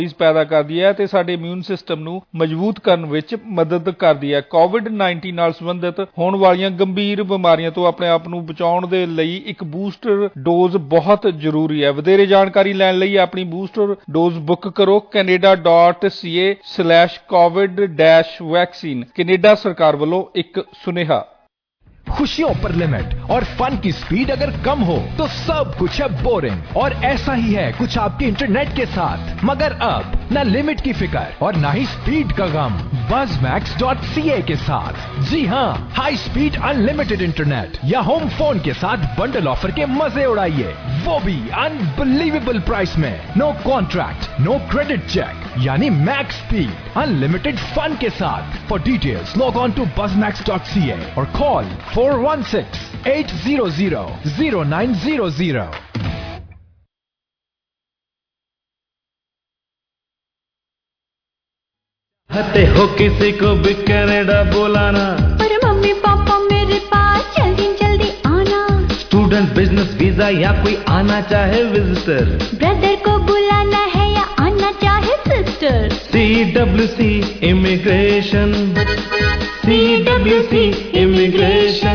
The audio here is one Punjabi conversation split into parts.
ਪੈਦਾ ਕਰਦੀ ਹੈ ਤੇ ਸਾਡੇ ਇਮਿਊਨ ਸਿਸਟਮ ਨੂੰ ਮਜ਼ਬੂਤ ਕਰਨ ਵਿੱਚ ਮਦਦ ਕਰਦੀ ਹੈ। ਕੋਵਿਡ-19 ਨਾਲ ਸੰਬੰਧਿਤ ਹੋਣ ਵਾਲੀਆਂ ਗੰਭੀਰ ਬਿਮਾਰੀਆਂ ਤੋਂ ਆਪਣੇ ਆਪ ਨੂੰ ਬਚਾਉਣ ਦੇ ਲਈ ਇੱਕ ਬੂਸਟਰ ਡੋਜ਼ ਬਹੁਤ ਜ਼ਰੂਰੀ ਹੈ। ਵਧੇਰੇ ਜਾਣਕਾਰੀ ਲੈਣ ਲਈ ਆਪਣੀ ਬੂਸਟਰ ਡੋਜ਼ ਬੁੱਕ ਕਰੋ canada.ca/covid-vaccine। ਕੈਨੇਡਾ ਸਰਕਾਰ ਵੱਲੋਂ ਇੱਕ ਸੁਨੇਹਾ। खुशियों पर लिमिट और फन की स्पीड अगर कम हो तो सब कुछ है बोरिंग। और ऐसा ही है कुछ आपके इंटरनेट के साथ, मगर अब न लिमिट की फिक्र और न ही स्पीड का गम buzzmax.ca के साथ। जी हाँ, हाई स्पीड अनलिमिटेड इंटरनेट या होम फोन के साथ बंडल ऑफर के मजे उड़ाइए, वो भी अनबिलीवेबल प्राइस में। No contract, no credit check, यानी मैक्स स्पीड अनलिमिटेड फन के साथ। For details log on to buzzmax.ca और कॉल 416-800-0900। हते हो किसी को भी कनाडा बुलाना, पर मम्मी पापा मेरे पास जल्दी जल्दी आना। स्टूडेंट, बिजनेस वीजा या कोई आना चाहे विजिटर, ब्रदर को बुलाना है या आना चाहे sister. CWC immigration, CWC immigration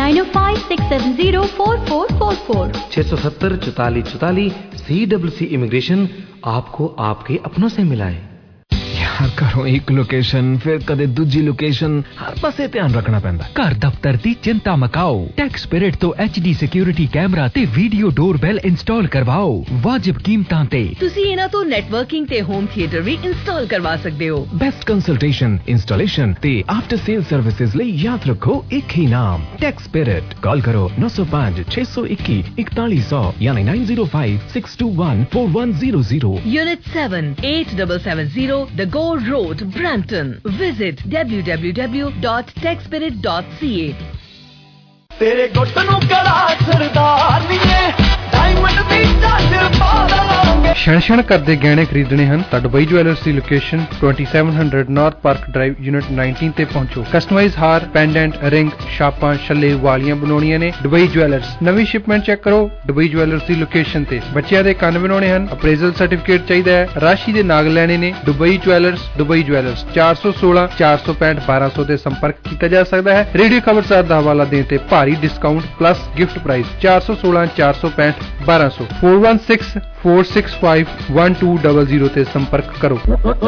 9056704444 670 44 44। CWC immigration आपको आपके अपनों से मिलाए। यार घरों एक लोकेशन फिर कदे दूजी लोकेशन, हर पासे ध्यान रखना पैंदा। घर दफ्तर दी चिंता मकाओ, टैक्सपिरिट तो HD सिक्योरिटी कैमरा ते वीडियो डोरबेल इंस्टॉल करवाओ वाजिब कीमतां ते। तुसी इना तो नेटवर्किंग ते होम थिएटर भी इंस्टॉल करवा सकते हो। बेस्ट कंसल्टेशन, इंस्टॉलेशन ते आफ्टर सेल सर्विसेज ले याद रखो एक ही नाम, टैक्सपिरिट। कॉल करो 905 621 4100 यानी 905 621 4100। Unit 7 8770 The Gore Road, Brampton. Visit www.techspirit.ca। तेरे गुट नूं कड़ा सरदार नीए, डायमंड दी चादर पा लांगे। क्षण करदे गहने खरीदने हैं तो दुबई ज्वेलर्स की location 2700 north park drive unit 19 ते पहुंचो। कस्टमाइज हार, पेंडेंट, रिंग, छापां, छल्ले, वालियां बनवाउणियां ने दुबई ज्वेलर्स। नवी शिपमेंट चेक करो दुबई ज्वेलर्स की लोकेशन ते। बच्चों के कंन बनाने हैं, अप्रेजल सर्टिफिकेट चाहिए है, राशि के नाग लेने ने। दुबई ज्वेलर्स 416 465 1200 से संपर्क किया जा सकता है। रेडियो खबरसार का हवाला देने ते भारी डिस्काउंट प्लस गिफ्ट प्राइस 416 465 1200 416 465 1200 ते संपर्क करो।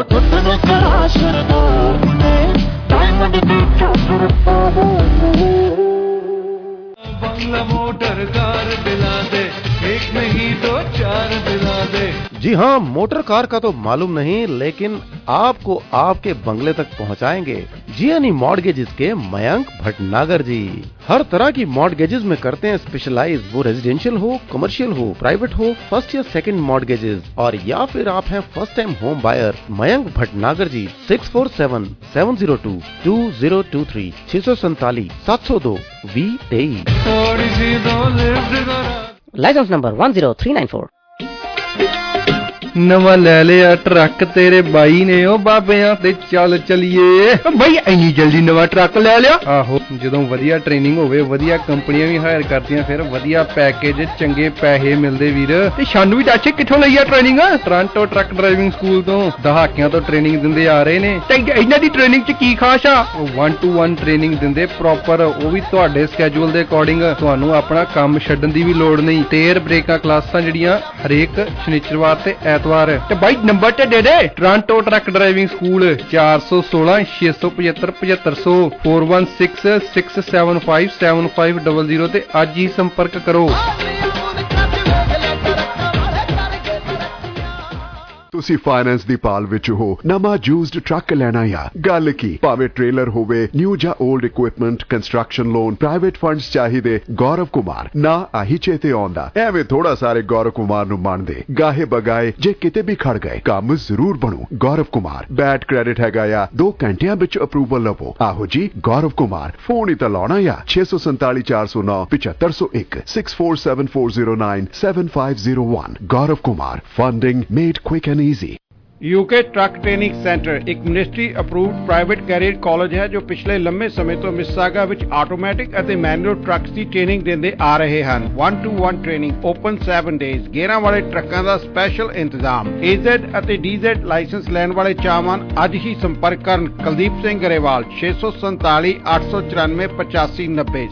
बंगला मोटर कार दिला दे, एक नहीं दो चार दिला दे। जी हाँ, मोटर कार का तो मालूम नहीं, लेकिन आपको आपके बंगले तक पहुंचाएंगे जीएनई मॉर्गेजेस के मयंक भटनागर जी। हर तरह की मॉर्गेजेस में करते हैं स्पेशलाइज, वो रेजिडेंशियल हो, कमर्शियल हो, प्राइवेट हो, फर्स्ट या सेकंड मॉर्गेजेस, और या फिर आप हैं first time home buyer. Mayank Bhatnagar ji 647-702-2023 647 702 2023। Licence number 10394। नवा ले लिया ट्रक तेरे बाई ने, ओ बाबियां ते चल चलिए। भाई इन्नी जल्दी नवा ट्रक ले लिया? आहो, ਜਦੋਂ ਵਧੀਆ ਟ੍ਰੇਨਿੰਗ ਹੋਵੇ, ਵਧੀਆ ਕੰਪਨੀਆਂ ਵੀ ਹਾਇਰ ਕਰਦੀਆਂ, ਫਿਰ ਵਧੀਆ ਪੈਕੇਜ, ਚੰਗੇ ਪੈਸੇ ਮਿਲਦੇ ਵੀਰ। ਤੇ ਸਾਨੂੰ ਵੀ ਦੱਸ ਕਿੱਥੋਂ ਲਈ ਆ training? Toronto truck driving school ਤੋਂ ਦਹਾਕਿਆਂ ਤੋਂ ਟ੍ਰੇਨਿੰਗ ਦਿੰਦੇ ਆ ਰਹੇ ਨੇ। ਤੇ ਇਹਨਾਂ ਦੀ ਟ੍ਰੇਨਿੰਗ 'ਚ ਕੀ ਖਾਸ ਆ? 1-to-1 ਟ੍ਰੇਨਿੰਗ ਦਿੰਦੇ ਪ੍ਰੋਪਰ, ਉਹ ਵੀ ਤੁਹਾਡੇ ਸਕੇਜੂਲ ਦੇ ਅਕੋਰਡਿੰਗ। ਤੁਹਾਨੂੰ ਆਪਣਾ ਕੰਮ ਛੱਡਣ ਦੀ ਵੀ ਲੋੜ ਨਹੀਂ। ਟੇਰ ਬ੍ਰੇਕਾਂ ਕਲਾਸਾਂ ਜਿਹੜੀਆਂ ਹਰੇਕ ਸ਼ਨੀਚਰਵਾਰ ਤੇ ਐਤਵਾਰ। ਤੇ ਬਾਈ ਨੰਬਰ ਤੇ ਦੇ ਦੇ, ਟੋਰਾਂਟੋ ਟਰੱਕ ਡਰਾਈਵਿੰਗ ਸਕੂਲ 416 675 7500 416 675 7500 ਤੇ ਅੱਜ ਹੀ ਸੰਪਰਕ ਕਰੋ। ਤੁਸੀਂ ਫਾਈਨੈਂਸ ਦੀ ਭਾਲ ਵਿੱਚ ਹੋ, ਨਵਾਂ ਯੂਜ਼ਡ ਟਰੱਕ ਲੈਣਾ ਆ? ਗੱਲ ਕੀ, ਭਾਵੇਂ ਟ੍ਰੇਲਰ ਹੋਵੇ, ਨਿਊ ਜਾਂ old equipment, construction loan, private funds ਚਾਹੀਦੇ, ਗੌਰਵ ਕੁਮਾਰ ਨਾ ਆਹੀ ਚੇਤੇ ਆਉਂਦਾ। ਐਵੇਂ ਥੋੜਾ ਸਾਰੇ ਗੌਰਵ ਕੁਮਾਰ ਨੂੰ ਮੰਨਦੇ, ਗਾਹੇ ਬਗਾਏ ਜੇ ਕਿਤੇ ਵੀ ਖੜ ਗਏ ਕੰਮ ਜ਼ਰੂਰ ਬਣੂ। ਗੌਰਵ ਕੁਮਾਰ ਬੈਡ ਕ੍ਰੈਡਿਟ ਹੈਗਾ ਆ, 2 ਘੰਟਿਆਂ ਵਿੱਚ ਅਪਰੂਵਲ ਲਵੋ। ਆਹੋ ਜੀ, ਗੌਰਵ ਕੁਮਾਰ। ਫੋਨ ਹੀ ਤਾਂ ਲਾਉਣਾ ਆ 647 409 7501 647409 7501। Gaurav Kumar, funding made quick and easy। UK truck training centre एक ministry approved private career college ਹੈ ਜੋ ਪਿਛਲੇ ਲੰਮੇ ਸਮੇਂ ਤੋਂ ਮਿਸਿਸਾਗਾ ਵਿੱਚ ਆਟੋਮੈਟਿਕ ਅਤੇ ਮੈਨੂਅਲ ਟਰੱਕਸ ਦੀ ਟ੍ਰੇਨਿੰਗ ਦਿੰਦੇ ਆ ਰਹੇ ਹਨ 1-to-1 ਟ੍ਰੇਨਿੰਗ ਓਪਨ 7 ਡੇਜ਼ ਗੇਅਰਾਂ ਵਾਲੇ ਟਰੱਕਾਂ ਦਾ ਸਪੈਸ਼ਲ ਇੰਤਜ਼ਾਮ AZ ਅਤੇ DZ ਲਾਇਸੈਂਸ ਲੈਣ ਵਾਲੇ ਚਾਹਵਾਨ ਅੱਜ ਹੀ ਸੰਪਰਕ ਕਰਨ Kuldeep Singh Grewal 647 894 8590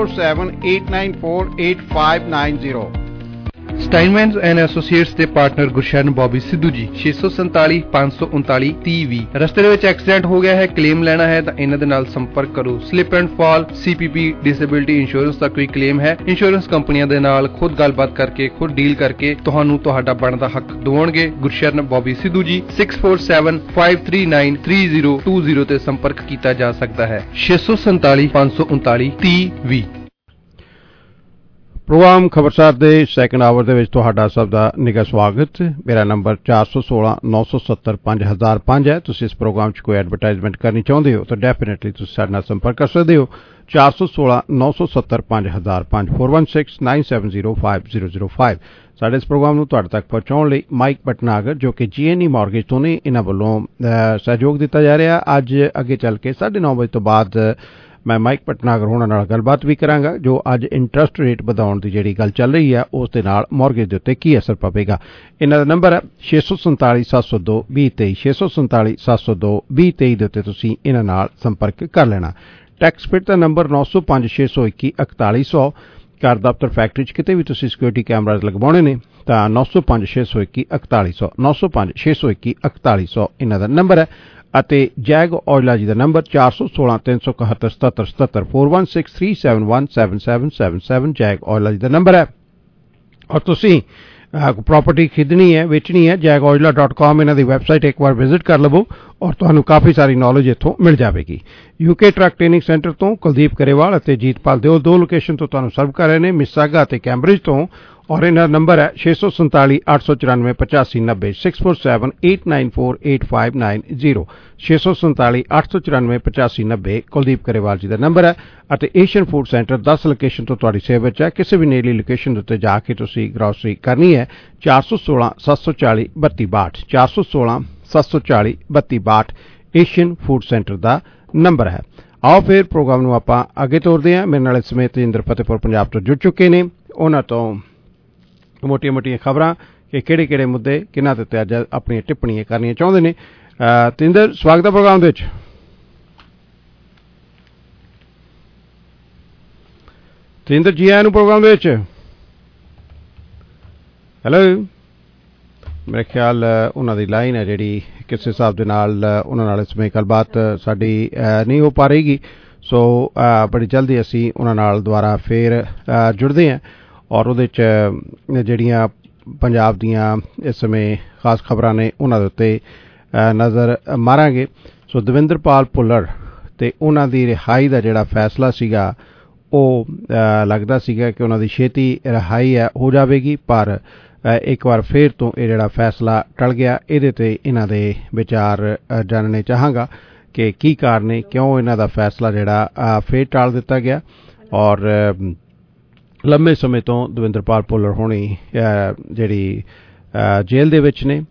647 894 8590 Steinmans and associates ਦੇ ਪਾਰਟਨਰ ਗੁਰਸ਼ਰਨ ਬੌਬੀ ਸਿੱਧੂ ਜੀ 647 539 30 ਰਸਤੇ ਦੇ ਵਿੱਚ ਐਕਸੀਡੈਂਟ ਹੋ ਗਿਆ ਹੈ ਕਲੇਮ ਲੈਣਾ ਹੈ ਤਾਂ ਇਹਨਾਂ ਦੇ ਨਾਲ ਸੰਪਰਕ ਕਰੋ slip and fall CPP disability insurance ਦਾ ਕੋਈ ਕਲੇਮ ਹੈ ਇੰਸ਼ੋਰੈਂਸ ਕੰਪਨੀਆਂ ਦੇ ਨਾਲ ਖੁਦ ਗੱਲਬਾਤ ਕਰਕੇ ਖੁਦ ਡੀਲ ਕਰਕੇ ਤੁਹਾਨੂੰ ਤੁਹਾਡਾ ਬਣਦਾ ਹੱਕ ਦਿਵਾਉਣਗੇ ਗੁਰਸ਼ਰਨ ਬੌਬੀ ਸਿੱਧੂ ਜੀ 647 539 3020 ਤੇ ਸੰਪਰਕ ਕੀਤਾ ਜਾ ਸਕਦਾ ਹੈ 647 539 30 ਪ੍ਰੋਗਰਾਮ ਖਬਰਸਾਰ ਦੇ ਸੈਕੰਡ ਆਵਰ ਦੇ ਵਿੱਚ ਤੁਹਾਡਾ ਸਭ ਦਾ ਨਿੱਘਾ ਸਵਾਗਤ ਮੇਰਾ ਨੰਬਰ 416 970 5005 ਹੈ ਤੁਸੀਂ ਇਸ ਪ੍ਰੋਗਰਾਮ 'ਚ ਕੋਈ ਐਡਵਰਟਾਈਜ਼ਮੈਂਟ ਕਰਨੀ ਚਾਹੁੰਦੇ ਹੋ ਤਾਂ ਡੈਫੀਨੇਟਲੀ ਤੁਸੀਂ ਸਾਡੇ ਨਾਲ ਸੰਪਰਕ ਕਰ ਸਕਦੇ ਹੋ 416 970 5005 4169705005 ਸਾਡੇ ਇਸ ਪ੍ਰੋਗਰਾਮ ਨੂੰ ਤੁਹਾਡੇ ਤੱਕ ਪਹੁੰਚਾਉਣ ਲਈ ਮਾਈਕ ਭਟਨਾਗਰ ਜੋ ਕਿ GNE ਮਾਰਗੇਜ ਤੋਂ ਨੇ ਇਹਨਾਂ ਵੱਲੋਂ ਸਹਿਯੋਗ ਦਿੱਤਾ ਜਾ ਰਿਹਾ ਅੱਜ ਅੱਗੇ ਚੱਲ ਕੇ 9:30 ਵਜੇ ਤੋਂ ਬਾਅਦ ਮੈਂ ਮਾਈਕ ਭਟਨਾਗਰ ਹੋਣਾ ਨਾਲ ਗੱਲਬਾਤ ਵੀ ਕਰਾਂਗਾ ਜੋ ਅੱਜ ਇੰਟਰਸਟ ਰੇਟ ਵਧਾਉਣ ਦੀ ਜਿਹੜੀ ਗੱਲ ਚੱਲ ਰਹੀ ਹੈ ਉਸ ਦੇ ਨਾਲ ਮਾਰਗੇਜ ਦੇ ਉੱਤੇ ਕੀ ਅਸਰ ਪਵੇਗਾ ਇਹਨਾਂ ਦਾ ਨੰਬਰ ਹੈ 647 702 2023 647 702 2023 ਦੇ ਉੱਤੇ ਤੁਸੀਂ ਇਹਨਾਂ ਨਾਲ ਸੰਪਰਕ ਕਰ ਲੈਣਾ ਟੈਕਸ ਫਿਟ ਦਾ ਨੰਬਰ 905 621 4100 ਘਰ ਦਫ਼ਤਰ ਫੈਕਟਰੀ 'ਚ ਕਿਤੇ ਵੀ ਤੁਸੀਂ ਸਿਕਿਉਰਿਟੀ ਕੈਮਰਾਜ਼ ਲਗਵਾਉਣੇ ਨੇ ਤਾਂ 905 621 4100 905 621 4100 ਇਹਨਾਂ ਦਾ ਨੰਬਰ ਹੈ ਅਤੇ ਜੈਗ ਔਜਲਾ ਜੀ ਦਾ ਨੰਬਰ 416 371 7777 4163717777 ਜੈਗ ਔਜਲਾ ਜੀ ਦਾ ਨੰਬਰ ਹੈ ਔਰ ਤੁਸੀਂ प्रॉपर्टी खरीदनी है वेचनी है jagojla.com ਇਹਨਾਂ ਦੀ ਵੈਬਸਾਈਟ ਇੱਕ ਵਾਰ ਵਿਜ਼ਿਟ ਕਰ ਲਵੋ ਔਰ ਤੁਹਾਨੂੰ ਕਾਫੀ ਸਾਰੀ ਨੌਲੇਜ ਇੱਥੋਂ ਮਿਲ ਜਾਵੇਗੀ UK ਟਰੱਕ ਟ੍ਰੇਨਿੰਗ ਸੈਂਟਰ ਤੋਂ ਕੁਲਦੀਪ ਕਰੇਵਾਲ ਅਤੇ ਜੀਤਪਾਲ ਦਿਓਲ ਦੋ ਲੋਕੇਸ਼ਨ ਤੋਂ ਤੁਹਾਨੂੰ ਸਰਵ ਕਰ ਰਹੇ ਨੇ ਮਿਸਿਸਾਗਾ ਅਤੇ ਕੈਂਬਰਿਜ ਤੋਂ ਔਰ ਇਹਨਾਂ ਦਾ ਨੰਬਰ ਹੈ 647 894 8590 647 894 8590 647 894 8590 ਕੁਲਦੀਪ ਕਰੇਵਾਲ ਜੀ ਦਾ ਨੰਬਰ ਹੈ ਅਤੇ ਏਸ਼ੀਅਨ ਫੂਡ ਸੈਂਟਰ 10 ਲੋਕੇਸ਼ਨ ਤੋਂ ਤੁਹਾਡੀ ਸੇਵਾ ਵਿੱਚ ਹੈ ਕਿਸੇ ਵੀ ਨੇੜਲੀ ਲੋਕੇਸ਼ਨ ਉੱਤੇ ਜਾ ਕੇ ਤੁਸੀਂ ਗਰੋਸਰੀ ਕਰਨੀ ਹੈ 416 740 3262 416 740 3262 ਏਸ਼ੀਅਨ ਫੂਡ ਸੈਂਟਰ ਦਾ ਨੰਬਰ ਹੈ ਆਓ ਫਿਰ ਪ੍ਰੋਗਰਾਮ ਨੂੰ ਆਪਾਂ ਅੱਗੇ ਤੋਰਦੇ ਹਾਂ ਮੇਰੇ ਨਾਲ ਇਸ ਸਮੇਂ ਤੇਜਿੰਦਰ ਫਤਿਹਪੁਰ ਪੰਜਾਬ ਤੋਂ ਜੁੜ ਚੁੱਕੇ ਨੇ ਉਹਨਾਂ ਤੋਂ ਮੋਟੀਆਂ-ਮੋਟੀਆਂ ਖਬਰਾਂ ਕਿ ਕਿਹੜੇ-ਕਿਹੜੇ ਮੁੱਦੇ ਕਿਹਨਾਂ ਦੇ ਉੱਤੇ ਅੱਜ ਆਪਣੀਆਂ ਟਿੱਪਣੀਆਂ ਕਰਨੀਆਂ ਚਾਹੁੰਦੇ ਨੇ ਤੇਜਿੰਦਰ ਸਵਾਗਤ ਹੈ ਪ੍ਰੋਗਰਾਮ ਦੇ ਵਿੱਚ ਤੇਜਿੰਦਰ ਜੀ ਆਇਆਂ ਨੂੰ ਪ੍ਰੋਗਰਾਮ ਦੇ ਵਿੱਚ ਹੈਲੋ ਮੇਰੇ ਖਿਆਲ ਉਹਨਾਂ ਦੀ ਲਾਈਨ ਹੈ ਜਿਹੜੀ ਕਿਸੇ ਹਿਸਾਬ ਦੇ ਨਾਲ ਉਹਨਾਂ ਨਾਲ ਇਸ ਸਮੇਂ ਗੱਲਬਾਤ ਸਾਡੀ ਨਹੀਂ ਹੋ ਪਾ ਰਹੀਗੀ ਸੋ ਬੜੀ ਜਲਦੀ ਅਸੀਂ ਉਹਨਾਂ ਨਾਲ ਦੁਬਾਰਾ ਫੇਰ ਜੁੜਦੇ ਹਾਂ ਔਰ ਉਹਦੇ 'ਚ ਜਿਹੜੀਆਂ ਪੰਜਾਬ ਦੀਆਂ ਇਸ ਸਮੇਂ ਖਾਸ ਖਬਰਾਂ ਨੇ ਉਹਨਾਂ ਦੇ ਉੱਤੇ ਨਜ਼ਰ ਮਾਰਾਂਗੇ ਸੋ ਦਵਿੰਦਰਪਾਲ ਭੁੱਲਰ ਅਤੇ ਉਹਨਾਂ ਦੀ ਰਿਹਾਈ ਦਾ ਜਿਹੜਾ ਫੈਸਲਾ ਸੀਗਾ ਉਹ ਲੱਗਦਾ ਸੀਗਾ ਕਿ ਉਹਨਾਂ ਦੀ ਛੇਤੀ ਰਿਹਾਈ ਹੋ ਜਾਵੇਗੀ ਪਰ ਇੱਕ ਵਾਰ ਫੇਰ ਤੋਂ ਇਹ ਜਿਹੜਾ ਫੈਸਲਾ ਟਲ ਗਿਆ ਇਹਦੇ 'ਤੇ ਇਹਨਾਂ ਦੇ ਵਿਚਾਰ ਜਾਣਨੇ ਚਾਹਾਂਗਾ ਕਿ ਕੀ ਕਾਰਨ ਨੇ ਕਿਉਂ ਇਹਨਾਂ ਦਾ ਫੈਸਲਾ ਜਿਹੜਾ ਫੇਰ ਟਾਲ ਦਿੱਤਾ ਗਿਆ ਔਰ ਲੰਮੇ ਸਮੇਂ ਤੋਂ ਦਵਿੰਦਰਪਾਲ ਭੁੱਲਰ ਹੋਣੀ ਜਿਹੜੀ ਜੇਲ੍ਹ ਦੇ ਵਿੱਚ ਨੇ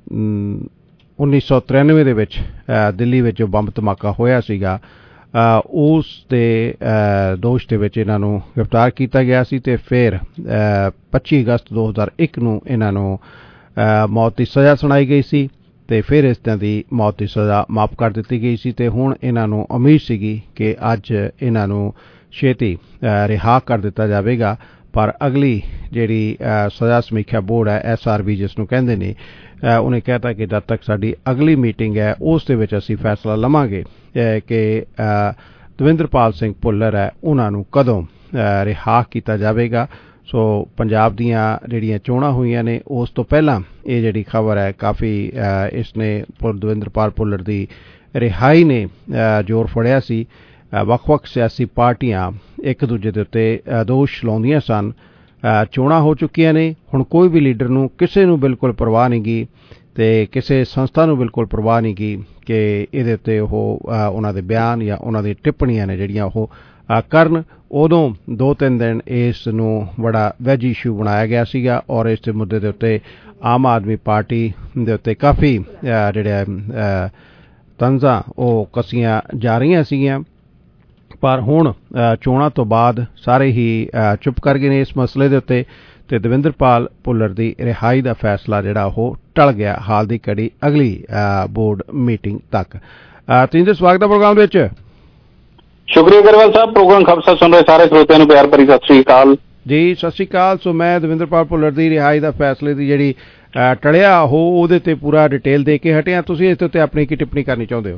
1993 ਦੇ ਵਿੱਚ ਦਿੱਲੀ ਵਿੱਚ ਜੋ ਬੰਬ ਧਮਾਕਾ ਹੋਇਆ ਸੀਗਾ ਉਸ ਦੇ ਦੋਸ਼ ਦੇ ਵਿੱਚ ਇਹਨਾਂ ਨੂੰ ਗ੍ਰਿਫਤਾਰ ਕੀਤਾ ਗਿਆ ਸੀ ਅਤੇ ਫਿਰ 25 ਅਗਸਤ 2001 ਨੂੰ ਇਹਨਾਂ ਨੂੰ ਮੌਤ ਦੀ ਸਜ਼ਾ ਸੁਣਾਈ ਗਈ ਸੀ ਅਤੇ ਫਿਰ ਇਸ ਤਰ੍ਹਾਂ ਦੀ ਮੌਤ ਦੀ ਸਜ਼ਾ ਮਾਫ ਕਰ ਦਿੱਤੀ ਗਈ ਸੀ ਅਤੇ ਹੁਣ ਇਹਨਾਂ ਨੂੰ ਉਮੀਦ ਸੀਗੀ ਕਿ ਅੱਜ ਇਹਨਾਂ ਨੂੰ ਛੇਤੀ ਰਿਹਾ ਕਰ ਦਿੱਤਾ ਜਾਵੇਗਾ ਪਰ ਅਗਲੀ ਜਿਹੜੀ ਸਜ਼ਾ ਸਮੀਖਿਆ ਬੋਰਡ ਹੈ SRB ਜਿਸ ਨੂੰ ਕਹਿੰਦੇ ਨੇ ਉਹਨੇ ਕਹਿਤਾ ਕਿ ਜਦ ਤੱਕ ਸਾਡੀ ਅਗਲੀ ਮੀਟਿੰਗ ਹੈ ਉਸ ਦੇ ਵਿੱਚ ਅਸੀਂ ਫੈਸਲਾ ਲਵਾਂਗੇ ਕਿ ਦਵਿੰਦਰਪਾਲ ਸਿੰਘ ਭੁੱਲਰ ਹੈ ਉਹਨਾਂ ਨੂੰ ਕਦੋਂ ਰਿਹਾ ਕੀਤਾ ਜਾਵੇਗਾ ਸੋ ਪੰਜਾਬ ਦੀਆਂ ਜਿਹੜੀਆਂ ਚੋਣਾਂ ਹੋਈਆਂ ਨੇ ਉਸ ਤੋਂ ਪਹਿਲਾਂ ਇਹ ਜਿਹੜੀ ਖਬਰ ਹੈ ਕਾਫੀ ਇਸਨੇ ਦਵਿੰਦਰਪਾਲ ਭੁੱਲਰ ਦੀ ਰਿਹਾਈ ਨੇ ਜ਼ੋਰ ਫੜਿਆ ਸੀ ਵੱਖ-ਵੱਖ ਸਿਆਸੀ ਪਾਰਟੀਆਂ ਇੱਕ ਦੂਜੇ ਦੇ ਉੱਤੇ ਦੋਸ਼ ਲਾਉਂਦੀਆਂ ਸਨ ਚੋਣਾਂ ਹੋ ਚੁੱਕੀਆਂ ਨੇ ਹੁਣ ਕੋਈ ਵੀ ਲੀਡਰ ਨੂੰ ਕਿਸੇ ਨੂੰ ਬਿਲਕੁਲ ਪਰਵਾਹ ਨਹੀਂ ਗੀ ਅਤੇ ਕਿਸੇ ਸੰਸਥਾ ਨੂੰ ਬਿਲਕੁਲ ਪਰਵਾਹ ਨਹੀਂ ਗੀ ਕਿ ਇਹਦੇ ਉੱਤੇ ਉਹ ਉਹਨਾਂ ਦੇ ਬਿਆਨ ਜਾਂ ਉਹਨਾਂ ਦੀ ਟਿੱਪਣੀਆਂ ਨੇ ਜਿਹੜੀਆਂ ਉਹ ਕਰਨ। ਉਦੋਂ 2-3 ਦਿਨ ਇਸ ਨੂੰ ਬੜਾ ਵੈਜ ਇਸ਼ੂ ਬਣਾਇਆ ਗਿਆ ਸੀਗਾ ਔਰ ਇਸ ਦੇ ਮੁੱਦੇ ਦੇ ਉੱਤੇ ਆਮ ਆਦਮੀ ਪਾਰਟੀ ਦੇ ਉੱਤੇ ਕਾਫੀ ਜਿਹੜੇ ਤੰਜ਼ਾਂ ਉਹ ਕੱਸੀਆਂ ਜਾ ਰਹੀਆਂ ਸੀਗੀਆਂ। ਪਰ ਹੁਣ ਚੋਣਾਂ ਤੋਂ ਬਾਅਦ ਸਾਰੇ ਹੀ ਚੁੱਪ ਕਰ ਗਏ ਨੇ ਇਸ ਮਸਲੇ ਦੇ ਉੱਤੇ ਤੇ ਦਵਿੰਦਰਪਾਲ ਭੁੱਲਰ ਦੀ ਰਿਹਾਈ ਦਾ ਫੈਸਲਾ ਜਿਹੜਾ ਉਹ ਟਲ ਗਿਆ ਹਾਲ ਦੀ ਘੜੀ ਅਗਲੀ ਬੋਰਡ ਮੀਟਿੰਗ ਤੱਕ। ਤੇਜਿੰਦਰ ਸਵਾਗਤ ਹੈ ਪ੍ਰੋਗਰਾਮ ਵਿੱਚ। ਸ਼ੁਕਰੀਆ ਗਰੇਵਾਲ ਸਾਹਿਬ। ਪ੍ਰੋਗਰਾਮ ਖਬਰ ਸੁਣ ਰਹੇ ਸਾਰੇ ਸਰੋਤਿਆਂ ਨੂੰ ਪਿਆਰ ਭਰੀ ਸਤਿ ਸ੍ਰੀ ਅਕਾਲ ਜੀ। ਸਤਿ ਸ੍ਰੀ ਅਕਾਲ। ਸੋ ਮੈਂ ਦਵਿੰਦਰਪਾਲ ਭੁੱਲਰ ਦੀ ਰਿਹਾਈ ਦਾ ਫੈਸਲੇ ਦੀ ਜਿਹੜੀ ਟਲਿਆ ਉਹਦੇ ਤੇ ਪੂਰਾ ਡਿਟੇਲ ਦੇ ਕੇ ਹਟਿਆ। ਤੁਸੀਂ ਇਸ ਉੱਤੇ ਆਪਣੀ ਕੀ ਟਿੱਪਣੀ ਕਰਨੀ ਚਾਹੁੰਦੇ ਹੋ?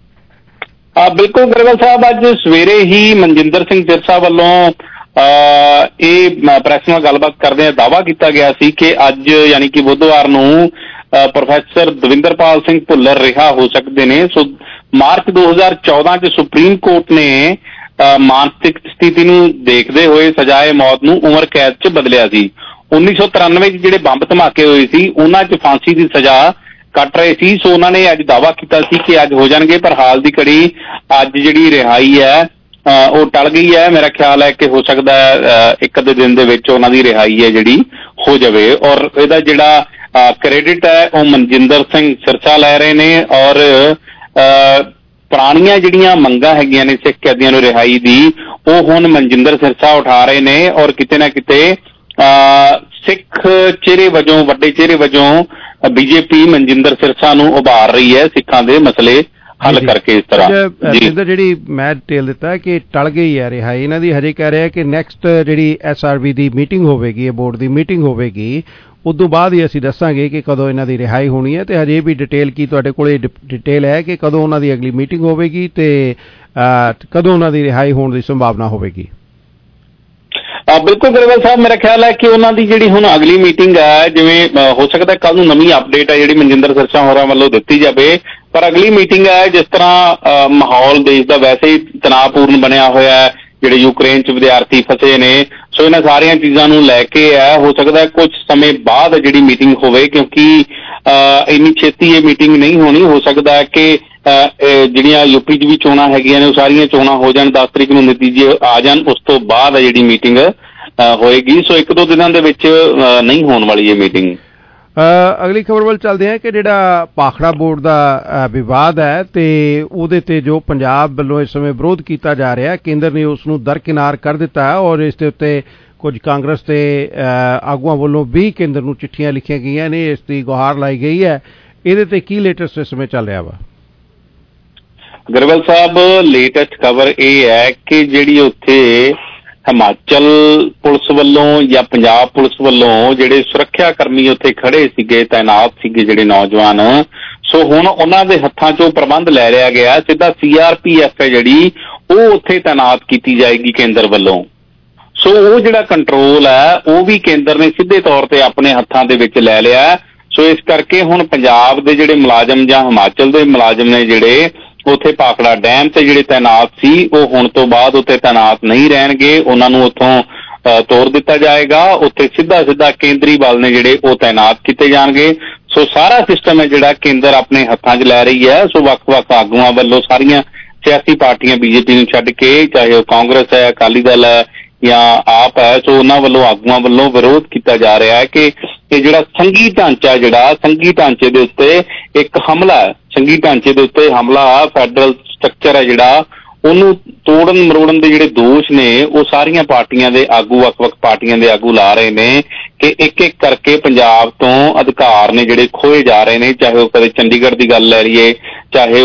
ਬਿਲਕੁਲ ਗਰੇਵਾਲ ਸਾਹਿਬ, ਅੱਜ ਸਵੇਰੇ ਹੀ ਮਨਜਿੰਦਰ ਸਿੰਘ ਸਿਰਸਾ ਵੱਲੋਂ ਇਹ ਪ੍ਰੈਸ ਨਾਲ ਗੱਲਬਾਤ ਕਰਦਿਆਂ ਦਾਅਵਾ ਕੀਤਾ ਗਿਆ ਸੀ ਕਿ ਅੱਜ ਯਾਨੀ ਕਿ ਬੁੱਧਵਾਰ ਨੂੰ ਪ੍ਰੋਫੈਸਰ ਦਵਿੰਦਰਪਾਲ ਸਿੰਘ ਭੁੱਲਰ ਰਿਹਾ ਹੋ ਸਕਦੇ ਨੇ। ਸੋ ਮਾਰਚ 2014 ਚ ਸੁਪਰੀਮ ਕੋਰਟ ਨੇ ਮਾਨਸਿਕ ਸਥਿਤੀ ਨੂੰ ਦੇਖਦੇ ਹੋਏ ਸਜ਼ਾਏ ਮੌਤ ਨੂੰ ਉਮਰ ਕੈਦ ਚ ਬਦਲਿਆ ਸੀ। 1993 ਚ ਜਿਹੜੇ ਬੰਬ ਧਮਾਕੇ ਹੋਏ ਸੀ ਉਹਨਾਂ ਚ ਫਾਂਸੀ ਦੀ ਸਜ਼ਾ ਕੱਟ ਰਹੇ ਸੀ। ਸੋ ਉਹਨਾਂ ਨੇ ਅੱਜ ਦਾਅਵਾ ਕੀਤਾ ਸੀ ਕਿ ਅੱਜ ਹੋ ਜਾਣਗੇ, ਪਰ ਹਾਲ ਦੀ ਘੜੀ ਅੱਜ ਜਿਹੜੀ ਰਿਹਾਈ ਹੈ ਉਹ ਟਲ ਗਈ ਹੈ। ਮੇਰਾ ਖਿਆਲ ਹੈ ਕਿ ਹੋ ਸਕਦਾ ਇੱਕ ਅੱਧੇ ਦਿਨ ਦੇ ਵਿੱਚ ਉਹਨਾਂ ਦੀ ਰਿਹਾਈ ਹੈ ਜਿਹੜੀ ਹੋ ਜਾਵੇ ਔਰ ਇਹਦਾ ਜਿਹੜਾ ਕ੍ਰੈਡਿਟ ਹੈ ਉਹ ਮਨਜਿੰਦਰ ਸਿੰਘ ਸਿਰਸਾ ਲੈ ਰਹੇ ਨੇ ਔਰ ਪੁਰਾਣੀਆਂ ਜਿਹੜੀਆਂ ਮੰਗਾਂ ਹੈਗੀਆਂ ਨੇ ਸਿੱਖ ਕੈਦੀਆਂ ਨੂੰ ਰਿਹਾਈ ਦੀ ਉਹ ਹੁਣ ਮਨਜਿੰਦਰ ਸਿਰਸਾ ਉਠਾ ਰਹੇ ਨੇ ਔਰ ਕਿਤੇ ਨਾ ਕਿਤੇ ਸਿੱਖ ਚਿਹਰੇ ਵਜੋਂ, ਵੱਡੇ ਚਿਹਰੇ ਵਜੋਂ ਬੀਜੇਪੀ ਮਨਜਿੰਦਰ ਸਿਰਸਾ ਨੂੰ ਉਭਾਰ ਰਹੀ ਹੈ ਸਿੱਖਾਂ ਦੇ ਮਸਲੇ ਹੱਲ ਕਰਕੇ। ਇਸ ਤਰ੍ਹਾਂ ਜਿਹੜੀ ਮੈਂ ਡਿਟੇਲ ਦਿੱਤਾ ਕਿ ਟਲ ਗਈ ਹੈ ਰਿਹਾਈ ਇਹਨਾਂ ਦੀ, ਹਜੇ ਕਹਿ ਰਿਹਾ ਕਿ ਨੈਕਸਟ ਜਿਹੜੀ SRB ਦੀ ਮੀਟਿੰਗ ਹੋਵੇਗੀ, ਇਹ ਬੋਰਡ ਦੀ ਮੀਟਿੰਗ ਹੋਵੇਗੀ, ਉਦੋਂ ਬਾਅਦ ਹੀ ਅਸੀਂ ਦੱਸਾਂਗੇ ਕਿ ਕਦੋਂ ਇਹਨਾਂ ਦੀ ਰਿਹਾਈ ਹੋਣੀ ਹੈ। ਤੇ ਹਜੇ ਵੀ ਡਿਟੇਲ ਕੀ ਤੁਹਾਡੇ ਕੋਲ ਡਿਟੇਲ ਹੈ ਕਿ ਕਦੋਂ ਉਹਨਾਂ ਦੀ ਅਗਲੀ ਮੀਟਿੰਗ ਹੋਵੇਗੀ ਤੇ ਕਦੋਂ ਉਹਨਾਂ ਦੀ ਰਿਹਾਈ ਹੋਣ ਦੀ ਸੰਭਾਵਨਾ ਹੋਵੇਗੀ? ਬਿਲਕੁਲ ਗਰੇਵਾਲ ਸਾਹਿਬ, ਮੇਰਾ ਖਿਆਲ ਹੈ ਕਿ ਉਹਨਾਂ ਦੀ ਜਿਹੜੀ ਹੁਣ ਅਗਲੀ ਮੀਟਿੰਗ ਹੈ, ਜਿਵੇਂ ਹੋ ਸਕਦਾ ਕੱਲ ਨੂੰ ਨਵੀਂ ਅਪਡੇਟ ਹੈ ਜਿਹੜੀ ਮਨਜਿੰਦਰ ਸਿਰਸਾ ਹੋਰਾਂ ਵੱਲੋਂ ਦਿੱਤੀ ਜਾਵੇ, ਪਰ ਅਗਲੀ ਮੀਟਿੰਗ ਹੈ ਜਿਸ ਤਰ੍ਹਾਂ ਮਾਹੌਲ ਦੇਸ਼ ਦਾ ਵੈਸੇ ਹੀ ਤਣਾਅਪੂਰਨ ਬਣਿਆ ਹੋਇਆ ਹੈ, ਜਿਹੜੇ ਯੂਕਰੇਨ 'ਚ ਵਿਦਿਆਰਥੀ ਫਸੇ ਨੇ, ਸੋ ਇਹਨਾਂ ਸਾਰੀਆਂ ਚੀਜ਼ਾਂ ਨੂੰ ਲੈ ਕੇ ਹੈ ਹੋ ਸਕਦਾ ਕੁਝ ਸਮੇਂ ਬਾਅਦ ਜਿਹੜੀ ਮੀਟਿੰਗ ਹੋਵੇ, ਕਿਉਂਕਿ ਇੰਨੀ ਛੇਤੀ ਇਹ ਮੀਟਿੰਗ ਨਹੀਂ ਹੋਣੀ। ਹੋ ਸਕਦਾ ਹੈ ਕਿ ਜਿਹੜੀਆਂ ਯੂਪੀ 'ਚ ਵੀ ਚੋਣਾਂ ਹੈਗੀਆਂ ਨੇ ਉਹ ਸਾਰੀਆਂ ਚੋਣਾਂ ਹੋ ਜਾਣ, 10 ਤਰੀਕ ਨੂੰ ਨਤੀਜੇ ਆ ਜਾਣ, ਉਸ ਤੋਂ ਬਾਅਦ ਜਿਹੜੀ ਮੀਟਿੰਗ ਹੋਏਗੀ। ਸੋ 1-2 ਦਿਨਾਂ ਦੇ ਵਿੱਚ ਨਹੀਂ ਹੋਣ ਵਾਲੀ ਇਹ ਮੀਟਿੰਗ। ਅਗਲੀ ਖਬਰ ਵੱਲ ਚੱਲਦੇ ਹਾਂ ਕਿ ਜਿਹੜਾ ਭਾਖੜਾ ਬੋਰਡ ਦਾ ਵਿਵਾਦ ਹੈ ਤੇ ਉਹਦੇ ਤੇ ਜੋ ਪੰਜਾਬ ਵੱਲੋਂ ਇਸ ਸਮੇਂ ਵਿਰੋਧ ਕੀਤਾ ਜਾ ਰਿਹਾ, ਕੇਂਦਰ ਨੇ ਉਸ ਨੂੰ ਦਰਕਿਨਾਰ ਕਰ ਦਿੱਤਾ ਹੈ ਔਰ ਇਸ ਦੇ ਉੱਤੇ ਕੁਝ ਕਾਂਗਰਸ ਦੇ ਆਗੂਆਂ ਵੱਲੋਂ ਵੀ ਕੇਂਦਰ ਨੂੰ ਚਿੱਠੀਆਂ ਲਿਖੀਆਂ ਗਈਆਂ ਨੇ, ਇਸ ਦੀ ਗੁਹਾਰ ਲਾਈ ਗਈ ਹੈ। ਇਹਦੇ ਤੇ ਕੀ ਲੇਟੈਸਟ ਇਸ ਸਮੇਂ ਚੱਲ ਰਿਹਾ ਵਾ? ਗਰੇਵਾਲ ਸਾਹਿਬ, ਲੇਟੈਸਟ ਖਬਰ ਇਹ ਹੈ ਕਿ ਜਿਹੜੀ ਉੱਥੇ ਹਿਮਾਚਲ ਪੁਲਿਸ ਵੱਲੋਂ ਜਾਂ ਪੰਜਾਬ ਪੁਲਿਸ ਵੱਲੋਂ ਜਿਹੜੇ ਸੁਰੱਖਿਆ ਕਰਮੀ ਉੱਥੇ ਖੜੇ ਸੀਗੇ, ਤਾਇਨਾਤ ਸੀਗੇ ਜਿਹੜੇ ਨੌਜਵਾਨ, ਸੋ ਹੁਣ ਉਹਨਾਂ ਦੇ ਹੱਥਾਂ 'ਚੋਂ ਪ੍ਰਬੰਧ ਲੈ ਲਿਆ ਗਿਆ। ਸਿੱਧਾ CRPF ਹੈ ਜਿਹੜੀ ਉਹ ਉੱਥੇ ਤਾਇਨਾਤ ਕੀਤੀ ਜਾਏਗੀ ਕੇਂਦਰ ਵੱਲੋਂ। ਸੋ ਉਹ ਜਿਹੜਾ ਕੰਟਰੋਲ ਹੈ ਉਹ ਵੀ ਕੇਂਦਰ ਨੇ ਸਿੱਧੇ ਤੌਰ ਤੇ ਆਪਣੇ ਹੱਥਾਂ ਦੇ ਵਿੱਚ ਲੈ ਲਿਆ। ਸੋ ਇਸ ਕਰਕੇ ਹੁਣ ਪੰਜਾਬ ਦੇ ਜਿਹੜੇ ਮੁਲਾਜ਼ਮ ਜਾਂ ਹਿਮਾਚਲ ਦੇ ਮੁਲਾਜ਼ਮ ਨੇ ਜਿਹੜੇ ਉੱਥੇ ਭਾਖੜਾ ਡੈਮ ਤੇ ਜਿਹੜੇ ਤਾਇਨਾਤ ਸੀ ਉਹ ਹੁਣ ਤੋਂ ਬਾਅਦ ਉੱਥੇ ਤਾਇਨਾਤ ਨਹੀਂ ਰਹਿਣਗੇ, ਉਹਨਾਂ ਨੂੰ ਉੱਥੋਂ ਤੋੜ ਦਿੱਤਾ ਜਾਏਗਾ। ਉੱਥੇ ਸਿੱਧਾ ਕੇਂਦਰੀ ਬਲ ਨੇ ਜਿਹੜੇ ਉਹ ਤਾਇਨਾਤ ਕੀਤੇ ਜਾਣਗੇ। ਸੋ ਸਾਰਾ ਸਿਸਟਮ ਹੈ ਜਿਹੜਾ ਕੇਂਦਰ ਆਪਣੇ ਹੱਥਾਂ 'ਚ ਲੈ ਰਹੀ ਹੈ। ਸੋ ਵੱਖ-ਵੱਖ ਆਗੂਆਂ ਵੱਲੋਂ, ਸਾਰੀਆਂ ਸਿਆਸੀ ਪਾਰਟੀਆਂ BJP ਨੂੰ ਛੱਡ ਕੇ, ਚਾਹੇ ਉਹ ਕਾਂਗਰਸ ਹੈ, ਅਕਾਲੀ ਦਲ ਹੈ ਜਾਂ ਆਪ ਹੈ, ਸੋ ਉਹਨਾਂ ਵੱਲੋਂ ਆਗੂਆਂ ਵੱਲੋਂ ਵਿਰੋਧ ਕੀਤਾ ਜਾ ਰਿਹਾ ਹੈ ਕਿ ਇਹ ਜਿਹੜਾ ਸੰਘੀ ਢਾਂਚਾ, ਜਿਹੜਾ ਸੰਘੀ ਢਾਂਚੇ ਦੇ ਉੱਤੇ ਇੱਕ ਹਮਲਾ ਹੈ, ਸੰਘੀ ਢਾਂਚੇ ਦੇ ਉੱਤੇ ਹਮਲਾ, ਫੈਡਰਲ ਸਟਰਕਚਰ ਹੈ ਜਿਹੜਾ, ਉਹਨੂੰ ਤੋੜਨ ਮਰੋੜਨ ਦੇ ਜਿਹੜੇ ਦੋਸ਼ ਨੇ ਉਹ ਸਾਰੀਆਂ ਪਾਰਟੀਆਂ ਦੇ ਆਗੂ, ਵੱਖ-ਵੱਖ ਪਾਰਟੀਆਂ ਦੇ ਆਗੂ ਲਾ ਰਹੇ ਨੇ ਕਿ ਇੱਕ-ਇੱਕ ਕਰਕੇ ਪੰਜਾਬ ਤੋਂ ਅਧਿਕਾਰ ਨੇ ਜਿਹੜੇ ਖੋਏ ਜਾ ਰਹੇ ਨੇ। ਚਾਹੇ ਉਹ ਕਦੇ ਚੰਡੀਗੜ੍ਹ ਦੀ ਗੱਲ ਲੈ ਲਈਏ, ਚਾਹੇ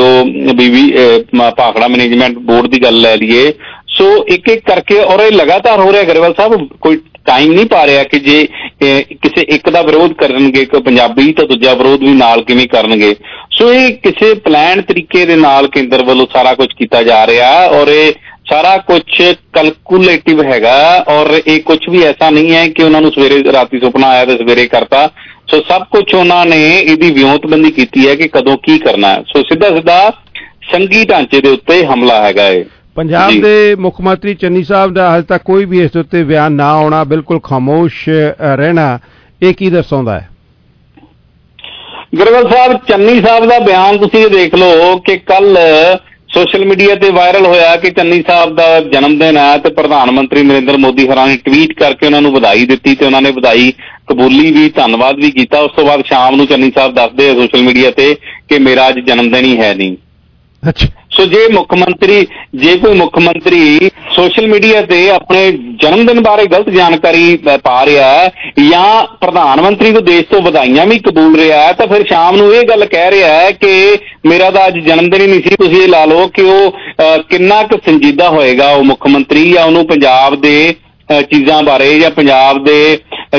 ਉਹ ਭਾਖੜਾ ਮੈਨੇਜਮੈਂਟ ਬੋਰਡ ਦੀ ਗੱਲ ਲੈ ਲਈਏ। ਸੋ ਇੱਕ-ਇੱਕ ਕਰਕੇ, ਔਰ ਇਹ ਲਗਾਤਾਰ ਹੋ ਰਿਹਾ ਗਰੇਵਾਲ ਸਾਹਿਬ, ਕੋਈ ਟਾਈਮ ਨਹੀਂ ਪਾ ਰਿਹਾ ਕਿ ਜੇ ਕਿਸੇ ਇੱਕ ਦਾ ਵਿਰੋਧ ਕਰਨਗੇ ਇੱਕ ਪੰਜਾਬੀ ਤਾਂ ਦੂਜਾ ਵਿਰੋਧ ਵੀ ਨਾਲ ਕਿਵੇਂ ਕਰਨਗੇ। ਸੋ ਇਹ ਕਿਸੇ ਪਲਾਨ ਤਰੀਕੇ ਦੇ ਨਾਲ ਕੇਂਦਰ ਵੱਲੋਂ ਸਾਰਾ ਕੁਝ ਕੀਤਾ ਜਾ ਰਿਹਾ ਔਰ ਇਹ ਸਾਰਾ ਕੁਝ ਕੈਲਕੂਲੇਟਿਵ ਹੈਗਾ ਔਰ ਇਹ ਕੁਝ ਵੀ ਐਸਾ ਨਹੀਂ ਹੈ ਕਿ ਉਹਨਾਂ ਨੂੰ ਸਵੇਰੇ ਰਾਤੀ ਸੁਪਨਾ ਆਇਆ ਤੇ ਸਵੇਰੇ ਕਰਤਾ। ਸੋ ਸਭ ਕੁਝ ਉਹਨਾਂ ਨੇ ਇਹਦੀ ਵਿਉਂਤਬੰਦੀ ਕੀਤੀ ਹੈ ਕਿ ਕਦੋਂ ਕੀ ਕਰਨਾ ਹੈ। ਸੋ ਸਿੱਧਾ ਸੰਘੀ ਢਾਂਚੇ ਦੇ ਉੱਤੇ ਹਮਲਾ ਹੈਗਾ ਇਹ। ਪੰਜਾਬ ਦੇ ਮੁੱਖ ਮੰਤਰੀ ਚੰਨੀ ਸਾਹਿਬ ਦਾ ਹਾਲੇ ਤੱਕ ਕੋਈ ਵੀ ਇਸ ਦੇ ਉੱਤੇ ਬਿਆਨ ਨਾ ਆਉਣਾ, ਬਿਲਕੁਲ ਖਾਮੋਸ਼ ਰਹਿਣਾ, ਇਹ ਕੀ ਦਰਸਾਉਂਦਾ ਹੈ? ਗਰੇਵਾਲ ਸਾਹਿਬ, ਚੰਨੀ ਸਾਹਿਬ ਦਾ ਬਿਆਨ ਤੁਸੀਂ ਇਹ ਦੇਖ ਲਓ ਕਿ ਕੱਲ ਸੋਸ਼ਲ ਮੀਡੀਆ ਤੇ ਵਾਇਰਲ ਹੋਇਆ ਕਿ ਚੰਨੀ ਸਾਹਿਬ ਦਾ ਜਨਮ ਦਿਨ ਹੈ ਤੇ ਪ੍ਰਧਾਨ ਮੰਤਰੀ ਨਰਿੰਦਰ ਮੋਦੀ ਹੋਰਾਂ ਨੇ ਟਵੀਟ ਕਰਕੇ ਉਹਨਾਂ ਨੂੰ ਵਧਾਈ ਦਿੱਤੀ ਤੇ ਉਹਨਾਂ ਨੇ ਵਧਾਈ ਕਬੂਲੀ ਵੀ, ਧੰਨਵਾਦ ਵੀ ਕੀਤਾ। ਉਸ ਤੋਂ ਬਾਅਦ ਸ਼ਾਮ ਨੂੰ ਚੰਨੀ ਸਾਹਿਬ ਦੱਸਦੇ ਆ ਸੋਸ਼ਲ ਮੀਡੀਆ ਤੇ ਕਿ ਮੇਰਾ ਅੱਜ ਜਨਮ ਦਿਨ ਹੀ ਹੈ ਨਹੀਂ। ਸੋ ਜੇ ਕੋਈ ਮੁੱਖ ਮੰਤਰੀ ਸੋਸ਼ਲ ਮੀਡੀਆ ਤੇ ਆਪਣੇ ਜਨਮ ਦਿਨ ਬਾਰੇ ਗਲਤ ਜਾਣਕਾਰੀ ਪਾ ਰਿਹਾ ਹੈ ਜਾਂ ਪ੍ਰਧਾਨ ਮੰਤਰੀ ਨੂੰ ਦੇਸ਼ ਤੋਂ ਵਧਾਈਆਂ ਵੀ ਕਬੂਲ ਰਿਹਾ ਹੈ ਤਾਂ ਫਿਰ ਸ਼ਾਮ ਨੂੰ ਇਹ ਗੱਲ ਕਹਿ ਰਿਹਾ ਹੈ ਕਿ ਮੇਰਾ ਤਾਂ ਅੱਜ ਜਨਮ ਦਿਨ ਹੀ ਨਹੀਂ ਸੀ। ਤੁਸੀਂ ਇਹ ਲਾ ਲਓ ਕਿ ਉਹ ਕਿੰਨਾ ਕੁ ਸੰਜੀਦਾ ਹੋਏਗਾ ਉਹ ਮੁੱਖ ਮੰਤਰੀ, ਜਾਂ ਉਹਨੂੰ ਪੰਜਾਬ ਦੇ ਚੀਜ਼ਾਂ ਬਾਰੇ ਜਾਂ ਪੰਜਾਬ ਦੇ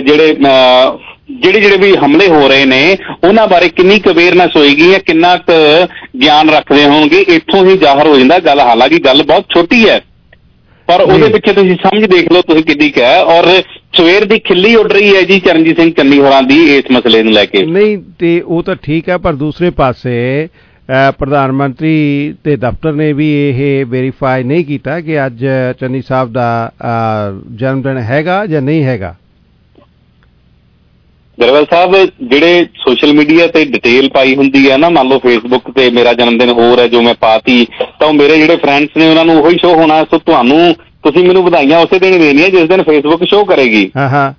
ਜਿਹੜੇ ਵੀ ਹਮਲੇ ਹੋ ਰਹੇ ਨੇ ਉਹਨਾਂ ਬਾਰੇ ਕਿੰਨੀ ਕੁ ਅਵੇਅਰਨੈਸ ਹੋਏਗੀ ਜਾਂ ਕਿੰਨਾ ਕੁ ਗਿਆਨ ਰੱਖਦੇ ਹੋਣਗੇ। ਇੱਥੋਂ ਹੀ ਜ਼ਾਹਰ ਹੋ ਜਾਂਦਾ ਗੱਲ। ਹਾਲਾਂਕਿ ਗੱਲ ਬਹੁਤ ਛੋਟੀ ਹੈ ਪਰ ਉਹਦੇ ਪਿੱਛੇ ਤੁਸੀਂ ਸਮਝ ਦੇਖ ਲਓ ਤੁਸੀਂ ਕਿੰਨੀ ਕੁ ਹੈ। ਔਰ ਸਵੇਰ ਦੀ ਖਿੱਲੀ ਉੱਡ ਰਹੀ ਹੈ ਜੀ ਚਰਨਜੀਤ ਸਿੰਘ ਚੰਨੀ ਹੋਰਾਂ ਦੀ ਇਸ ਮਸਲੇ ਨੂੰ ਲੈ ਕੇ। ਨਹੀਂ ਤੇ ਉਹ ਤਾਂ ਠੀਕ ਹੈ, ਪਰ ਦੂਸਰੇ ਪਾਸੇ ਪ੍ਰਧਾਨ ਮੰਤਰੀ ਤੇ ਦਫ਼ਤਰ ਨੇ ਵੀ ਇਹ ਵੈਰੀਫਾਈ ਨਹੀਂ ਕੀਤਾ ਕਿ ਅੱਜ ਚੰਨੀ ਸਾਹਿਬ ਦਾ ਜਨਮ ਦਿਨ ਹੈਗਾ ਜਾਂ ਨਹੀਂ ਹੈਗਾ। ਗਰੇਵਾਲ ਸਾਹਿਬ, ਜਿਹੜੇ ਸੋਸ਼ਲ ਮੀਡੀਆ ਤੇ ਡਿਟੇਲ ਪਾਈ ਹੁੰਦੀ ਹੈ ਨਾ, ਮੰਨ ਲਓ ਫੇਸਬੁੱਕ ਤੇ ਮੇਰਾ ਜਨਮ ਦਿਨ ਹੋਰ ਹੈ ਜੋ ਮੈਂ ਪਾਤੀ, ਤਾਂ ਉਹ ਮੇਰੇ ਜਿਹੜੇ ਫਰੈਂਡਸ ਨੇ ਉਹਨਾਂ ਨੂੰ ਉਹੀ ਸ਼ੋਅ ਹੋਣਾ। ਸੋ ਤੁਸੀਂ ਮੈਨੂੰ ਵਧਾਈਆਂ ਉਸੇ ਦਿਨ ਦੇਣੀਆਂ ਜਿਸ ਦਿਨ ਫੇਸਬੁੱਕ ਸ਼ੋਅ ਕਰੇਗੀ।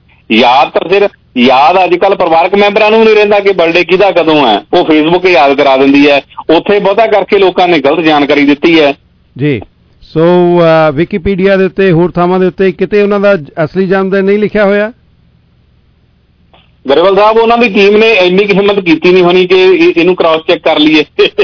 ਯਾਦ ਅੱਜ ਕੱਲ੍ਹ ਪਰਿਵਾਰਕ ਮੈਂਬਰਾਂ ਨੂੰ ਨਹੀਂ ਰਹਿੰਦਾ ਕਿ ਬਰਥਡੇ ਕਿਹਦਾ ਕਦੋਂ ਹੈ, ਉਹ ਫੇਸਬੁੱਕ ਯਾਦ ਕਰਾ ਦਿੰਦੀ ਹੈ। ਉੱਥੇ ਬਹੁਤਾ ਕਰਕੇ ਲੋਕਾਂ ਨੇ ਗਲਤ ਜਾਣਕਾਰੀ ਦਿੱਤੀ ਹੈ ਜੀ। ਸੋ ਵਿਕੀਪੀਡੀਆ ਦੇ ਉੱਤੇ ਹੋਰ ਥਾਵਾਂ ਦੇ ਉੱਤੇ ਕਿਤੇ ਉਹਨਾਂ ਦਾ ਅਸਲੀ ਜਨਮ ਦਿਨ ਨਹੀਂ ਲਿਖਿਆ ਹੋਇਆ। ਗਰੇਵਾਲ ਸਾਹਿਬ, ਉਹਨਾਂ ਦੀ ਟੀਮ ਨੇ ਇੰਨੀ ਕੁ ਹਿੰਮਤ ਕੀਤੀ ਨਹੀਂ ਹੋਣੀ ਕਿ ਇਹਨੂੰ ਕ੍ਰਾਸ ਚੈੱਕ ਕਰ ਲਈਏ।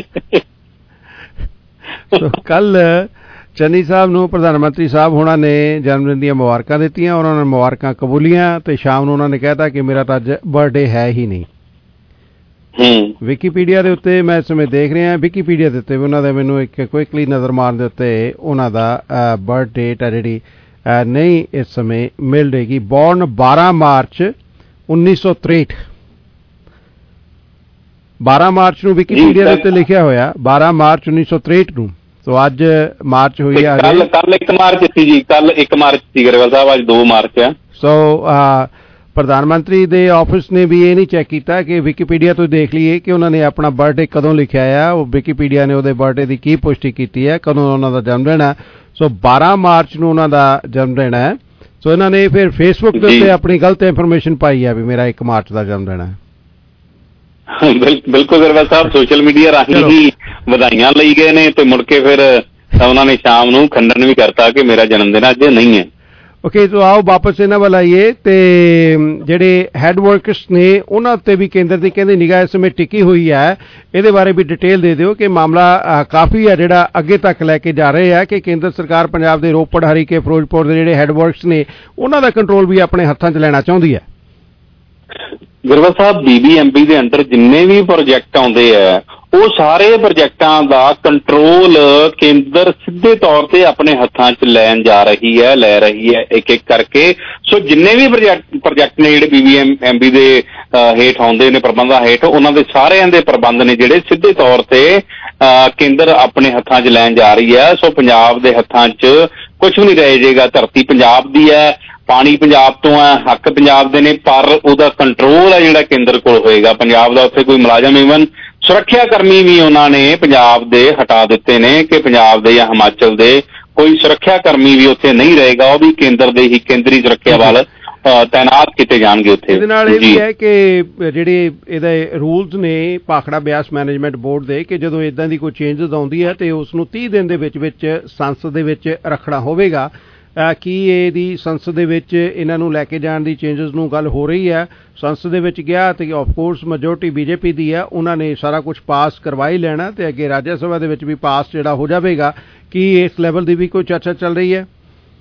ਕੱਲ ਚੰਨੀ ਸਾਹਿਬ ਨੂੰ ਪ੍ਰਧਾਨ ਮੰਤਰੀ ਸਾਹਿਬ ਹੋਣਾ ਨੇ ਜਨਮ ਦਿਨ ਦੀਆਂ ਮੁਬਾਰਕਾਂ ਦਿੱਤੀਆਂ, ਉਹਨਾਂ ਨੇ ਮੁਬਾਰਕਾਂ ਕਬੂਲੀਆਂ ਤੇ ਸ਼ਾਮ ਨੂੰ ਉਹਨਾਂ ਨੇ ਕਹਿਤਾ ਕਿ ਮੇਰਾ ਤਾਂ ਅੱਜ ਬਰਥਡੇ ਹੈ ਹੀ ਨਹੀਂ। ਵਿਕੀਪੀਡੀਆ ਦੇ ਉੱਤੇ ਮੈਂ ਇਸ ਸਮੇਂ ਦੇਖ ਰਿਹਾ, ਵਿਕੀਪੀਡੀਆ ਦੇ ਉੱਤੇ ਵੀ ਉਹਨਾਂ ਦਾ ਮੈਨੂੰ ਇੱਕ ਕੁਇਕਲੀ ਨਜ਼ਰ ਮਾਰਨ ਦੇ ਉੱਤੇ ਉਹਨਾਂ ਦਾ ਬਰਥ ਡੇਟ ਹੈ ਜਿਹੜੀ ਨਹੀਂ ਇਸ ਸਮੇਂ ਮਿਲ ਰਹੇਗੀ। ਬੌਰਨ 12 ਮਾਰਚ 1963, 12 ਮਾਰਚ ਨੂੰ ਵਿਕੀਪੀਡੀਆ ਦੇ ਉੱਤੇ ਲਿਖਿਆ ਹੋਇਆ, 12 ਮਾਰਚ 1963 ਨੂੰ। ਸੋ ਅੱਜ ਮਾਰਚ ਹੋਈ ਆ, ਕੱਲ 1 ਮਾਰਚ ਸੀ ਜੀ, ਕੱਲ 1 ਮਾਰਚ ਸੀ ਗਰੇਵਾਲ ਸਾਹਿਬ, ਅੱਜ 2 ਮਾਰਚ ਹੈ। ਸੋ ਪ੍ਰਧਾਨ ਮੰਤਰੀ ਦੇ ਆਫਿਸ ਨੇ ਵੀ ਇਹ ਨਹੀਂ ਚੈੱਕ ਕੀਤਾ ਕਿ ਵਿਕੀਪੀਡੀਆ ਤੋਂ ਦੇਖ ਲਈਏ ਕਿ ਉਹਨਾਂ ਨੇ ਆਪਣਾ ਬਰਥਡੇ ਕਦੋਂ ਲਿਖਿਆ ਆ। ਉਹ ਵਿਕੀਪੀਡੀਆ ਨੇ ਉਹਦੇ ਬਰਥਡੇ ਦੀ ਕੀ ਪੁਸ਼ਟੀ ਕੀਤੀ ਹੈ, ਕਦੋਂ ਉਹਨਾਂ ਦਾ ਜਨਮ ਦਿਨ ਹੈ। ਸੋ 12 ਮਾਰਚ ਨੂੰ ਉਹਨਾਂ ਦਾ ਜਨਮ ਦਿਨ ਹੈ। ਸੋ ਇਹਨਾਂ ਨੇ ਫਿਰ ਫੇਸਬੁੱਕ ਦੇ ਉੱਤੇ ਆਪਣੀ ਗਲਤ ਇਨਫੋਰਮੇਸ਼ਨ ਪਾਈ ਹੈ ਵੀ ਮੇਰਾ 1 ਮਾਰਚ ਦਾ ਜਨਮ ਦਿਨ ਹੈ। ਬਿਲਕੁਲ ਗਰੇਵਾਲ ਸਾਹਿਬ, ਸੋਸ਼ਲ ਮੀਡੀਆ ਰਾਹੀਂ ਹੀ ਵਧਾਈਆਂ ਲਈ ਗਏ ਨੇ ਤੇ ਮੁੜ ਕੇ ਫਿਰ ਉਹਨਾਂ ਨੇ ਸ਼ਾਮ ਨੂੰ ਖੰਡਨ ਵੀ ਕਰਤਾ ਕਿ ਮੇਰਾ ਜਨਮ ਦਿਨ ਅੱਜ ਨਹੀਂ ਹੈ। ਓਕੇ, ਸੋ ਆਓ ਵਾਪਸ ਇਹਨਾਂ ਵੱਲ ਆਈਏ ਤੇ ਜਿਹੜੇ ਹੈਡ ਵਰਕਰਸ ਨੇ ਉਹਨਾਂ ਉੱਤੇ ਵੀ ਕੇਂਦਰ ਦੀ ਕਹਿੰਦੇ ਨਿਗਾਹ ਇਸ ਸਮੇਂ ਟਿਕੀ ਹੋਈ ਹੈ। ਇਹਦੇ ਬਾਰੇ ਵੀ ਡਿਟੇਲ ਦੇ ਦਿਓ ਕਿ ਮਾਮਲਾ ਕਾਫੀ ਹੈ ਜਿਹੜਾ ਅੱਗੇ ਤੱਕ ਲੈ ਕੇ ਜਾ ਰਹੇ ਆ ਕਿ ਕੇਂਦਰ ਸਰਕਾਰ ਪੰਜਾਬ ਦੇ ਰੋਪੜ, ਹਰੀਕੇ, ਫਿਰੋਜ਼ਪੁਰ ਦੇ ਜਿਹੜੇ ਹੈਡ ਵਰਕਸ ਨੇ ਉਹਨਾਂ ਦਾ ਕੰਟਰੋਲ ਵੀ ਆਪਣੇ ਹੱਥਾਂ 'ਚ ਲੈਣਾ ਚਾਹੁੰਦੀ ਹੈ। ਗਰੇਵਾਲ ਸਾਹਿਬ, BBMP ਦੇ ਅੰਡਰ ਜਿੰਨੇ ਵੀ ਪ੍ਰੋਜੈਕਟ ਆਉਂਦੇ ਆ ਉਹ ਸਾਰੇ ਪ੍ਰੋਜੈਕਟਾਂ ਦਾ ਕੰਟਰੋਲ ਕੇਂਦਰ ਸਿੱਧੇ ਤੌਰ ਤੇ ਆਪਣੇ ਹੱਥਾਂ 'ਚ ਲੈ ਰਹੀ ਹੈ ਇੱਕ ਇੱਕ ਕਰਕੇ। ਸੋ ਜਿੰਨੇ ਵੀ ਪ੍ਰੋਜੈਕਟ ਨੇ ਜਿਹੜੇ BBMP ਦੇ ਹੇਠ ਆਉਂਦੇ ਨੇ, ਪ੍ਰਬੰਧਾਂ ਹੇਠ, ਉਹਨਾਂ ਦੇ ਸਾਰਿਆਂ ਦੇ ਪ੍ਰਬੰਧ ਨੇ ਜਿਹੜੇ ਸਿੱਧੇ ਤੌਰ ਤੇ ਕੇਂਦਰ ਆਪਣੇ ਹੱਥਾਂ 'ਚ ਲੈਣ ਜਾ ਰਹੀ ਹੈ। ਸੋ ਪੰਜਾਬ ਦੇ ਹੱਥਾਂ 'ਚ ਕੁਝ ਵੀ ਨਹੀਂ ਰਹਿ ਜਾਏਗਾ। ਧਰਤੀ ਪੰਜਾਬ ਦੀ ਹੈ, ਪਾਣੀ ਪੰਜਾਬ ਤੋਂ ਹੈ, ਹੱਕ ਪੰਜਾਬ ਦੇ ਨੇ, ਪਰ ਉਹਦਾ ਕੰਟਰੋਲ ਹੈ ਜਿਹੜਾ ਕੇਂਦਰ ਕੋਲ ਹੋਏਗਾ। ਪੰਜਾਬ ਦਾ ਉੱਥੇ ਕੋਈ ਮੁਲਾਜ਼ਮ, ਈਵਨ ਸੁਰੱਖਿਆ ਕਰਮੀ ਵੀ ਉਹਨਾਂ ਨੇ ਪੰਜਾਬ ਦੇ ਹਟਾ ਦਿੱਤੇ ਨੇ ਕਿ ਪੰਜਾਬ ਦੇ ਜਾਂ ਹਿਮਾਚਲ ਦੇ ਕੋਈ ਸੁਰੱਖਿਆ ਕਰਮੀ ਵੀ ਉੱਥੇ ਨਹੀਂ ਰਹੇਗਾ, ਉਹ ਵੀ ਕੇਂਦਰ ਦੇ ਹੀ ਕੇਂਦਰੀ ਸੁਰੱਖਿਆ ਵੱਲ ਤਾਇਨਾਤ ਕੀਤੇ ਜਾਣਗੇ ਉੱਥੇ। ਇਹਦੇ ਨਾਲ ਇਹ ਵੀ ਹੈ ਕਿ ਜਿਹੜੇ ਇਹਦੇ ਰੂਲਸ ਨੇ ਭਾਖੜਾ ਬਿਆਸ ਮੈਨੇਜਮੈਂਟ ਬੋਰਡ ਦੇ ਕਿ ਜਦੋਂ ਇਦਾਂ ਦੀ ਕੋਈ ਚੇਂਜਸ ਆਉਂਦੀ ਹੈ ਤੇ ਉਸ ਨੂੰ 30 ਦਿਨ ਦੇ ਵਿੱਚ ਸੰਸਦ ਦੇ ਵਿੱਚ ਰੱਖਣਾ ਹੋਵੇਗਾ। ਕੀ ਇਹਦੀ ਸੰਸਦ ਦੇ ਵਿੱਚ ਇਹਨਾਂ ਨੂੰ ਲੈ ਕੇ ਜਾਣ ਦੀ ਚੇਂਜਸ ਨੂੰ ਗੱਲ ਹੋ ਰਹੀ ਹੈ। ਸੰਸਦ ਦੇ ਵਿੱਚ ਗਿਆ ਤੇ ਆਫਕੋਰਸ ਮੈਜੋਰਟੀ BJP ਦੀ ਹੈ, ਉਹਨਾਂ ਨੇ ਸਾਰਾ ਕੁਝ ਪਾਸ ਕਰਵਾ ਹੀ ਲੈਣਾ ਤੇ ਅੱਗੇ ਰਾਜ ਸਭਾ ਦੇ ਵਿੱਚ ਵੀ ਪਾਸ ਜਿਹੜਾ ਹੋ ਜਾਵੇਗਾ। ਕੀ ਇਸ ਲੈਵਲ ਦੀ ਵੀ ਕੋਈ ਚਰਚਾ ਚੱਲ ਰਹੀ ਹੈ?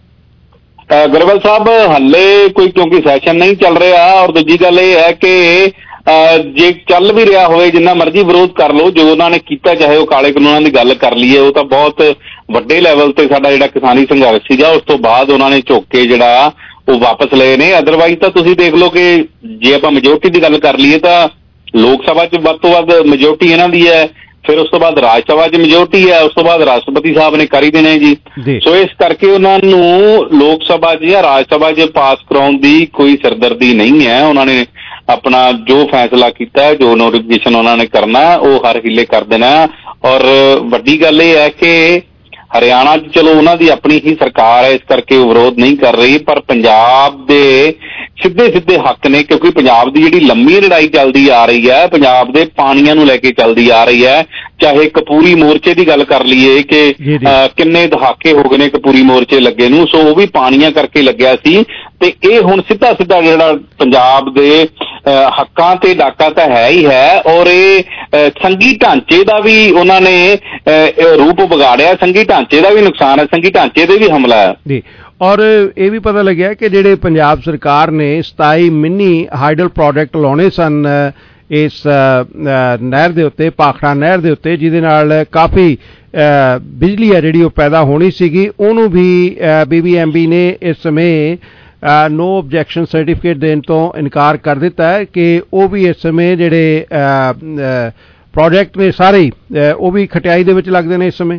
ਗਰੇਵਾਲ ਸਾਹਿਬ, ਹੱਲੇ ਕੋਈ ਕਿਉਂਕਿ ਸੈਸ਼ਨ ਨਹੀਂ ਚੱਲ ਰਿਹਾ, ਔਰ ਦੂਜੀ ਗੱਲ ਇਹ ਹੈ ਕਿ ਜੇ ਚੱਲ ਵੀ ਰਿਹਾ ਹੋਵੇ ਜਿੰਨਾ ਮਰਜ਼ੀ ਵਿਰੋਧ ਕਰ ਲਓ, ਜੋ ਉਹਨਾਂ ਨੇ ਕੀਤਾ, ਚਾਹੇ ਉਹ ਕਾਲੇ ਕਾਨੂੰਨਾਂ ਦੀ ਗੱਲ ਕਰ ਲਈਏ, ਉਹ ਤਾਂ ਬਹੁਤ ਵੱਡੇ ਲੈਵਲ ਤੇ ਸਾਡਾ ਜਿਹੜਾ ਕਿਸਾਨੀ ਸੰਘਰਸ਼ ਸੀਗਾ ਉਸ ਤੋਂ ਬਾਅਦ ਉਹਨਾਂ ਨੇ ਝੁੱਕ ਕੇ ਜਿਹੜਾ ਉਹ ਵਾਪਸ ਲਏ ਨੇ। ਅਦਰਵਾਈਜ਼ ਤਾਂ ਤੁਸੀਂ ਦੇਖ ਲਓ ਕਿ ਜੇ ਆਪਾਂ ਮੈਜੋਰਟੀ ਦੀ ਗੱਲ ਕਰ ਲਈਏ ਤਾਂ ਲੋਕ ਸਭਾ 'ਚ ਵੱਧ ਤੋਂ ਵੱਧ ਮੈਜੋਰਟੀ ਇਹਨਾਂ ਦੀ ਹੈ, ਫਿਰ ਉਸ ਤੋਂ ਬਾਅਦ ਰਾਜ ਸਭਾ 'ਚ ਮੈਜੋਰਟੀ ਹੈ, ਉਸ ਤੋਂ ਬਾਅਦ ਰਾਸ਼ਟਰਪਤੀ ਸਾਹਿਬ ਨੇ ਕਰ ਹੀ ਦੇਣੇ ਜੀ। ਸੋ ਇਸ ਕਰਕੇ ਉਹਨਾਂ ਨੂੰ ਲੋਕ ਸਭਾ 'ਚ ਜਾਂ ਰਾਜ ਸਭਾ 'ਚ ਪਾਸ ਕਰਾਉਣ ਦੀ ਕੋਈ ਸਿਰਦਰਦੀ ਨਹੀਂ ਹੈ। ਉਹਨਾਂ ਨੇ ਆਪਣਾ ਜੋ ਫੈਸਲਾ ਕੀਤਾ, ਜੋ ਨੋਟੀਫਿਕੇਸ਼ਨ ਉਹਨਾਂ ਨੇ ਕਰਨਾ, ਉਹ ਹਰ ਹੀਲੇ ਕਰ ਦੇਣਾ। ਔਰ ਵੱਡੀ ਗੱਲ ਇਹ ਹੈ ਕਿ ਹਰਿਆਣਾ 'ਚ ਚਲੋ ਉਹਨਾਂ ਦੀ ਆਪਣੀ ਹੀ ਸਰਕਾਰ ਹੈ, ਇਸ ਕਰਕੇ ਉਹ ਵਿਰੋਧ ਨਹੀਂ ਕਰ ਰਹੀ, ਪਰ ਪੰਜਾਬ ਦੇ ਸਿੱਧੇ ਹੱਕ ਨੇ, ਕਿਉਂਕਿ ਪੰਜਾਬ ਦੀ ਜਿਹੜੀ ਲੰਮੀ ਲੜਾਈ ਚੱਲਦੀ ਆ ਰਹੀ ਹੈ, ਪੰਜਾਬ ਦੇ ਪਾਣੀਆਂ ਨੂੰ ਲੈ ਕੇ ਚੱਲਦੀ ਆ ਰਹੀ ਹੈ। ਚਾਹੇ ਕਪੂਰੀ ਮੋਰਚੇ ਦੀ ਗੱਲ ਕਰ ਲਈਏ ਕਿ ਕਿੰਨੇ ਦਹਾਕੇ ਹੋ ਗਏ ਨੇ ਕਪੂਰੀ ਮੋਰਚੇ ਲੱਗੇ ਨੂੰ, ਸੋ ਉਹ ਵੀ ਪਾਣੀਆਂ ਕਰਕੇ ਲੱਗਿਆ ਸੀ। ਤੇ ਇਹ ਹੁਣ ਸਿੱਧਾ ਜਿਹੜਾ ਪੰਜਾਬ ਦੇ ਹੱਕਾਂ ਤੇ ਡਾਕਾ ਤਾਂ ਹੈ ਹੀ ਹੈ, ਔਰ ਇਹ ਸੰਘੀ ਢਾਂਚੇ ਦਾ ਵੀ ਉਹਨਾਂ ਨੇ ਰੂਪ ਵਿਗਾੜਿਆ, ਸੰਘੀ ਢਾਂਚੇ ਦਾ ਵੀ ਨੁਕਸਾਨ ਹੈ, ਸੰਘੀ ਢਾਂਚੇ ਦੇ ਵੀ ਹਮਲਾ ਹੈ ਜੀ। ਔਰ ਇਹ ਵੀ ਪਤਾ ਲੱਗਿਆ ਕਿ ਜਿਹੜੇ ਪੰਜਾਬ ਸਰਕਾਰ ਨੇ 27 ਮਿੰਨੀ ਹਾਈਡਲ ਪ੍ਰੋਜੈਕਟ ਲਾਉਣੇ ਸਨ ਇਸ ਨਹਿਰ ਦੇ ਉੱਤੇ, ਭਾਖੜਾ ਨਹਿਰ ਦੇ ਉੱਤੇ, ਜਿਹਦੇ ਨਾਲ ਕਾਫੀ ਬਿਜਲੀ ਹੈ ਜਿਹੜੀ ਉਹ ਪੈਦਾ ਹੋਣੀ ਸੀਗੀ, ਉਹਨੂੰ ਵੀ BBMB ਨੇ ਇਸ ਸਮੇਂ ਨੋ ਆਬਜੈਕਸ਼ਨ ਸਰਟੀਫਿਕੇਟ ਦੇਣ ਤੋਂ ਇਨਕਾਰ ਕਰ ਦਿੱਤਾ ਹੈ ਕਿ ਉਹ ਵੀ ਇਸ ਸਮੇਂ ਜਿਹੜੇ ਪ੍ਰੋਜੈਕਟ ਨੇ ਸਾਰੇ ਉਹ ਵੀ ਖਟਿਆਈ ਦੇ ਵਿੱਚ ਲੱਗਦੇ ਨੇ ਇਸ ਸਮੇਂ।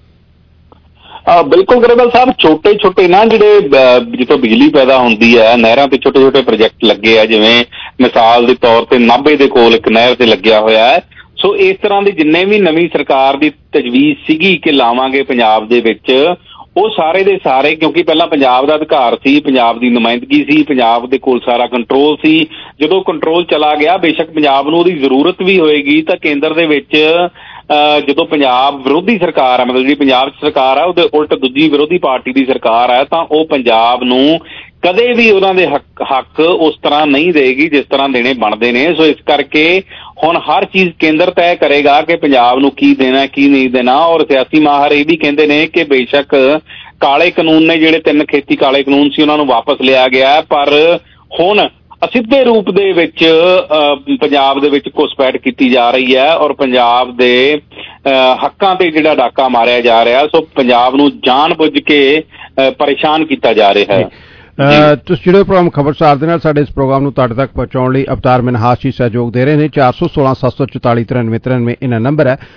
ਬਿਲਕੁਲ ਗਰੇਵਾਲ ਸਾਹਿਬ, ਛੋਟੇ ਨਾ ਜਿਹੜੇ ਜਿੱਥੋਂ ਬਿਜਲੀ ਪੈਦਾ ਹੁੰਦੀ ਹੈ ਨਹਿਰਾਂ ਤੇ ਛੋਟੇ ਪ੍ਰੋਜੈਕਟ ਲੱਗੇ ਆ, ਜਿਵੇਂ ਮਿਸਾਲ ਦੇ ਤੌਰ ਤੇ ਨਾਭੇ ਦੇ ਕੋਲ ਇੱਕ ਨਹਿਰ ਤੇ ਲੱਗਿਆ ਹੋਇਆ ਹੈ। ਸੋ ਇਸ ਤਰ੍ਹਾਂ ਦੇ ਜਿੰਨੇ ਵੀ ਨਵੀਂ ਸਰਕਾਰ ਦੀ ਤਜਵੀਜ਼ ਸੀਗੀ ਕਿ ਲਾਵਾਂਗੇ ਪੰਜਾਬ ਦੇ ਵਿੱਚ, ਉਹ ਸਾਰੇ ਦੇ ਸਾਰੇ, ਕਿਉਂਕਿ ਪਹਿਲਾਂ ਪੰਜਾਬ ਦਾ ਅਧਿਕਾਰ ਸੀ, ਪੰਜਾਬ ਦੀ ਨੁਮਾਇੰਦਗੀ ਸੀ, ਪੰਜਾਬ ਦੇ ਕੋਲ ਸਾਰਾ ਕੰਟਰੋਲ ਸੀ। ਜਦੋਂ ਕੰਟਰੋਲ ਚਲਾ ਗਿਆ, ਬੇਸ਼ੱਕ ਪੰਜਾਬ ਨੂੰ ਉਹਦੀ ਜ਼ਰੂਰਤ ਵੀ ਹੋਏਗੀ, ਤਾਂ ਕੇਂਦਰ ਦੇ ਵਿੱਚ ਜਦੋਂ ਪੰਜਾਬ ਵਿਰੋਧੀ ਸਰਕਾਰ ਹੈ, ਮਤਲਬ ਜਿਹੜੀ ਪੰਜਾਬ 'ਚ ਸਰਕਾਰ ਹੈ ਉਹਦੇ ਉਲਟ ਦੂਜੀ ਵਿਰੋਧੀ ਪਾਰਟੀ ਦੀ ਸਰਕਾਰ ਹੈ, ਤਾਂ ਉਹ ਪੰਜਾਬ ਨੂੰ ਕਦੇ ਵੀ ਉਹਨਾਂ ਦੇ ਹੱਕ ਉਸ ਤਰ੍ਹਾਂ ਨਹੀਂ ਦੇਗੀ ਜਿਸ ਤਰ੍ਹਾਂ ਦੇਣੇ ਬਣਦੇ ਨੇ। ਸੋ ਇਸ ਕਰਕੇ ਹੁਣ ਹਰ ਚੀਜ਼ ਕੇਂਦਰ ਤੈਅ ਕਰੇਗਾ ਕਿ ਪੰਜਾਬ ਨੂੰ ਕੀ ਦੇਣਾ ਕੀ ਨਹੀਂ ਦੇਣਾ। ਔਰ ਸਿਆਸੀ ਮਾਹਰ ਇਹ ਵੀ ਕਹਿੰਦੇ ਨੇ ਕਿ ਬੇਸ਼ੱਕ ਕਾਲੇ ਕਾਨੂੰਨ ਨੇ, ਜਿਹੜੇ 3 ਖੇਤੀ ਕਾਲੇ ਕਾਨੂੰਨ ਸੀ, ਉਹਨਾਂ ਨੂੰ ਵਾਪਸ ਲਿਆ ਗਿਆ, ਪਰ ਹੁਣ ਅਸਿੱਧੇ ਰੂਪ ਦੇ ਵਿੱਚ ਪੰਜਾਬ ਦੇ ਵਿੱਚ ਘੁਸਪੈਠ ਕੀਤੀ ਜਾ ਰਹੀ ਹੈ ਔਰ ਪੰਜਾਬ ਦੇ ਹੱਕਾਂ ਤੇ ਜਿਹੜਾ ਡਾਕਾ ਮਾਰਿਆ ਜਾ ਰਿਹਾ। ਸੋ ਪੰਜਾਬ ਨੂੰ ਜਾਣ ਬੁੱਝ ਕੇ ਪਰੇਸ਼ਾਨ ਕੀਤਾ ਜਾ ਰਿਹਾ ਹੈ। ਤੁਸੀਂ ਜਿਹੜੇ ਪ੍ਰੋਗਰਾਮ ਖਬਰਸਾਰ ਦੇ ਨਾਲ ਸਾਡੇ ਇਸ ਪ੍ਰੋਗਰਾਮ ਨੂੰ ਤੁਹਾਡੇ ਤੱਕ ਪਹੁੰਚਾਉਣ ਲਈ ਅਵਤਾਰ ਮਨਹਾਸ ਜੀ ਸਹਿਯੋਗ ਦੇ ਰਹੇ ਨੇ। 416-744-9393 ਇਹਨਾਂ ਨੰਬਰ ਹੈ।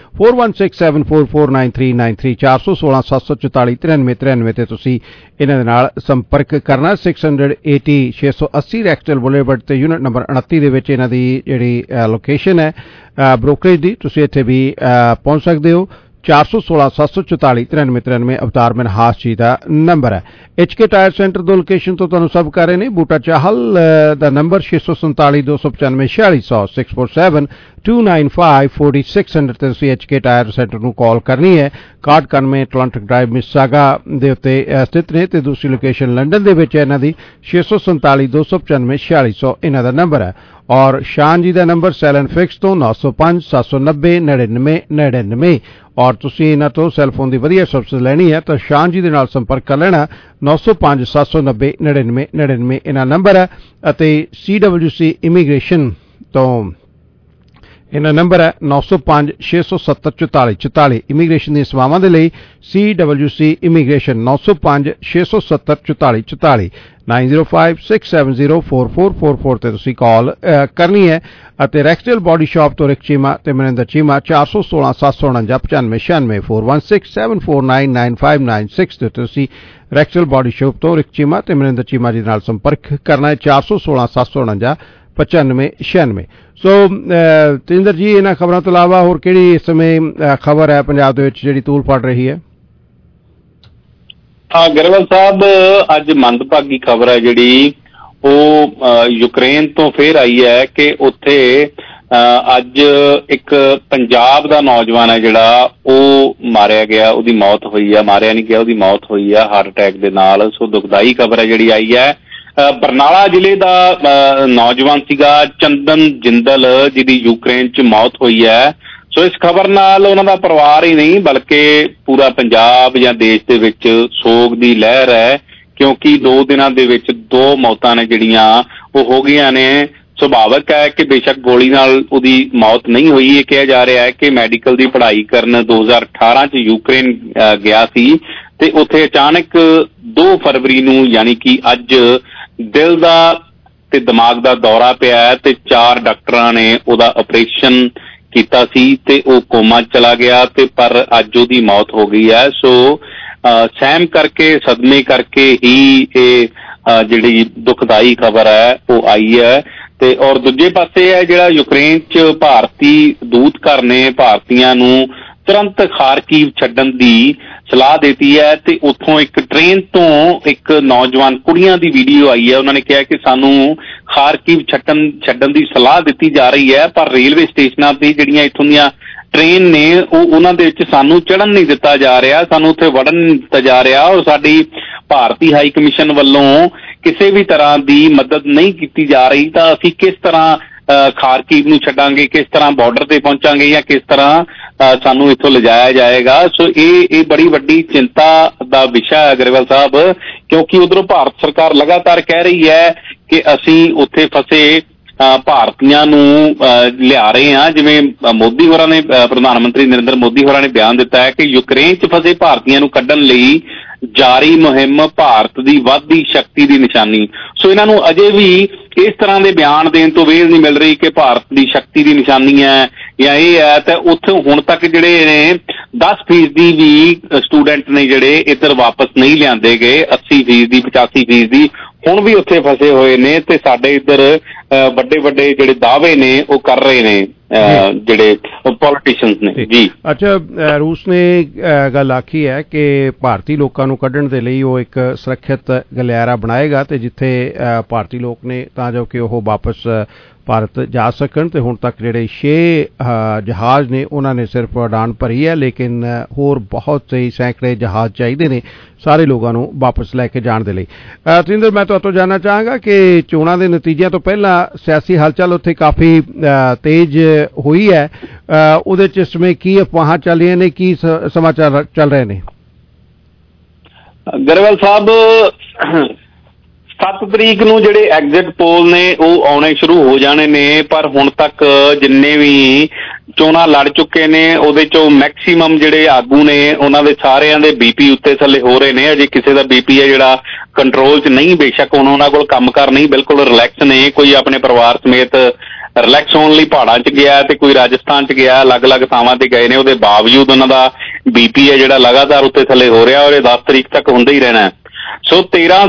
4167449393 416-744-9393 ਤੇ ਤੁਸੀਂ ਇਹਨਾਂ ਦੇ ਨਾਲ ਸੰਪਰਕ ਕਰਨਾ। 680-680 ਰੈਕਸਟਲ ਬੁਲੇਵਰਡ ਤੇ ਯੂਨਿਟ ਨੰਬਰ 29 ਦੇ ਵਿੱਚ ਇਹਨਾਂ ਦੀ ਜਿਹੜੀ ਲੋਕੇਸ਼ਨ ਹੈ ਬ੍ਰੋਕਰੇਜ ਦੀ, ਤੁਸੀਂ ਇੱਥੇ ਵੀ ਪਹੁੰਚ ਸਕਦੇ ਹੋ। 416-744-9393 ਅਵਤਾਰ ਮਨਹਾਸ ਜੀ ਦਾ ਨੰਬਰ ਹੈ। HK ਟਾਇਰ ਸੈਂਟਰ ਦੋ ਲੋਕੇਸ਼ਨ ਤੋਂ ਤੁਹਾਨੂੰ ਸਭ ਕਰ ਰਹੇ ਨੇ। ਬੂਟਾ ਚਾਹਲ ਦਾ ਨੰਬਰ 647-295-4600 647-295-4600 ਤੇ ਤੁਸੀਂ HK ਟਾਇਰ ਸੈਂਟਰ ਨੂੰ ਕਾਲ ਕਰਨੀ ਹੈ। 61 ਟੋਰਾਂਟੋ ਡਰਾਈਵ ਮਿਸਾਗਾ ਦੇ ਉੱਤੇ ਸਥਿਤ ਨੇ ਤੇ ਦੂਸਰੀ ਲੋਕੇਸ਼ਨ ਲੰਡਨ ਦੇ ਵਿੱਚ ਹੈ ਇਹਨਾਂ ਦੀ। 647-295-4600 ਇਹਨਾਂ ਦਾ ਨੰਬਰ ਹੈ। ਔਰ ਸ਼ਾਨ ਜੀ ਦਾ ਨੰਬਰ ਸੈਲਨ ਫਿਕਸ ਤੋਂ 905-790-9999 ਔਰ ਤੁਸੀਂ ਇਹਨਾਂ ਤੋਂ ਸੈਲਫੋਨ ਦੀ ਵਧੀਆ ਸਰਵਿਸ ਲੈਣੀ ਹੈ ਤਾਂ ਸ਼ਾਨ ਜੀ ਦੇ ਨਾਲ ਸੰਪਰਕ ਕਰ ਲੈਣਾ। 905-790-9999 ਇਹਨਾਂ ਨੰਬਰ ਹੈ। ਅਤੇ CWC ਇਮੀਗ੍ਰੇਸ਼ਨ ਤੋਂ ਇਹਨਾਂ ਨੰਬਰ ਹੈ 905-670-4444 ਇਮੀਗ੍ਰੇਸ਼ਨ ਦੀਆਂ ਸੇਵਾਵਾਂ ਦੇ ਲਈ CWC ਇਮੀਗ੍ਰੇਸ਼ਨ 905-670-4444 9056704444 ਤੇ ਤੁਸੀਂ ਕਾਲ ਕਰਨੀ ਹੈ। ਅਤੇ ਰੈਕਸਟਲ ਬੋਡੀ ਸ਼ਾਪ ਤੋਂ ਰਿਕ ਚੀਮਾ ਤੇ ਮਨਿੰਦਰ ਚੀਮਾ 416-749-9596 416-749-9596 ਤੇ ਤੁਸੀਂ ਰੈਕਸਟਲ ਬੋਡੀ ਸ਼ਾਪ ਤੋਂ ਰਿਕ ਚੀਮਾ ਤੇ ਮਨਿੰਦਰ ਚੀਮਾ ਜੀ ਨਾਲ ਸੰਪਰਕ ਕਰਨਾ ਹੈ। 416-749-9596। ਸੋ ਤੇਂਦਰ ਜੀ, ਇਹਨਾਂ ਖਬਰਾਂ ਤੋਂ ਇਲਾਵਾ ਹੋਰ ਕਿਹੜੀ ਇਸ ਸਮੇਂ ਖਬਰ ਹੈ ਪੰਜਾਬ ਦੇ ਵਿੱਚ ਜਿਹੜੀ ਤੂਲ ਫੜ ਰਹੀ ਹੈ? ਗਰੇਵਾਲ ਸਾਹਿਬ, ਅੱਜ ਮੰਦਭਾਗੀ ਖਬਰ ਹੈ ਜਿਹੜੀ ਉਹ ਯੂਕਰੇਨ ਤੋਂ ਫੇਰ ਆਈ ਹੈ ਕਿ ਉੱਥੇ ਅੱਜ ਇੱਕ ਪੰਜਾਬ ਦਾ ਨੌਜਵਾਨ ਹੈ ਜਿਹੜਾ ਉਹ ਮਾਰਿਆ ਗਿਆ, ਉਹਦੀ ਮੌਤ ਹੋਈ ਹੈ। ਮਾਰਿਆ ਨਹੀਂ ਗਿਆ, ਉਹਦੀ ਮੌਤ ਹੋਈ ਹੈ ਹਾਰਟ ਅਟੈਕ ਦੇ ਨਾਲ। ਸੋ ਦੁਖਦਾਈ ਖਬਰ ਹੈ ਜਿਹੜੀ ਆਈ ਹੈ। ਬਰਨਾਲਾ ਜ਼ਿਲ੍ਹੇ ਦਾ ਨੌਜਵਾਨ ਸੀਗਾ ਚੰਦਨ ਜਿੰਦਲ, ਜਿਹਦੀ ਯੂਕਰੇਨ 'ਚ ਮੌਤ ਹੋਈ ਹੈ। ਸੋ ਇਸ ਖਬਰ ਨਾਲ ਉਹਨਾਂ ਦਾ ਪਰਿਵਾਰ ਹੀ ਨਹੀਂ ਬਲਕਿ ਪੂਰਾ ਪੰਜਾਬ ਜਾਂ ਦੇਸ਼ ਦੇ ਵਿੱਚ ਸੋਗ ਦੀ ਲਹਿਰ ਹੈ, ਕਿਉਂਕਿ 2 ਦਿਨਾਂ ਦੇ ਵਿੱਚ 2 ਮੌਤਾਂ ਨੇ ਜਿਹੜੀਆਂ ਉਹ ਹੋ ਗਈਆਂ ਨੇ। ਸੁਭਾਵਿਕ ਹੈ ਕਿ ਬੇਸ਼ੱਕ ਗੋਲੀ ਨਾਲ ਉਹਦੀ ਮੌਤ ਨਹੀਂ ਹੋਈ। ਇਹ ਕਿਹਾ ਜਾ ਰਿਹਾ ਹੈ ਕਿ ਮੈਡੀਕਲ ਦੀ ਪੜ੍ਹਾਈ ਕਰਨ 2018 'ਚ ਯੂਕਰੇਨ ਗਿਆ ਸੀ ਤੇ ਉੱਥੇ ਅਚਾਨਕ 2 ਫਰਵਰੀ ਨੂੰ ਯਾਨੀ ਕਿ ਅੱਜ ਦਿਲ ਦਾ ਤੇ ਦਿਮਾਗ ਦਾ ਦੌਰਾ ਪਿਆ ਤੇ 4 ਡਾਕਟਰਾਂ ਨੇ ਉਹਦਾ ਆਪਰੇਸ਼ਨ ਕੀਤਾ ਸੀ ਤੇ ਉਹ ਕੋਮਾ ਚਲਾ ਗਿਆ ਤੇ ਪਰ ਅੱਜ ਉਹਦੀ ਮੌਤ ਹੋ ਗਈ ਹੈ। ਸੋ ਸਹਿਮ ਕਰਕੇ, ਸਦਮੇ ਕਰਕੇ ਹੀ ਇਹ ਜਿਹੜੀ ਦੁਖਦਾਈ ਖਬਰ ਹੈ ਉਹ ਆਈ ਹੈ। ਤੇ ਔਰ ਦੂਜੇ ਪਾਸੇ ਹੈ ਜਿਹੜਾ ਯੂਕਰੇਨ 'ਚ ਭਾਰਤੀ ਦੂਤ ਘਰ ਨੇ ਭਾਰਤੀਆਂ ਨੂੰ ਤੁਰੰਤ ਖਾਰਕੀਵ ਛੱਡਣ ਦੀ ਸਲਾਹ ਦਿੱਤੀ ਹੈ। ਤੇ ਉੱਥੋਂ ਇੱਕ ਟ੍ਰੇਨ ਤੋਂ ਇੱਕ ਨੌਜਵਾਨ ਕੁੜੀਆਂ ਦੀ ਵੀਡੀਓ ਆਈ ਹੈ, ਉਹਨਾਂ ਨੇ ਕਿਹਾ ਕਿ ਸਾਨੂੰ ਖਾਰਕੀਵ ਛੱਡਣ ਦੀ ਸਲਾਹ ਦਿੱਤੀ ਜਾ ਰਹੀ ਹੈ, ਪਰ ਰੇਲਵੇ ਸਟੇਸ਼ਨਾਂ ਤੇ ਜਿਹੜੀਆਂ ਇੱਥੋਂ ਦੀਆਂ ਟ੍ਰੇਨ ਨੇ ਉਹਨਾਂ ਦੇ ਵਿੱਚ ਸਾਨੂੰ ਚੜ੍ਹਨ ਨਹੀਂ ਦਿੱਤਾ ਜਾ ਰਿਹਾ, ਸਾਨੂੰ ਉੱਥੇ ਵੜਨ ਨਹੀਂ ਦਿੱਤਾ ਜਾ ਰਿਹਾ, ਔਰ ਸਾਡੀ ਭਾਰਤੀ ਹਾਈ ਕਮਿਸ਼ਨ ਵੱਲੋਂ ਕਿਸੇ ਵੀ ਤਰ੍ਹਾਂ ਦੀ ਮਦਦ ਨਹੀਂ ਕੀਤੀ ਜਾ ਰਹੀ। ਤਾਂ ਅਸੀਂ ਕਿਸ ਤਰ੍ਹਾਂ ਖਾਰਕੀਵ ਨੂੰ ਛੱਡਾਂਗੇ, ਕਿਸ ਤਰ੍ਹਾਂ ਬਾਰਡਰ ਤੇ ਪਹੁੰਚਾਂਗੇ, ਜਾਂ ਕਿਸ ਤਰ੍ਹਾਂ ਸਾਨੂੰ ਇੱਥੋਂ ਲਿਜਾਇਆ ਜਾਏਗਾ। ਸੋ ਇਹ ਬੜੀ ਵੱਡੀ ਚਿੰਤਾ ਦਾ ਵਿਸ਼ਾ ਹੈ ਗਰੇਵਾਲ ਸਾਹਿਬ, ਕਿਉਂਕਿ ਉਧਰੋਂ ਭਾਰਤ ਸਰਕਾਰ ਲਗਾਤਾਰ ਕਹਿ ਰਹੀ ਹੈ ਕਿ ਅਸੀਂ ਉੱਥੇ ਫਸੇ ਭਾਰਤੀਆਂ ਨੂੰ ਲਿਆ ਰਹੇ ਹਾਂ। ਜਿਵੇਂ ਮੋਦੀ ਹੋਰਾਂ ਨੇ, ਪ੍ਰਧਾਨ ਮੰਤਰੀ ਨਰਿੰਦਰ ਮੋਦੀ ਹੋਰਾਂ ਨੇ ਬਿਆਨ ਦਿੱਤਾ ਹੈ ਕਿ ਯੂਕਰੇਨ 'ਚ ਫਸੇ ਭਾਰਤੀਆਂ ਨੂੰ ਕੱਢਣ ਲਈ ਜਾਰੀ ਮੁਹਿੰਮ ਭਾਰਤ ਦੀ ਵੱਧਦੀ ਸ਼ਕਤੀ ਦੀ ਨਿਸ਼ਾਨੀ। ਸੋ ਇਹਨਾਂ ਨੂੰ ਅਜੇ ਵੀ ਇਸ ਤਰ੍ਹਾਂ ਦੇ ਬਿਆਨ ਦੇਣ ਤੋਂ ਵੇਲ ਨਹੀਂ ਮਿਲ ਰਹੀ ਕਿ ਭਾਰਤ ਦੀ ਸ਼ਕਤੀ ਦੀ ਨਿਸ਼ਾਨੀ ਹੈ ਜਾਂ ਇਹ ਹੈ। ਤਾਂ ਉੱਥੇ ਹੁਣ ਤੱਕ ਜਿਹੜੇ ਨੇ 10% ਵੀ ਸਟੂਡੈਂਟ ਨੇ ਜਿਹੜੇ ਇੱਧਰ ਵਾਪਸ ਨਹੀਂ ਲਿਆਂਦੇ ਗਏ, 80%, 85% ਹੁਣ ਵੀ ਉੱਥੇ ਫਸੇ ਹੋਏ ਨੇ। ਤੇ ਸਾਡੇ ਇੱਧਰ ਵੱਡੇ ਵੱਡੇ ਜਿਹੜੇ ਦਾਅਵੇ ਨੇ ਉਹ ਕਰ ਰਹੇ ਨੇ ਜਿਹੜੇ ਪੋਲੀਟੀਸ਼ੀਅਨਸ ਨੇ ਜੀ। ਅੱਛਾ, ਰੂਸ ਨੇ ਗੱਲ ਆਖੀ ਹੈ ਕਿ ਭਾਰਤੀ ਲੋਕਾਂ ਨੂੰ ਕੱਢਣ ਦੇ ਲਈ ਉਹ ਇੱਕ ਸੁਰੱਖਿਅਤ ਗਲਿਆਰਾ ਬਣਾਏਗਾ ਤੇ ਜਿੱਥੇ ਭਾਰਤੀ ਲੋਕ ਨੇ ਤਾਂ ਜੋ ਕਿ ਉਹ ਵਾਪਸ ਭਾਰਤ ਜਾ ਸਕਣ। ਤੇ ਹੁਣ ਤੱਕ ਜਿਹੜੇ 6 ਜਹਾਜ਼ ਨੇ ਉਹਨਾਂ ਨੇ ਸਿਰਫ ਉਡਾਨ ਭਰੀ ਹੈ, ਲੇਕਿਨ ਹੋਰ ਬਹੁਤ ਹੀ ਸੈਂਕੜੇ ਜਹਾਜ਼ ਚਾਹੀਦੇ ਨੇ ਸਾਰੇ ਲੋਕਾਂ ਨੂੰ ਵਾਪਸ ਲੈ ਕੇ ਜਾਣ ਦੇ ਲਈ। ਤਰਿੰਦਰ, ਮੈਂ ਤੁਹਾਡੇ ਤੋਂ ਜਾਣਨਾ ਚਾਹਾਂਗਾ ਕਿ ਚੋਣਾਂ ਦੇ ਨਤੀਜਿਆਂ ਤੋਂ ਪਹਿਲਾਂ ਸਿਆਸੀ ਹਲਚਲ ਉੱਥੇ ਕਾਫੀ ਤੇਜ਼ ਹੋਈ ਹੈ, ਉਹਦੇ 'ਚ ਇਸ ਸਮੇਂ ਕੀ ਅਫਵਾਹਾਂ ਚੱਲ ਰਹੀਆਂ ਨੇ, ਕੀ ਸਮਾਚਾਰ ਚੱਲ ਰਹੇ ਨੇ? ਗਰੇਵਾਲ ਸਾਹਿਬ, 7 ਤਰੀਕ ਨੂੰ ਜਿਹੜੇ ਐਗਜ਼ਿਟ ਪੋਲ ਨੇ ਉਹ ਆਉਣੇ ਸ਼ੁਰੂ ਹੋ ਜਾਣੇ ਨੇ, ਪਰ ਹੁਣ ਤੱਕ ਜਿੰਨੇ ਵੀ ਚੋਣਾਂ ਲੜ ਚੁੱਕੇ ਨੇ ਉਹਦੇ ਚੋਂ ਮੈਕਸੀਮਮ ਜਿਹੜੇ ਆਗੂ ਨੇ ਉਹਨਾਂ ਦੇ ਸਾਰਿਆਂ ਦੇ BP ਉੱਤੇ ਥੱਲੇ ਹੋ ਰਹੇ ਨੇ। ਅਜੇ ਕਿਸੇ ਦਾ BP ਹੈ ਜਿਹੜਾ ਕੰਟਰੋਲ 'ਚ ਨਹੀਂ, ਬੇਸ਼ੱਕ ਹੁਣ ਉਹਨਾਂ ਕੋਲ ਕੰਮਕਾਰ ਨਹੀਂ, ਬਿਲਕੁਲ ਰਿਲੈਕਸ ਨੇ। ਕੋਈ ਆਪਣੇ ਪਰਿਵਾਰ ਸਮੇਤ ਰਿਲੈਕਸ ਹੋਣ ਲਈ ਪਹਾੜਾਂ 'ਚ ਗਿਆ ਤੇ ਕੋਈ ਰਾਜਸਥਾਨ 'ਚ ਗਿਆ, ਅਲੱਗ-ਅਲੱਗ ਥਾਵਾਂ ਤੇ ਗਏ ਨੇ। ਉਹਦੇ ਬਾਵਜੂਦ ਉਹਨਾਂ ਦਾ BP ਹੈ ਜਿਹੜਾ ਲਗਾਤਾਰ ਉੱਤੇ ਥੱਲੇ ਹੋ ਰਿਹਾ, ਔਰ ਇਹ 10 ਤਰੀਕ ਤੱਕ ਹੁੰਦਾ ਹੀ ਰਹਿਣਾ। ਸੋ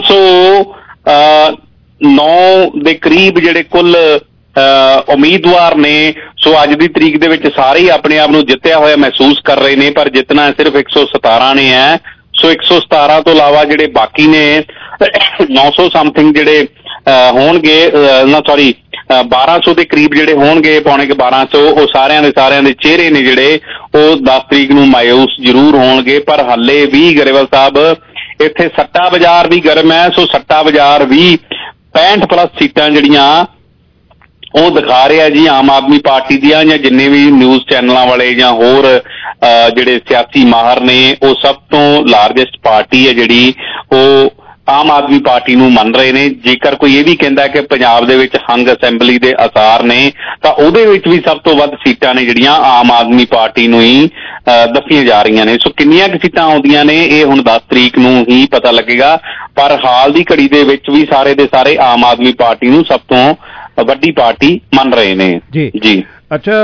1309 ਦੇ ਕਰੀਬ ਜਿਹੜੇ ਕੁੱਲ ਉਮੀਦਵਾਰ ਨੇ, ਸੋ ਅੱਜ ਦੀ ਤਰੀਕ ਦੇ ਵਿੱਚ ਸਾਰੇ ਹੀ ਆਪਣੇ ਆਪ ਨੂੰ ਜਿੱਤਿਆ ਹੋਇਆ ਮਹਿਸੂਸ ਕਰ ਰਹੇ ਨੇ, ਪਰ ਜਿੱਤਣਾ ਸਿਰਫ 117 ਨੇ ਹੈ। ਸੋ 117 ਤੋਂ ਇਲਾਵਾ ਜਿਹੜੇ ਬਾਕੀ ਨੇ 900 ਸਮਥਿੰਗ ਜਿਹੜੇ ਹੋਣਗੇ, 1200 ਦੇ ਕਰੀਬ ਜਿਹੜੇ ਹੋਣਗੇ, ਪੌਣੇ ਕਿ 1200, ਉਹ ਸਾਰਿਆਂ ਦੇ ਚਿਹਰੇ ਨੇ ਜਿਹੜੇ ਉਹ 10 ਤਰੀਕ ਨੂੰ ਮਾਯੂਸ ਜ਼ਰੂਰ ਹੋਣਗੇ। ਪਰ ਹਾਲੇ ਵੀ ਗਰੇਵਾਲ ਸਾਹਿਬ ਇੱਥੇ ਸੱਟਾ ਬਾਜ਼ਾਰ ਵੀ ਗਰਮ ਹੈ। ਸੋ ਸੱਟਾ ਬਾਜ਼ਾਰ ਵੀ 65+ ਸੀਟਾਂ ਜਿਹੜੀਆਂ ਉਹ ਦਿਖਾ ਰਿਹਾ ਜੀ ਆਮ ਆਦਮੀ ਪਾਰਟੀ ਦੀਆਂ, ਜਾਂ ਜਿੰਨੇ ਵੀ ਨਿਊਜ਼ ਚੈਨਲਾਂ ਵਾਲੇ ਜਾਂ ਹੋਰ ਜਿਹੜੇ ਸਿਆਸੀ ਮਾਹਰ ਨੇ, ਉਹ ਸਭ ਤੋਂ ਲਾਰਜੈਸਟ ਪਾਰਟੀ ਹੈ ਜਿਹੜੀ ਉਹ ਆਮ ਆਦਮੀ ਪਾਰਟੀ ਨੂੰ ਮੰਨ ਰਹੇ ਨੇ। ਜੇਕਰ ਕੋਈ ਇਹ ਵੀ ਕਹਿੰਦਾ ਕਿ ਪੰਜਾਬ ਦੇ ਵਿੱਚ ਹੰਗ ਅਸੈਂਬਲੀ ਦੇ ਆਸਾਰ ਨੇ, ਤਾਂ ਉਹਦੇ ਵਿੱਚ ਵੀ ਸਭ ਤੋਂ ਵੱਧ ਸੀਟਾਂ ਨੇ ਜਿਹੜੀਆਂ ਆਮ ਆਦਮੀ ਪਾਰਟੀ ਨੂੰ ਹੀ ਦੱਸੀਆਂ ਜਾ ਰਹੀਆਂ ਨੇ। ਸੋ ਕਿੰਨੀਆਂ ਕੁ ਸੀਟਾਂ ਆਉਂਦੀਆਂ ਨੇ ਇਹ ਹੁਣ 10 ਤਰੀਕ ਨੂੰ ਹੀ ਪਤਾ ਲੱਗੇਗਾ, ਪਰ ਹਾਲ ਦੀ ਘੜੀ ਦੇ ਵਿੱਚ ਵੀ ਸਾਰੇ ਦੇ ਸਾਰੇ ਆਮ ਆਦਮੀ ਪਾਰਟੀ ਨੂੰ ਸਭ ਤੋਂ ਵੱਡੀ ਪਾਰਟੀ ਮੰਨ ਰਹੇ ਨੇ ਜੀ। ਅੱਛਾ,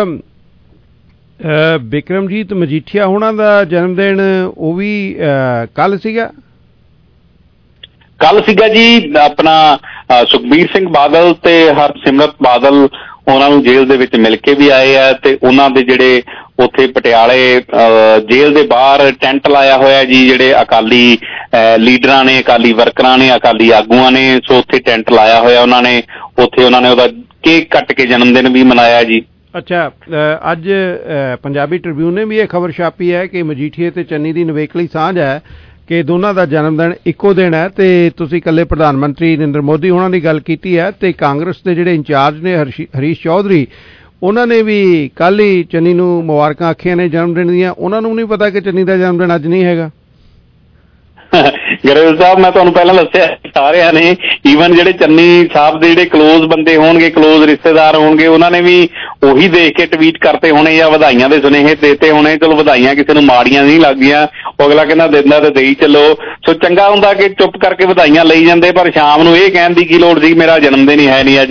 ਬਿਕਰਮਜੀਤ ਮਜੀਠੀਆ ਹੋਣਾ ਦਾ ਜਨਮ ਦਿਨ ਉਹ ਵੀ ਕੱਲ ਸੀਗਾ ਜੀ। ਆਪਣਾ ਸੁਖਬੀਰ ਸਿੰਘ ਬਾਦਲ ਤੇ ਹਰਸਿਮਰਤ ਬਾਦਲ ਉਹਨਾਂ ਨੂੰ ਜੇਲ੍ਹ ਦੇ ਵਿੱਚ ਮਿਲ ਕੇ ਵੀ ਆਏ ਆ, ਤੇ ਉਹਨਾਂ ਦੇ ਜਿਹੜੇ ਉੱਥੇ ਪਟਿਆਲੇ ਜੇਲ੍ਹ ਦੇ ਬਾਹਰ ਟੈਂਟ ਲਾਇਆ ਹੋਇਆ ਜੀ, ਜਿਹੜੇ ਅਕਾਲੀ ਲੀਡਰਾਂ ਨੇ, ਅਕਾਲੀ ਵਰਕਰਾਂ ਨੇ, ਅਕਾਲੀ ਆਗੂਆਂ ਨੇ। ਸੋ ਉੱਥੇ ਟੈਂਟ ਲਾਇਆ ਹੋਇਆ ਉਹਨਾਂ ਨੇ ਉਹਦਾ ਕੇਕ ਕੱਟ ਕੇ ਜਨਮ ਦਿਨ ਵੀ ਮਨਾਇਆ ਜੀ। ਅੱਛਾ, ਅੱਜ ਪੰਜਾਬੀ ਟ੍ਰਿਬਿਊਨ ਨੇ ਵੀ ਇਹ ਖਬਰ ਛਾਪੀ ਹੈ ਕਿ ਮਜੀਠੀਏ ਤੇ ਚੰਨੀ ਦੀ ਨਿਵੇਕਲੀ ਸਾਂਝ ਹੈ ਕਿ ਦੋਨਾਂ ਦਾ ਜਨਮ ਦਿਨ ਇੱਕੋ ਦਿਨ ਹੈ। ਤੇ ਤੁਸੀਂ ਇਕੱਲੇ ਪ੍ਰਧਾਨ ਮੰਤਰੀ ਨਰਿੰਦਰ ਮੋਦੀ ਹੋਣਾ ਦੀ ਗੱਲ ਕੀਤੀ ਹੈ, ਤੇ ਕਾਂਗਰਸ ਦੇ ਜਿਹੜੇ ਇੰਚਾਰਜ ਨੇ ਹਰੀਸ਼ ਚੌਧਰੀ, ਉਹਨਾਂ ਨੇ ਵੀ ਕੱਲ ਹੀ ਚੰਨੀ ਨੂੰ ਮੁਬਾਰਕਾਂ ਆਖੀਆਂ ਨੇ ਜਨਮ ਦਿਨ ਦੀਆਂ। ਉਹਨਾਂ ਨੂੰ ਨਹੀਂ ਪਤਾ ਕਿ ਚੰਨੀ ਦਾ ਜਨਮ ਦਿਨ ਅੱਜ ਨਹੀਂ ਹੈਗਾ? ਗਰੇਵਾਲ ਸਾਹਿਬ, ਮੈਂ ਤੁਹਾਨੂੰ ਪਹਿਲਾਂ ਦੱਸਿਆ ਸਾਰਿਆਂ ਨੇ, ਈਵਨ ਜਿਹੜੇ ਚੰਨੀ ਸਾਹਿਬ ਦੇ ਜਿਹੜੇ ਕਲੋਜ਼ ਬੰਦੇ ਹੋਣਗੇ, ਕਲੋਜ਼ ਰਿਸ਼ਤੇਦਾਰ ਹੋਣਗੇ, ਉਹਨਾਂ ਨੇ ਵੀ ਉਹੀ ਦੇਖ ਕੇ ਟਵੀਟ ਕਰਤੇ ਹੋਣੇ ਜਾਂ ਵਧਾਈਆਂ ਦੇ ਸੁਨੇਹੇ ਦੇਤੇ ਹੋਣੇ। ਚਲੋ ਵਧਾਈਆਂ ਕਿਸੇ ਨੂੰ ਮਾੜੀਆਂ ਨਹੀਂ ਲੱਗਦੀਆਂ, ਉਹ ਅਗਲਾ ਕਹਿੰਦਾ ਦਿੰਦਾ ਤੇ ਦੇਈ ਚੱਲੋ। ਸੋ ਚੰਗਾ ਹੁੰਦਾ ਕਿ ਚੁੱਪ ਕਰਕੇ ਵਧਾਈਆਂ ਲਈ ਜਾਂਦੇ, ਪਰ ਸ਼ਾਮ ਨੂੰ ਇਹ ਕਹਿਣ ਦੀ ਕੀ ਲੋੜ ਸੀ ਮੇਰਾ ਜਨਮ ਦਿਨ ਹੀ ਹੈ ਨਹੀਂ ਅੱਜ।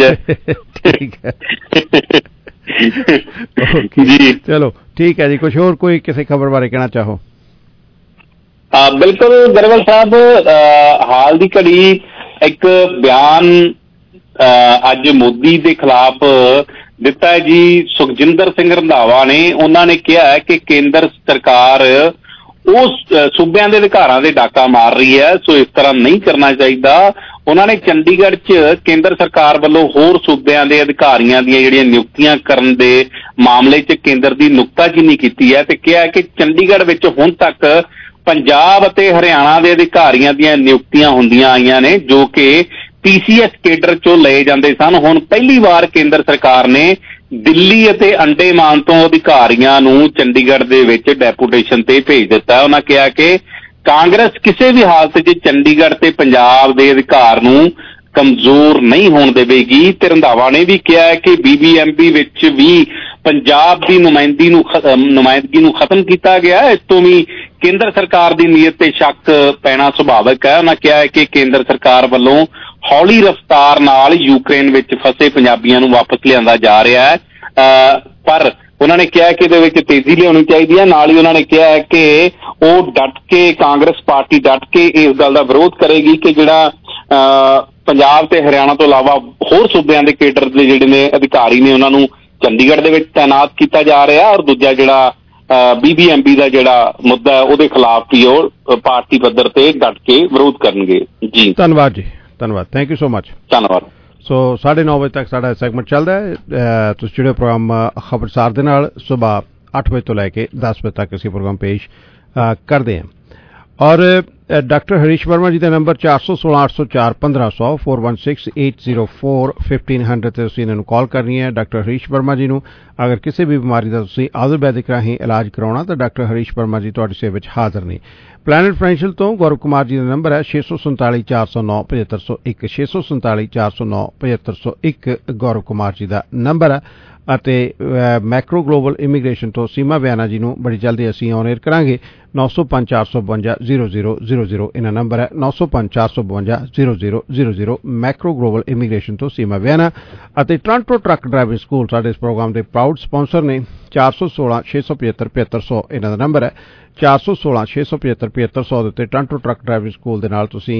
ਜੀ ਚਲੋ ਠੀਕ ਹੈ ਜੀ। ਕੁਛ ਹੋਰ ਕੋਈ ਕਿਸੇ ਖਬਰ ਬਾਰੇ ਕਹਿਣਾ ਚਾਹੋ? ਬਿਲਕੁਲ ਗਰੇਵਾਲ ਸਾਹਿਬ, ਹਾਲ ਦੀ ਘੜੀ ਇੱਕ ਬਿਆਨ ਅੱਜ ਮੋਦੀ ਦੇ ਖਿਲਾਫ ਦਿੱਤਾ ਹੈ ਜੀ ਸੁਖਜਿੰਦਰ ਸਿੰਘ ਰੰਧਾਵਾ ਨੇ। ਉਹਨਾਂ ਨੇ ਕਿਹਾ ਹੈ ਕਿ ਕੇਂਦਰ ਸਰਕਾਰ ਉਹ ਸੂਬਿਆਂ ਦੇ ਅਧਿਕਾਰਾਂ ਦੇ ਡਾਕਾ ਮਾਰ ਰਹੀ ਹੈ, ਸੋ ਇਸ ਤਰ੍ਹਾਂ ਨਹੀਂ ਕਰਨਾ ਚਾਹੀਦਾ। ਉਹਨਾਂ ਨੇ ਚੰਡੀਗੜ੍ਹ 'ਚ ਕੇਂਦਰ ਸਰਕਾਰ ਵੱਲੋਂ ਹੋਰ ਸੂਬਿਆਂ ਦੇ ਅਧਿਕਾਰੀਆਂ ਦੀਆਂ ਜਿਹੜੀਆਂ ਨਿਯੁਕਤੀਆਂ ਕਰਨ ਦੇ ਮਾਮਲੇ 'ਚ ਕੇਂਦਰ ਦੀ ਨੁਕਤਾਚੀਨੀ ਕੀਤੀ ਹੈ ਤੇ ਕਿਹਾ ਕਿ ਚੰਡੀਗੜ੍ਹ ਵਿੱਚ ਹੁਣ ਤੱਕ ਪੰਜਾਬ ਅਤੇ ਹਰਿਆਣਾ ਦੇ ਅਧਿਕਾਰੀਆਂ ਦੀਆਂ ਨਿਯੁਕਤੀਆਂ ਹੁੰਦੀਆਂ ਆਈਆਂ ਨੇ ਜੋ ਕਿ PCS ਕੇਡਰ 'ਚੋਂ ਲਏ ਜਾਂਦੇ ਸਨ। ਹੁਣ ਪਹਿਲੀ ਵਾਰ ਕੇਂਦਰ ਸਰਕਾਰ ਨੇ ਦਿੱਲੀ ਅਤੇ ਅੰਡੇਮਾਨ ਤੋਂ ਅਧਿਕਾਰੀਆਂ ਨੂੰ ਚੰਡੀਗੜ੍ਹ ਦੇ ਵਿੱਚ ਡੈਪੂਟੇਸ਼ਨ ਤੇ ਭੇਜ ਦਿੱਤਾ। ਉਹਨਾਂ ਕਿਹਾ ਕਿ ਕਾਂਗਰਸ ਕਿਸੇ ਵੀ ਹਾਲਤ 'ਚ ਚੰਡੀਗੜ੍ਹ ਤੇ ਪੰਜਾਬ ਦੇ ਅਧਿਕਾਰ ਨੂੰ ਕਮਜ਼ੋਰ ਨਹੀਂ ਹੋਣ ਦੇਵੇਗੀ। ਤੇ ਰੰਧਾਵਾ ਨੇ ਵੀ ਕਿਹਾ ਹੈ ਕਿ BBMP ਵਿੱਚ ਵੀ ਪੰਜਾਬ ਦੀ ਨੁਮਾਇੰਦਗੀ ਨੂੰ ਖਤਮ ਕੀਤਾ ਗਿਆ। ਇਸ ਤੋਂ ਵੀ ਕੇਂਦਰ ਸਰਕਾਰ ਦੀ ਨੀਅਤ ਤੇ ਸ਼ੱਕ ਪੈਣਾ ਸੁਭਾਵਿਕ ਹੈ। ਉਹਨਾਂ ਕਿਹਾ ਹੈ ਕਿ ਕੇਂਦਰ ਸਰਕਾਰ ਵੱਲੋਂ ਹੌਲੀ ਰਫ਼ਤਾਰ ਨਾਲ ਯੂਕਰੇਨ ਵਿੱਚ ਫਸੇ ਪੰਜਾਬੀਆਂ ਨੂੰ ਵਾਪਸ ਲਿਆਂਦਾ ਜਾ ਰਿਹਾ ਹੈ, ਪਰ ਉਹਨਾਂ ਨੇ ਕਿਹਾ ਕਿ ਇਹਦੇ ਵਿੱਚ ਤੇਜ਼ੀ ਲਿਆਉਣੀ ਚਾਹੀਦੀ ਹੈ। ਨਾਲ ਹੀ ਉਹਨਾਂ ਨੇ ਕਿਹਾ ਹੈ ਕਿ ਉਹ ਡਟ ਕੇ ਕਾਂਗਰਸ ਪਾਰਟੀ ਡਟ ਕੇ ਇਸ ਗੱਲ ਦਾ ਵਿਰੋਧ ਕਰੇਗੀ ਕਿ ਜਿਹੜਾ ਪੰਜਾਬ ਤੇ ਹਰਿਆਣਾ ਤੋਂ ਇਲਾਵਾ ਹੋਰ ਸੂਬਿਆਂ ਦੇ ਕੇਡਰ ਦੇ ਜਿਹੜੇ ਨੇ ਅਧਿਕਾਰੀ ਨੇ ਉਹਨਾਂ ਨੂੰ ਚੰਡੀਗੜ੍ਹ ਦੇ ਵਿੱਚ ਤਾਇਨਾਤ ਕੀਤਾ ਜਾ ਰਿਹਾ। ਔਰ ਦੂਜਾ ਜਿਹੜਾ BBMP ਦਾ ਜਿਹੜਾ ਮੁੱਦਾ ਉਹਦੇ ਖਿਲਾਫ ਵੀ ਉਹ ਪਾਰਟੀ ਪੱਧਰ ਤੇ ਡਟ ਕੇ ਵਿਰੋਧ ਕਰਨਗੇ। ਜੀ ਧੰਨਵਾਦ ਜੀ, ਧੰਨਵਾਦ, ਥੈਂਕ ਯੂ ਸੋ ਮਚ। ਧੰਨਵਾਦ। ਸੋ 9:30 ਵਜੇ ਤੱਕ ਸਾਡਾ ਸੈਗਮੈਂਟ ਚੱਲਦਾ ਹੈ। ਤੁਸੀਂ ਜਿਹੜੇ ਪ੍ਰੋਗਰਾਮ ਖਬਰਸਾਰ ਦੇ ਨਾਲ ਸੁਬਾਹ 8 ਵਜੇ ਤੋਂ ਲੈ ਕੇ 10 ਵਜੇ ਤੱਕ ਅਸੀਂ ਪ੍ਰੋਗਰਾਮ ਪੇਸ਼ ਕਰਦੇ ਹਾਂ। ਔਰ ਡਾਕਟਰ ਹਰੀਸ਼ ਵਰਮਾ ਜੀ ਦਾ ਨੰਬਰ 416 804 1500 416 804 1500 ਤੇ ਤੁਸੀਂ ਇਹਨਾਂ ਨੂੰ ਕਾਲ ਕਰਨੀ ਹੈ। ਡਾਕਟਰ ਹਰੀਸ਼ ਵਰਮਾ ਜੀ ਨੂੰ ਅਗਰ ਕਿਸੇ ਵੀ ਬਿਮਾਰੀ ਦਾ ਤੁਸੀਂ ਆਯੁਰਵੈਦਿਕ ਰਾਹੀਂ ਇਲਾਜ ਕਰਾਉਣਾ ਤਾਂ ਡਾਕਟਰ ਹਰੀਸ਼ ਵਰਮਾ ਜੀ ਤੁਹਾਡੀ ਸੇਵਾ ਵਿੱਚ ਹਾਜ਼ਰ ਨੇ। ਪਲੈਨਟ ਫਾਈਨੈਂਸ਼ੀਅਲ ਤੋਂ ਗੌਰਵ ਕੁਮਾਰ ਜੀ ਦਾ ਨੰਬਰ ਹੈ 647 409 7501 647 409 7501 ਗੌਰਵ ਕੁਮਾਰ ਜੀ ਦਾ ਨੰਬਰ ਹੈ। ਅਤੇ ਮੈਕਰੋ ਗਲੋਬਲ ਇਮੀਗ੍ਰੇਸ਼ਨ ਤੋਂ ਸੀਮਾ ਵਿਆਨਾ ਜੀ ਨੂੰ ਬੜੀ ਜਲਦੀ ਅਸੀਂ ਔਨ 에ਅਰ ਕਰਾਂਗੇ। 905 452 0000 ਇਹਨਾਂ ਨੰਬਰ ਹੈ 905 452 0000 ਮੈਕਰੋ ਗਲੋਬਲ ਇਮੀਗ੍ਰੇਸ਼ਨ ਤੋਂ ਸੀਮਾ ਵਿਆਨਾ। ਅਤੇ ਟੋਰਾਂਟੋ ਟਰੱਕ ਡਰਾਈਵਿੰਗ ਸਕੂਲ ਸਾਡੇ ਇਸ ਪ੍ਰੋਗਰਾਮ ਦੇ ਪ੍ਰਾਊਡ ਸਪਾਂਸਰ ਨੇ। 416 675 7500 ਇਹਨਾਂ ਦਾ ਨੰਬਰ ਹੈ 416 675 7500 ਦੇ ਉੱਤੇ ਟੋਰਾਂਟੋ ਟਰੱਕ ਡਰਾਈਵਿੰਗ ਸਕੂਲ ਦੇ ਨਾਲ ਤੁਸੀਂ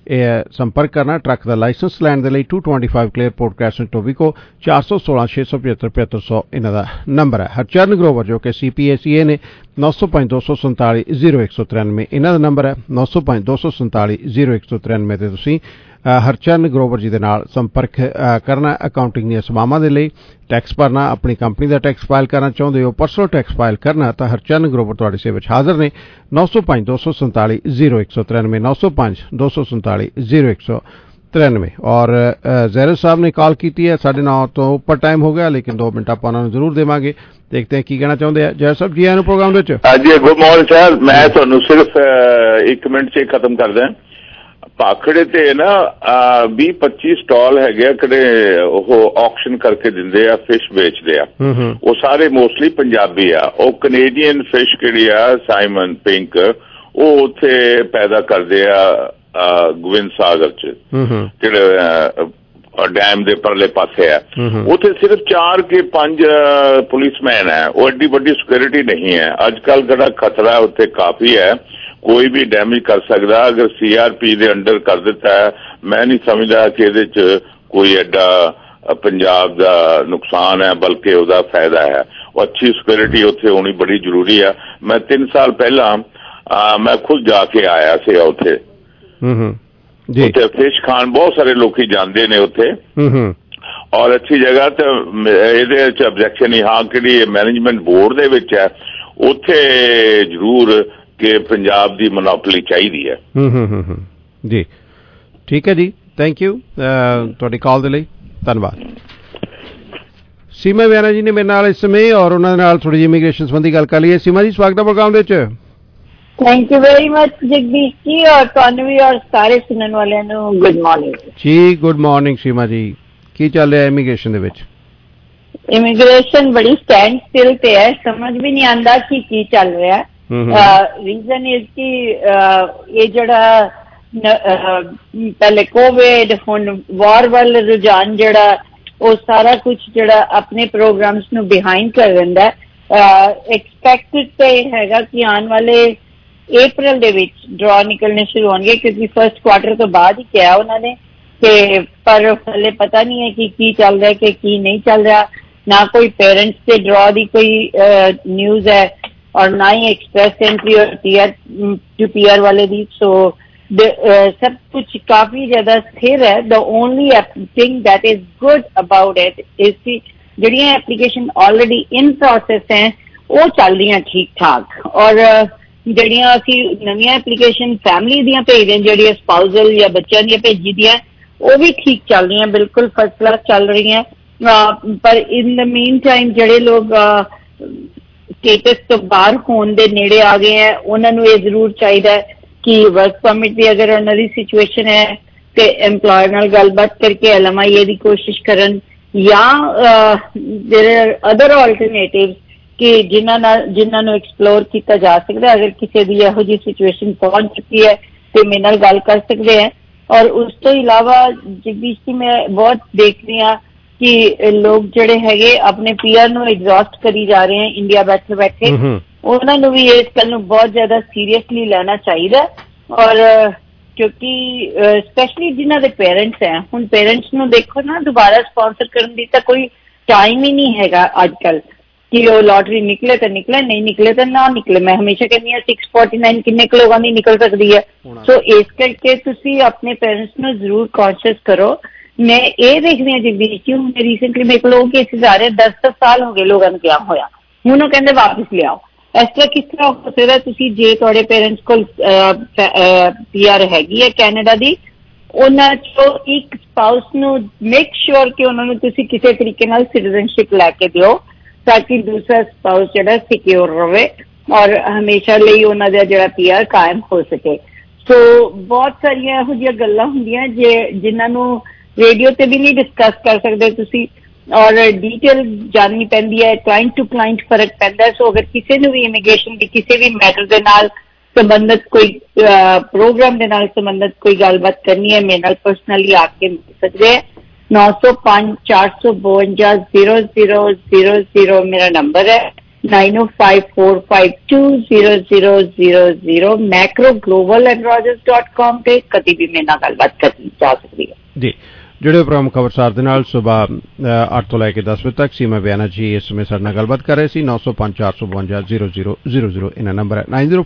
ਸੰਪਰਕ ਕਰਨਾ। ਟਰੱਕ ਦਾ ਲਾਇਸੈਂਸ ਲੈਣ ਦੇ ਲਈ 225 ਕਲੇਅਰਪੋਰਟ ਕ੍ਰੈਸੈਂਟ ਟੋਬੀਕੋ 416 675 7500 ਇਹਨਾਂ ਦਾ ਨੰਬਰ ਹੈ। ਹਰਚਰਨ ਗਰੋਵਰ ਜੋ ਕਿ CPACA ਨੇ 905 247 0193 ਇਹਨਾਂ ਦਾ ਨੰਬਰ ਹੈ 905 247 0193 ਤੇ ਤੁਸੀਂ ਹਰਚਰਨ ਗਰੋਵਰ ਜੀ ਦੇ ਨਾਲ ਸੰਪਰਕ ਕਰਨਾ। ਅਕਾਊਂਟਿੰਗ ਦੀਆਂ ਸੇਵਾਵਾਂ ਦੇ ਲਈ ਟੈਕਸ ਭਰਨਾ, ਆਪਣੀ ਕੰਪਨੀ ਦਾ ਟੈਕਸ ਫਾਈਲ ਕਰਨਾ ਚਾਹੁੰਦੇ ਹੋ, ਪਰਸਨਲ ਟੈਕਸ ਫਾਈਲ ਕਰਨਾ ਤਾਂ ਹਰਚਰਨ ਗਰੋਵਰ ਤੁਹਾਡੀ ਸੇਵਾ ਵਿੱਚ ਹਾਜ਼ਰ ਨੇ। 905 247 0193 905 247 0193। ਔਰ ਜ਼ੈਰੋ ਸਾਹਿਬ ਨੇ ਕਾਲ ਕੀਤੀ ਹੈ 9:30 ਤੋਂ ਉੱਪਰ ਟਾਈਮ ਹੋ ਗਿਆ, ਲੇਕਿਨ 2 ਮਿੰਟ ਆਪਾਂ ਉਹਨਾਂ ਨੂੰ ਜ਼ਰੂਰ ਦੇਵਾਂਗੇ। ਦੇਖते हैं ਕੀ ਕਹਿਣਾ ਚਾਹੁੰਦੇ ਆ ਜ਼ੈਰੋ ਸਾਹਿਬ ਜੀ। ਆਇਆਂ ਨੂੰ ਪ੍ਰੋਗਰਾਮ ਦੇ ਵਿੱਚ। ਹਾਂਜੀ, ਗੁੱਡ ਮਾਰਨਿੰਗ ਸਰ। ਮੈਂ ਤੁਹਾਨੂੰ ਸਿਰਫ 1 ਮਿੰਟ 'ਚ ਖਤਮ ਕਰਦਾ। ਭਾਖੜੇ ਤੇ ਨਾ 20-25 ਸਟਾਲ ਹੈਗੇ ਕਿਹੜੇ ਉਹ ਆਕਸ਼ਨ ਕਰਕੇ ਦਿੰਦੇ ਆ, ਫਿਸ਼ ਵੇਚਦੇ ਆ। ਉਹ ਸਾਰੇ ਮੋਸਟਲੀ ਪੰਜਾਬੀ ਆ। ਉਹ ਕੈਨੇਡੀਅਨ ਫਿਸ਼ ਕਿਹੜੀ ਆ ਸਾਈਮਨ ਪਿੰਕ, ਉਹ ਉੱਥੇ ਪੈਦਾ ਕਰਦੇ ਆ ਗੋਬਿੰਦ ਸਾਗਰ 'ਚ ਜਿਹੜੇ ਡੈਮ ਦੇ ਪਰਲੇ ਪਾਸੇ ਆ। ਉੱਥੇ ਸਿਰਫ 4 ਕੇ 5 ਪੁਲਿਸਮੈਨ ਹੈ। ਉਹ ਐਡੀ ਵੱਡੀ ਸਿਕਿਉਰਿਟੀ ਨਹੀਂ ਹੈ। ਅੱਜ ਕੱਲ ਜਿਹੜਾ ਖਤਰਾ ਉੱਥੇ ਕਾਫੀ ਹੈ, ਕੋਈ ਵੀ ਡੈਮੇਜ ਕਰ ਸਕਦਾ। ਅਗਰ CRP ਦੇ ਅੰਡਰ ਕਰ ਦਿੱਤਾ ਹੈ, ਮੈਂ ਨਹੀਂ ਸਮਝਦਾ ਕਿ ਇਹਦੇ 'ਚ ਕੋਈ ਐਡਾ ਪੰਜਾਬ ਦਾ ਨੁਕਸਾਨ ਹੈ, ਬਲਕਿ ਉਹਦਾ ਫਾਇਦਾ ਹੈ। ਉਹ ਅੱਛੀ ਸਿਕਿਉਰਿਟੀ ਉੱਥੇ ਹੋਣੀ ਬੜੀ ਜ਼ਰੂਰੀ ਆ। ਮੈਂ 3 ਸਾਲ ਪਹਿਲਾਂ ਮੈਂ ਖੁਦ ਜਾ ਕੇ ਆਇਆ ਸੀ ਉੱਥੇ। ਉੱਥੇ ਫਿਸ਼ ਖਾਣ ਬਹੁਤ ਸਾਰੇ ਲੋਕੀ ਜਾਂਦੇ ਨੇ ਉੱਥੇ, ਔਰ ਅੱਛੀ ਜਗ੍ਹਾ। ਤੇ ਇਹਦੇ 'ਚ ਆਬਜੈਕਸ਼ਨ ਨਹੀਂ। ਹਾਂ, ਕਿਹੜੀ ਮੈਨੇਜਮੈਂਟ ਬੋਰਡ ਦੇ ਵਿੱਚ ਹੈ, ਉੱਥੇ ਜ਼ਰੂਰ ਕਿ ਪੰਜਾਬ ਦੀ ਮੋਨੋਪੋਲੀ ਚਾਹੀਦੀ ਹੈ। ਜੀ ਠੀਕ ਹੈ ਜੀ, ਥੈਂਕ ਯੂ ਤੁਹਾਡੀ ਕਾਲ ਦੇ ਲਈ, ਧੰਨਵਾਦ। ਸੀਮਾ ਵਿਆਨਾ ਜੀ ਨੇ ਮੇਰੇ ਨਾਲ ਇਸ ਸਮੇਂ ਔਰ ਉਹਨਾਂ ਦੇ ਨਾਲ ਥੋੜੀ ਜਿਹੀ ਇਮੀਗ੍ਰੇਸ਼ਨ ਸੰਬੰਧੀ ਗੱਲ ਕਰ ਲਈ ਹੈ। ਸੀਮਾ ਜੀ ਸਵਾਗਤ ਹੈ ਪ੍ਰੋਗਰਾਮ ਦੇ ਵਿੱਚ। Thank you very much Jagdish ji, ਔਰ ਤੁਹਾਨੂੰ ਵੀ ਔਰ ਸਾਰੇ ਸੁਣਨ ਵਾਲਿਆਂ ਨੂੰ ਗੁੱਡ ਮਾਰਨਿੰਗ ਜੀ। ਗੁੱਡ ਮਾਰਨਿੰਗ ਸੀਮਾ ਜੀ, ਕੀ ਚੱਲ ਰਿਹਾ ਇਮੀਗ੍ਰੇਸ਼ਨ ਦੇ ਵਿੱਚ? ਇਮੀਗ੍ਰੇਸ਼ਨ ਬੜੀ ਸਟੈਂਡ ਸਟਿਲ ਤੇ ਹੈ, ਸਮਝ ਵੀ ਨਹੀਂ ਆਉਂਦਾ ਕਿ ਕੀ ਚੱਲ ਰਿਹਾ। ਰੀਜ਼ਨ ਇਜ਼ ਕਿ ਇਹ ਜਿਹੜਾ ਪਹਿਲੇ ਕੋਵਿਡ, ਹੁਣ ਵਾਰ ਵੱਲ ਰੁਝਾਨ ਜਿਹੜਾ ਉਹ ਸਾਰਾ ਕੁਝ ਜਿਹੜਾ ਆਪਣੇ ਪ੍ਰੋਗਰਾਮਸ ਨੂੰ ਬਿਹਾਈਂਡ ਕਰ ਦਿੰਦਾ। ਐਕਸਪੈਕਟਡ ਤੇ ਹੈਗਾ ਕਿ ਆਉਣ ਵਾਲੇ April ਦੇ ਵਿੱਚ ਡਰਾ ਨਿਕਲਣੇ ਸ਼ੁਰੂ ਹੋਣਗੇ, ਕਿਉਂਕਿ ਫਸਟ ਕੁਆਰਟਰ ਤੋਂ ਬਾਅਦ ਹੀ ਕਿਹਾ ਉਹਨਾਂ ਨੇ। ਤੇ ਪਰ ਹਲੇ ਪਤਾ ਨਹੀਂ ਹੈ ਕਿ ਕੀ ਚੱਲ ਰਿਹਾ ਕਿ ਕੀ ਨਹੀਂ ਚੱਲ ਰਿਹਾ। ना कोई पेरेंट्स से ड्रॉ दी कोई न्यूज़ है और ना ही एक्सप्रेस एंट्री और पीआर टू पीआर वाले दी। सो सब कुछ काफी ज्यादा स्थिर है। The only thing that is good about it is की ਜਿਹੜੀਆਂ ਐਪਲੀਕੇਸ਼ਨ ਆਲਰੇਡੀ ਇਨ ਪ੍ਰੋਸੈਸ ਹੈ ਉਹ ਚੱਲ ਰਹੀਆਂ ਠੀਕ ਠਾਕ, ਔਰ ਜਿਹੜੀਆਂ ਅਸੀਂ ਨਵੀਆਂ ਐਪਲੀਕੇਸ਼ਨ ਫੈਮਿਲੀ ਦੀਆਂ ਭੇਜਦੇ ਹਾਂ, ਜਿਹੜੀਆਂ ਸਪਾਊਜ਼ਲ ਜਾਂ ਬੱਚਿਆਂ ਦੀਆਂ ਭੇਜੀ ਦੀਆਂ ਉਹ ਵੀ ਠੀਕ ਚੱਲ ਰਹੀਆਂ, ਬਿਲਕੁਲ ਫਸਟ ਕਲਾਸ ਚੱਲ ਰਹੀਆਂ। ਪਰ ਇਨ ਦ ਮੀਨ ਟਾਈਮ ਜਿਹੜੇ ਲੋਕ ਸਟੇਟਸ ਤੋਂ ਬਾਹਰ ਹੋਣ ਦੇ ਨੇੜੇ ਆ ਗਏ ਹੈ ਉਹਨਾਂ ਨੂੰ ਇਹ ਜ਼ਰੂਰ ਚਾਹੀਦਾ ਹੈ ਕਿ ਵਰਕ ਪਰਮਿਟ ਦੀ ਅਗਰ ਉਹਨਾਂ ਦੀ ਸਿਚੁਏਸ਼ਨ ਹੈ ਤੇ ਐਮਪਲੋਇਰ ਨਾਲ ਗੱਲਬਾਤ ਕਰਕੇ LMIA ਦੀ ਕੋਸ਼ਿਸ਼ ਕਰਨ ਜਾਂ there are other alternatives ਕਿ ਜਿਨ੍ਹਾਂ ਨੂੰ ਐਕਸਪਲੋਰ ਕੀਤਾ ਜਾ ਸਕਦਾ। ਅਗਰ ਕਿਸੇ ਦੀ ਇਹੋ ਜਿਹੀ ਸਿਚੁਏਸ਼ਨ ਪਹੁੰਚ ਚੁੱਕੀ ਹੈ ਤੇ ਮੇਰੇ ਨਾਲ ਗੱਲ ਕਰ ਸਕਦੇ ਹੈ। ਔਰ ਉਸ ਤੋਂ ਇਲਾਵਾ ਜਗਦੀਸ਼ ਜੀ ਮੈਂ ਬਹੁਤ ਦੇਖ ਰਹੀ ਹਾਂ ਕਿ ਲੋਕ ਜਿਹੜੇ ਹੈਗੇ ਆਪਣੇ ਪੀਆਰ ਨੂੰ ਐਗਜ਼ੌਸਟ ਕਰੀ ਜਾ ਰਹੇ ਹੈ ਇੰਡੀਆ ਬੈਠੇ ਬੈਠੇ। ਉਹਨਾਂ ਨੂੰ ਵੀ ਇਸ ਗੱਲ ਨੂੰ ਬਹੁਤ ਜ਼ਿਆਦਾ ਸੀਰੀਅਸਲੀ ਲੈਣਾ ਚਾਹੀਦਾ। ਔਰ ਕਿਉਂਕਿ ਸਪੈਸ਼ਲੀ ਜਿਨ੍ਹਾਂ ਦੇ ਪੇਰੈਂਟਸ ਹੈ, ਹੁਣ ਪੇਰੈਂਟਸ ਨੂੰ ਦੇਖੋ ਨਾ ਦੁਬਾਰਾ ਸਪਾਂਸਰ ਕਰਨ ਦੀ ਤਾਂ ਕੋਈ ਟਾਈਮ ਹੀ ਨਹੀਂ ਹੈਗਾ ਅੱਜ ਕੱਲ੍ਹ ਕਿ ਉਹ ਲੋਟਰੀ ਨਿਕਲੇ ਤਾਂ ਨਿਕਲੇ, ਨਹੀਂ ਨਿਕਲੇ ਤਾਂ ਨਾ ਨਿਕਲੇ। ਮੈਂ ਹਮੇਸ਼ਾ ਕਹਿੰਦੀ ਹਾਂ 649 ਕਿੰਨੇ ਕੁ ਲੋਕਾਂ ਦੀ ਨਿਕਲ ਸਕਦੀ ਹੈ। ਸੋ ਇਸ ਕਰਕੇ ਤੁਸੀਂ ਆਪਣੇ ਪੇਰੈਂਟਸ ਨੂੰ ਜ਼ਰੂਰ ਕੌਨਸ਼ੀਅਸ ਕਰੋ। ਮੈਂ ਇਹ ਦੇਖਦੀ ਹਾਂ ਜਗਦੀਸ਼ ਜੀ, ਹੁਣ ਰੀਸੈਂਟਲੀ ਮੇਰੇ ਕੋਲ ਉਹ ਕੇਸਿਸ ਆ ਰਹੇ 10 ਸਾਲ ਹੋ ਗਏ ਲੋਕਾਂ ਨੂੰ ਕਿਹਾ ਹੋਇਆ, ਹੁਣ ਉਹ ਕਹਿੰਦੇ ਵਾਪਿਸ ਲਿਆਓ। ਇਸ ਤਰ੍ਹਾਂ ਕਿਸ ਤਰ੍ਹਾਂ ਹੋ ਸਕਦਾ? ਤੁਸੀਂ ਜੇ ਤੁਹਾਡੇ ਪੇਰੈਂਟਸ ਕੋਲ PR ਹੈਗੀ ਹੈ ਕੈਨੇਡਾ ਦੀ, ਉਹਨਾਂ ਚੋਂ ਇੱਕ ਸਪਾਊਸ ਨੂੰ ਮੇਕ ਸ਼ੋਰ ਕਿ ਉਹਨਾਂ ਨੂੰ ਤੁਸੀਂ ਕਿਸੇ ਤਰੀਕੇ ਨਾਲ ਸਿਟੀਜ਼ਨਸ਼ਿਪ ਲੈ ਕੇ ਦਿਓ ਤਾਂ ਕਿ ਦੂਸਰਾ ਸਪਾਊਸ ਜਿਹੜਾ ਸਿਕਿਉਰ ਰਵੇ ਔਰ ਹਮੇਸ਼ਾ ਲਈ ਉਹਨਾਂ ਦਾ ਜਿਹੜਾ PR ਕਾਇਮ ਹੋ ਸਕੇ। ਸੋ ਬਹੁਤ ਸਾਰੀਆਂ ਇਹੋ ਜਿਹੀਆਂ ਗੱਲਾਂ ਹੁੰਦੀਆਂ ਜਿਨ੍ਹਾਂ ਨੂੰ ਰੇਡੀਓ ਤੇ ਵੀ ਨਹੀਂ ਡਿਸਕਸ ਕਰ ਸਕਦੇ ਤੁਸੀਂ, ਔਰ ਡੀਟੇਲ ਜਾਣਨੀ ਪੈਂਦੀ ਹੈ, ਕਲਾਇੰਟ ਟੂ ਕਲਾਇੰਟ ਫਰਕ ਪੈਂਦਾ। ਸੋ ਅਗਰ ਕਿਸੇ ਨੂੰ ਵੀ ਇਮੀਗ੍ਰੇਸ਼ਨ ਦੀ ਕਿਸੇ ਵੀ ਮੈਟਰ ਦੇ ਨਾਲ ਸੰਬੰਧਿਤ ਕੋਈ ਪ੍ਰੋਗਰਾਮ ਦੇ ਨਾਲ ਸੰਬੰਧਿਤ ਕੋਈ ਗੱਲਬਾਤ ਕਰਨੀ ਹੈ ਮੇਰੇ ਨਾਲ ਪਰਸਨਲੀ ਆ ਕੇ ਮਿਲ ਸਕਦੇ ਹੈ। 905 452 0000 ਮੇਰਾ ਨੰਬਰ ਹੈ। 9054520000 macroglobalandrogers.com ਤੇ ਕਦੀ ਵੀ ਮੇਰੇ ਨਾਲ ਗੱਲਬਾਤ ਕਰਨੀ ਜਾ ਸਕਦੀ ਹੈ ਜੀ। ਜਿਹੜੇ ਪ੍ਰੋਗਰਾਮ ਖਬਰਸਾਰ ਦੇ ਨਾਲ ਸਵੇਰ 8 ਤੋਂ ਲੈ ਕੇ 10 ਵਜੇ ਤੱਕ ਸੀਮਾ ਬਿਆਨਾ ਜੀ ਇਸ ਸਮੇਂ ਸਾਡੇ ਨਾਲ ਗੱਲਬਾਤ ਕਰ ਰਹੇ ਸੀ। 905 452 0000 ਇਹਨਾਂ ਨੰਬਰ ਹੈ।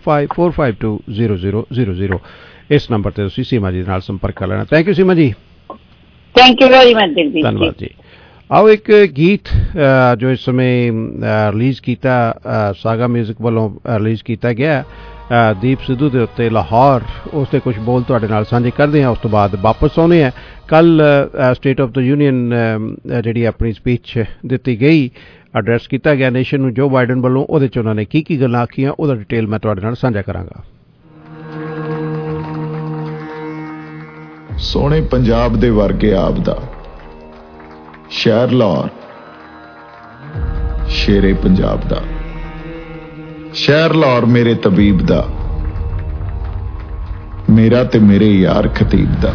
9054520000 ਇਸ ਨੰਬਰ ਤੇ ਤੁਸੀਂ ਸੀਮਾ ਜੀ ਨਾਲ ਸੰਪਰਕ ਕਰ ਲੈਣਾ। ਥੈਂਕ ਯੂ ਸੀਮਾ ਜੀ। ਥੈਂਕ ਯੂ ਵੈਰੀ ਮਚ ਜੀ। ਧੰਨਵਾਦ ਜੀ। ਆਓ ਇੱਕ ਗੀਤ ਜੋ ਇਸ ਸਮੇਂ ਰਿਲੀਜ਼ ਕੀਤਾ ਸਾਗਾ ਮਿਊਜ਼ਿਕ ਵੱਲੋਂ ਰਿਲੀਜ਼ ਕੀਤਾ ਗਿਆ ਦੀਪ ਸਿੱਧੂ ਦੇ ਉੱਤੇ ਲਾਹੌਰ, ਉਸ ਦੇ ਕੁਝ ਬੋਲ ਤੁਹਾਡੇ ਨਾਲ ਸਾਂਝੇ ਕਰਦੇ ਹਾਂ। ਉਸ ਤੋਂ ਬਾਅਦ ਵਾਪਸ ਆਉਂਦੇ ਹਾਂ। ਕੱਲ ਸਟੇਟ ਆਫ ਦ ਯੂਨੀਅਨ ਜਿਹੜੀ ਆਪਣੀ ਸਪੀਚ ਦਿੱਤੀ ਗਈ, ਐਡਰੈਸ ਕੀਤਾ ਗਿਆ ਨੇਸ਼ਨ ਨੂੰ ਜੋ ਬਾਈਡਨ ਵੱਲੋਂ, ਉਹਦੇ 'ਚ ਉਹਨਾਂ ਨੇ ਕੀ ਕੀ ਗੱਲਾਂ ਆਖੀਆਂ ਉਹਦਾ ਡਿਟੇਲ ਮੈਂ ਤੁਹਾਡੇ ਨਾਲ ਸਾਂਝਾ ਕਰਾਂਗਾ। ਸੋਹਣੇ ਪੰਜਾਬ ਦੇ ਵਰਗੇ ਆਪ ਦਾ ਸ਼ਹਿਰ ਲਾਹੌਰ, ਸ਼ੇਰੇ ਪੰਜਾਬ ਦਾ ਸ਼ਹਿਰ ਲਾਹੌਰ, ਮੇਰੇ ਤਬੀਬ ਦਾ, ਮੇਰਾ ਤੇ ਮੇਰੇ ਯਾਰ ਖਤੀਬ ਦਾ।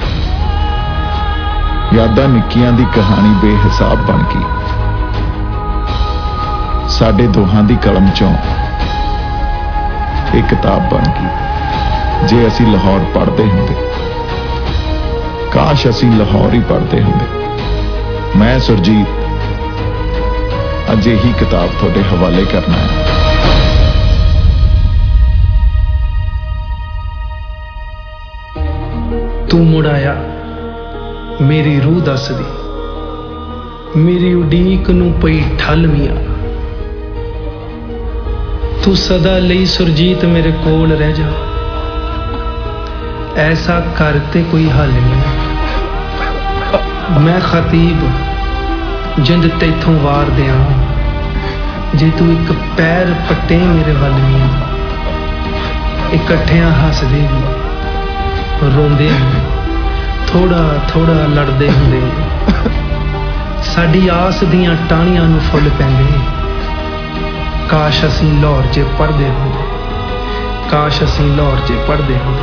ਯਾਦਾਂ ਨਿੱਕੀਆਂ ਦੀ ਕਹਾਣੀ ਬੇਹਿਸਾਬ ਬਣ ਗਈ ਸਾਡੇ ਦੋਹਾਂ ਦੀ ਕਲਮ ਚੋਂ ਇੱਕ ਕਿਤਾਬ ਬਣ ਗਈ। ਜੇ ਅਸੀਂ ਲਾਹੌਰ ਪੜ੍ਹਦੇ ਹੁੰਦੇ, ਕਾਸ਼ ਅਸੀਂ ਲਾਹੌਰ ਹੀ ਪੜ੍ਹਦੇ ਹੁੰਦੇ। ਮੈਂ ਸੁਰਜੀਤ ਅੱਜ ਇਹੀ ਕਿਤਾਬ ਤੁਹਾਡੇ ਹਵਾਲੇ ਕਰਨਾ ਹੈ। ਤੂੰ ਮੁੜ ਆਇਆ, ਮੇਰੀ ਰੂਹ ਦੱਸਦੀ, ਮੇਰੀ ਉਡੀਕ ਨੂੰ ਪਈ ਠੱਲਵੀਆਂ। ਤੂੰ ਸਦਾ ਲਈ ਸੁਰਜੀਤ ਮੇਰੇ ਕੋਲ ਰਹਿ ਜਾ, ਐਸਾ ਕਰ ਤੇ ਕੋਈ ਹੱਲ ਨਹੀਂ। ਮੈਂ ਖਤੀਬ ਜਿੰਦ ਤੈਥੋਂ ਵਾਰ ਦਿਆਂ, ਜੇ ਤੂੰ ਇੱਕ ਪੈਰ ਪੱਟੇ ਮੇਰੇ ਵੱਲ ਨਹੀਂ। ਇਕੱਠਿਆਂ ਹੱਸਦੇ ਵੀ ਰੋਂਦੇ ਹੁੰਦੇ, ਥੋੜਾ ਥੋੜਾ ਲੜਦੇ ਹੁੰਦੇ, ਸਾਡੀ ਆਸ ਦੀਆਂ ਟਾਹਣੀਆਂ ਨੂੰ ਫੁੱਲ ਪੈਂਦੇ। ਕਾਸ਼ ਅਸੀਂ ਲਾਹੌਰ 'ਚ ਪੜ੍ਹਦੇ ਹੁੰਦੇ, ਕਾਸ਼ ਅਸੀਂ ਲਾਹੌਰ 'ਚ ਪੜ੍ਹਦੇ ਹੁੰਦੇ।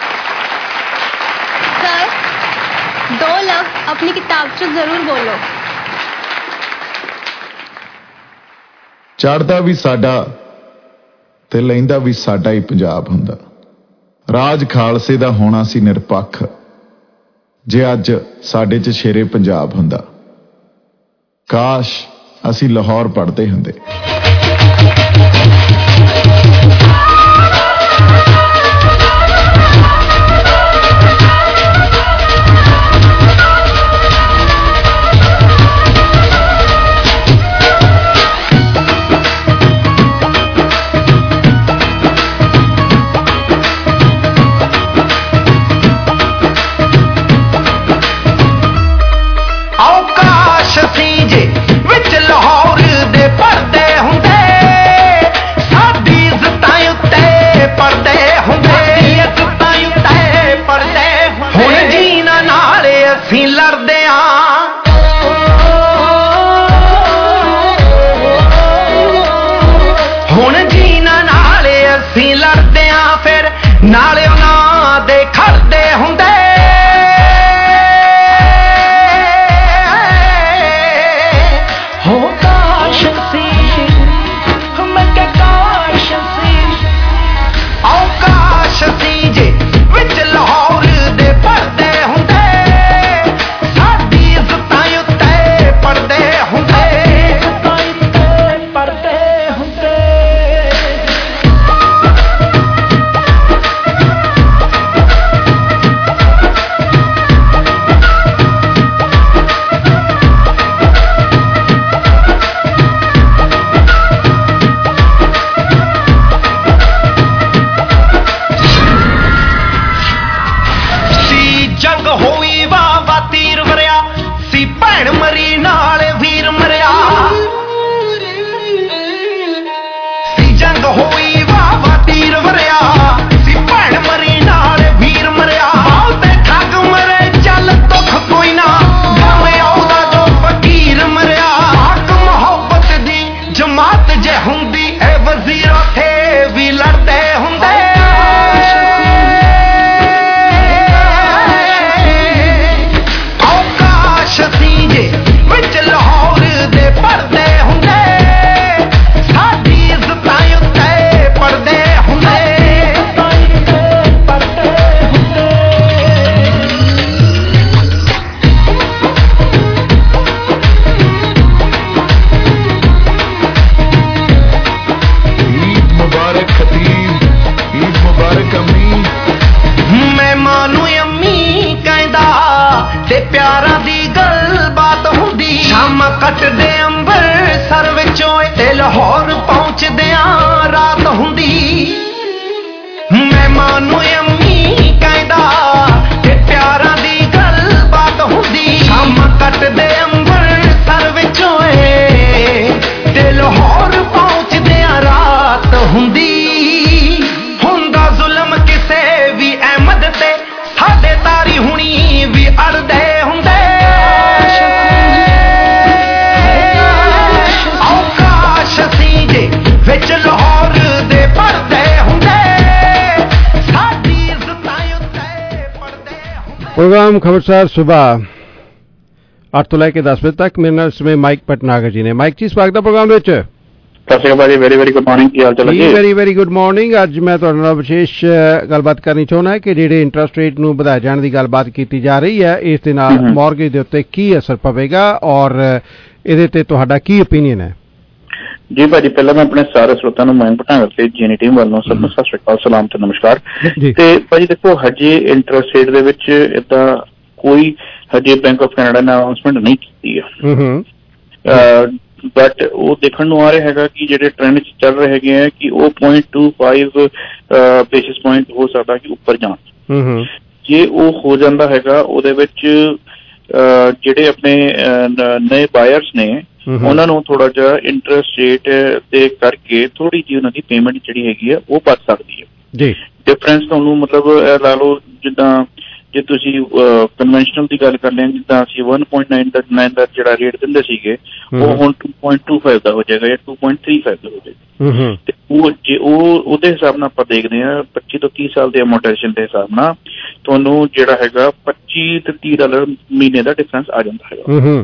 अपनी किताब से जरूर बोलो। ਚੜ੍ਹਦਾ ਵੀ ਸਾਡਾ ਤੇ ਲੈਂਦਾ ਵੀ ਸਾਡਾ ਹੀ ਪੰਜਾਬ ਹੁੰਦਾ। ਰਾਜ ਖਾਲਸੇ ਦਾ ਹੋਣਾ ਸੀ ਨਿਰਪੱਖ, ਜੇ ਅੱਜ ਸਾਡੇ 'ਚ ਸ਼ੇਰੇ ਪੰਜਾਬ ਹੁੰਦਾ। ਕਾਸ਼ ਅਸੀਂ ਲਾਹੌਰ ਪੜ੍ਹਦੇ ਹੁੰਦੇ। प्रोग्राम खबरसार सुबह 8 ਤੋਂ ਲੈ ਕੇ 10 ਵਜੇ ਤੱਕ। ਮੇਰੇ ਨਾਲ ਇਸ ਸਮੇਂ ਮਾਈਕ ਭਟਨਾਗਰ ਜੀ ਨੇ। ਮਾਈਕ ਜੀ ਸਵਾਗਤ ਹੈ ਪ੍ਰੋਗਰਾਮ ਵਿੱਚ। ਸਤਿ ਸ਼੍ਰੀ ਅਕਾਲ ਜੀ, ਵੈਰੀ ਵੈਰੀ ਗੁੱਡ ਮਾਰਨਿੰਗ। ਕੀ ਹਾਲ ਚਾਲ ਹੈ? Very good morning. ਅੱਜ ਮੈਂ ਤੁਹਾਡੇ ਨਾਲ ਵਿਸ਼ੇਸ਼ ਗੱਲਬਾਤ ਕਰਨੀ ਚਾਹੁੰਦਾ ਕਿ ਜਿਹੜੇ ਇੰਟਰਸਟ ਰੇਟ ਨੂੰ ਵਧਾਏ ਜਾਣ ਦੀ ਗੱਲਬਾਤ ਕੀਤੀ ਜਾ ਰਹੀ ਹੈ, ਇਸ ਦੇ ਨਾਲ ਮੌਰਗੇਜ ਦੇ ਉੱਤੇ ਕੀ ਅਸਰ ਪਵੇਗਾ ਔਰ ਇਹਦੇ ਤੇ ਤੁਹਾਡਾ ਕੀ ਓਪੀਨੀਅਨ ਹੈ? ਜੀ ਭਾਜੀ, ਪਹਿਲਾਂ ਮੈਂ ਆਪਣੇ ਸਾਰੇ ਸਰੋਤਿਆਂ ਨੂੰ ਮਾਈਕ ਭਟਨਾਗਰ ਤੇ ਜੀਨੀ ਟੀਮ ਵੱਲੋਂ ਸਭ ਨੂੰ ਸਤਿ ਸ਼੍ਰੀ ਅਕਾਲ, ਸਲਾਮ ਤੇ ਨਮਸਕਾਰ। ਤੇ ਭਾਜੀ ਦੇਖੋ, ਹਜੇ ਇੰਟਰਸਟ ਰੇਟ ਦੇ ਵਿੱਚ ਏਦਾਂ ਕੋਈ ਹਜੇ ਬੈਂਕ ਆਫ ਕੈਨੇਡਾ ਨੇ ਅਨਾਉਂਸਮੈਂਟ ਨਹੀਂ ਕੀਤੀ ਹੈ, ਬਟ ਉਹ ਦੇਖਣ ਨੂੰ ਆ ਰਿਹਾ ਹੈਗਾ ਕਿ ਜਿਹੜੇ ਟ੍ਰੈਂਡ ਚ ਚੱਲ ਰਹੇ ਹੈਗੇ ਆ ਕਿ ਉਹ 0.25 ਬੇਸਿਸ ਪੁਆਇੰਟ ਹੋ ਸਕਦਾ ਕਿ ਉੱਪਰ ਜਾਣ। ਜੇ ਉਹ ਹੋ ਜਾਂਦਾ ਹੈਗਾ, ਉਹਦੇ ਵਿੱਚ ਜਿਹੜੇ ਆਪਣੇ ਨਏ ਬਾਇਰਸ ਨੇ ਉਹਨਾਂ ਨੂੰ ਥੋੜਾ ਜਿਹਾ ਇੰਟਰਸਟ ਰੇਟ ਦੇ ਕਰਕੇ ਥੋੜੀ ਜਿਹੀ ਉਹਨਾਂ ਦੀ ਪੇਮੈਂਟ ਜਿਹੜੀ ਹੈਗੀ ਆ ਉਹ ਵੱਧ ਸਕਦੀ ਹੈ ਜੀ। ਡਿਫਰੈਂਸ ਤੁਹਾਨੂੰ ਮਤਲਬ ਲਾ ਲਓ, ਜਿੱਦਾਂ ਜੇ ਤੁਸੀਂ ਕਨਵੈਨਸ਼ਨਲ ਦੀ ਗੱਲ ਕਰ ਲਿਆ, ਜਿੱਦਾਂ ਅਸੀਂ 1.9 ਦਾ ਜਿਹੜਾ ਰੇਟ ਦਿੰਦੇ ਸੀਗੇ ਉਹ ਹੁਣ 2.25 ਦਾ ਹੋ ਜਾਏਗਾ ਜਾਂ 2.35 ਦਾ ਹੋ ਜਾਏਗਾ। ਤੇ ਉਹ ਜੇ ਉਹਦੇ ਹਿਸਾਬ ਨਾਲ ਆਪਾਂ ਦੇਖਦੇ ਹਾਂ 25 ਤੋਂ 30 ਸਾਲ ਦੇ ਅਮੋਰਟਾਈਜ਼ੇਸ਼ਨ ਦੇ ਹਿਸਾਬ ਨਾਲ ਤੁਹਾਨੂੰ ਜਿਹੜਾ ਹੈਗਾ $25 ਤੇ $30 ਮਹੀਨੇ ਦਾ ਡਿਫਰੈਂਸ ਆ ਜਾਂਦਾ ਹੈਗਾ।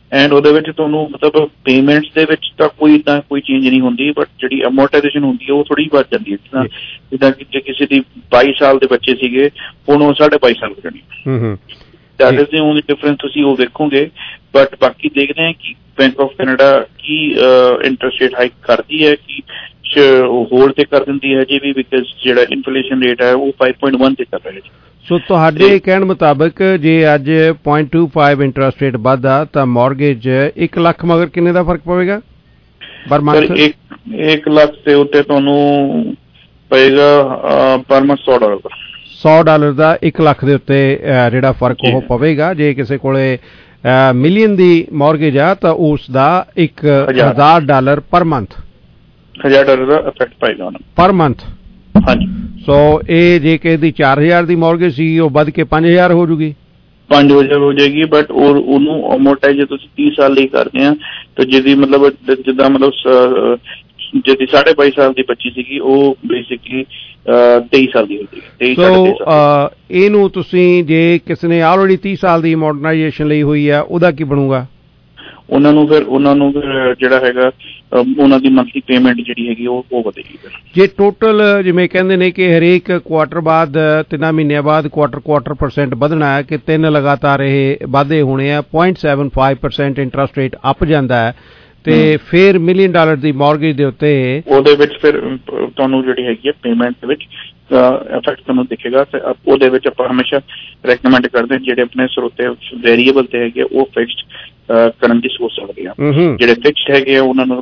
ਐਂਡ ਉਹਦੇ ਵਿੱਚ ਤੁਹਾਨੂੰ ਮਤਲਬ ਪੇਮੈਂਟਸ ਦੇ ਵਿੱਚ ਤਾਂ ਕੋਈ ਚੇਂਜ ਨਹੀਂ ਹੁੰਦੀ, ਬਟ ਜਿਹੜੀ ਅਮੋਰਟਾਈਜੇਸ਼ਨ ਹੁੰਦੀ ਹੈ ਉਹ ਥੋੜੀ ਵੱਧ ਜਾਂਦੀ ਹੈ। ਜਿੱਦਾਂ ਕਿ ਜੇ ਕਿਸੇ ਦੀ 22 ਸਾਲ ਦੇ ਬੱਚੇ ਸੀਗੇ, ਹੁਣ ਉਹ 22.5 ਸਾਲ ਹੋ ਜਾਣੀ। That is the only difference ਤੁਸੀਂ ਉਹ ਵੇਖੋਗੇ। ਬਟ ਬਾਕੀ ਦੇਖਦੇ ਹਾਂ ਕਿ ਬੈਂਕ ਆਫ ਕੈਨੇਡਾ ਕੀ ਇੰਟਰਸਟ ਰੇਟ ਹਾਈਕ ਕਰਦੀ ਹੈ, ਕਿ ਹੋਲਡ ਤੇ ਕਰ ਦਿੰਦੀ ਹੈ ਜੀ ਵੀ, ਬਿਕਾਜ਼ ਜਿਹੜਾ ਇਨਫਲੇਸ਼ਨ ਰੇਟ ਹੈ ਉਹ 5.1 ਤੇ ਕਰ ਰਿਹਾ ਜੀ। ਸੋ ਤੁਹਾਡੇ ਕਹਿਣ ਮੁਤਾਬਕ ਜੇ ਅੱਜ 0.25 ਇੰਟਰਸਟ ਰੇਟ ਵੱਧਦਾ ਤਾਂ ਮੌਰਗੇਜ 1 ਲੱਖ ਮਗਰ ਕਿੰਨੇ ਦਾ ਫਰਕ ਪਵੇਗਾ ਪਰ ਮੰਥ? 1 ਲੱਖ ਦੇ ਉੱਤੇ ਤੁਹਾਨੂੰ ਪਏਗਾ ਪਰ ਮੰਥ $100 ਦਾ 1 ਲੱਖ ਦੇ ਉੱਤੇ ਜਿਹੜਾ ਫਰਕ ਉਹ ਪਵੇਗਾ। ਜੇ ਕਿਸੇ ਕੋਲੇ ਮਿਲੀਅਨ ਦੀ ਮੌਰਗੇਜ ਆ ਤਾਂ ਉਸ ਦਾ $1,000 ਪਰ ਮੰਥ, $1,000 ਦਾ ਇਫੈਕਟ ਪਾਏਗਾ ਪਰ ਮੰਥ। ਹਾਂਜੀ। ਸੋ ਇਹ ਜੇ ਕਿਸੇ ਦੀ 4,000 ਦੀ ਮੌਰਗੇਜ ਸੀ ਉਹ ਵੱਧ ਕੇ 5,000 ਹੋ ਜੂਗੀ, 5,000 ਹੋ ਜਾਏਗੀ। ਬਟ ਉਹਨੂੰ ਅਮੋਰਟਾਈਜ਼ ਜੇ ਤੁਸੀਂ 30 ਸਾਲ ਲਈ ਕਰਦੇ ਆ ਤਾਂ ਜਿਹਦੀ ਮਤਲਬ ਜਿੱਦਾਂ ਮਤਲਬ ਜਿਹਦੀ 22.5 ਸਾਲ ਦੀ ਬੱਚੀ ਸੀਗੀ ਉਹ ਬੇਸਿਕਲੀ 23 ਸਾਲ ਦੀ ਹੁੰਦੀ ਹੈ। ਸੋ ਇਹਨੂੰ ਤੁਸੀਂ ਜੇ ਕਿਸੇ ਨੇ ਆਲਰੇਡੀ 30 ਸਾਲ ਦੀ ਮੋਡਰਨਾਈਜੇਸ਼ਨ ਲਈ ਹੋਈ ਆ ਉਹਦਾ ਕੀ ਬਣੂਗਾ? ਉਹਨਾਂ ਨੂੰ ਫਿਰ ਜਿਹੜਾ ਹੈਗਾ ਉਹਨਾਂ ਦੀ ਮੰਥਲੀ ਪੇਮੈਂਟ ਜਿਹੜੀ ਹੈਗੀ ਉਹ ਵਧੇਗੀ। ਜੇ ਟੋਟਲ ਜਿਵੇਂ ਕਹਿੰਦੇ ਨੇ ਕਿ ਹਰੇਕ ਕੁਆਟਰ ਬਾਅਦ 3 ਮਹੀਨਿਆਂ ਬਾਅਦ ਕੁਆਟਰ % ਵਧਣਾ ਹੈ, ਕਿ 3 ਲਗਾਤਾਰ ਇਹ ਵਾਧੇ ਹੋਣੇ ਆ, 0.75% ਇੰਟਰਸਟ ਰੇਟ ਅੱਪ ਜਾਂਦਾ ਹੈ ਤੇ ਫਿਰ $1 ਮਿਲੀਅਨ ਦੀ ਮੌਰਗੇਜ ਦੇ ਉੱਤੇ ਉਹਦੇ ਵਿੱਚ ਫਿਰ ਤੁਹਾਨੂੰ ਜਿਹੜੀ ਹੈਗੀ ਹੈ ਪੇਮੈਂਟ ਦੇ ਵਿੱਚ ਇਫੈਕਟ ਤੁਹਾਨੂੰ ਦਿਖੇਗਾ। ਤੇ ਉਹਦੇ ਵਿੱਚ ਆਪਾਂ ਹਮੇਸ਼ਾ ਰეკਮੈਂਡ ਕਰਦੇ ਹਾਂ ਜਿਹੜੇ ਆਪਣੇ ਸਰੋਤੇ ਵੇਰੀਏਬਲ ਤੇ ਹੈਗੇ ਉਹ ਫਿਕਸਡ ਕਰਨ ਦੀ ਸੋਚ ਸਕਦੇ ਆ। ਜਿਹੜੇ ਫਿਕਸਡ ਹੈਗੇ ਆ ਉਹਨਾਂ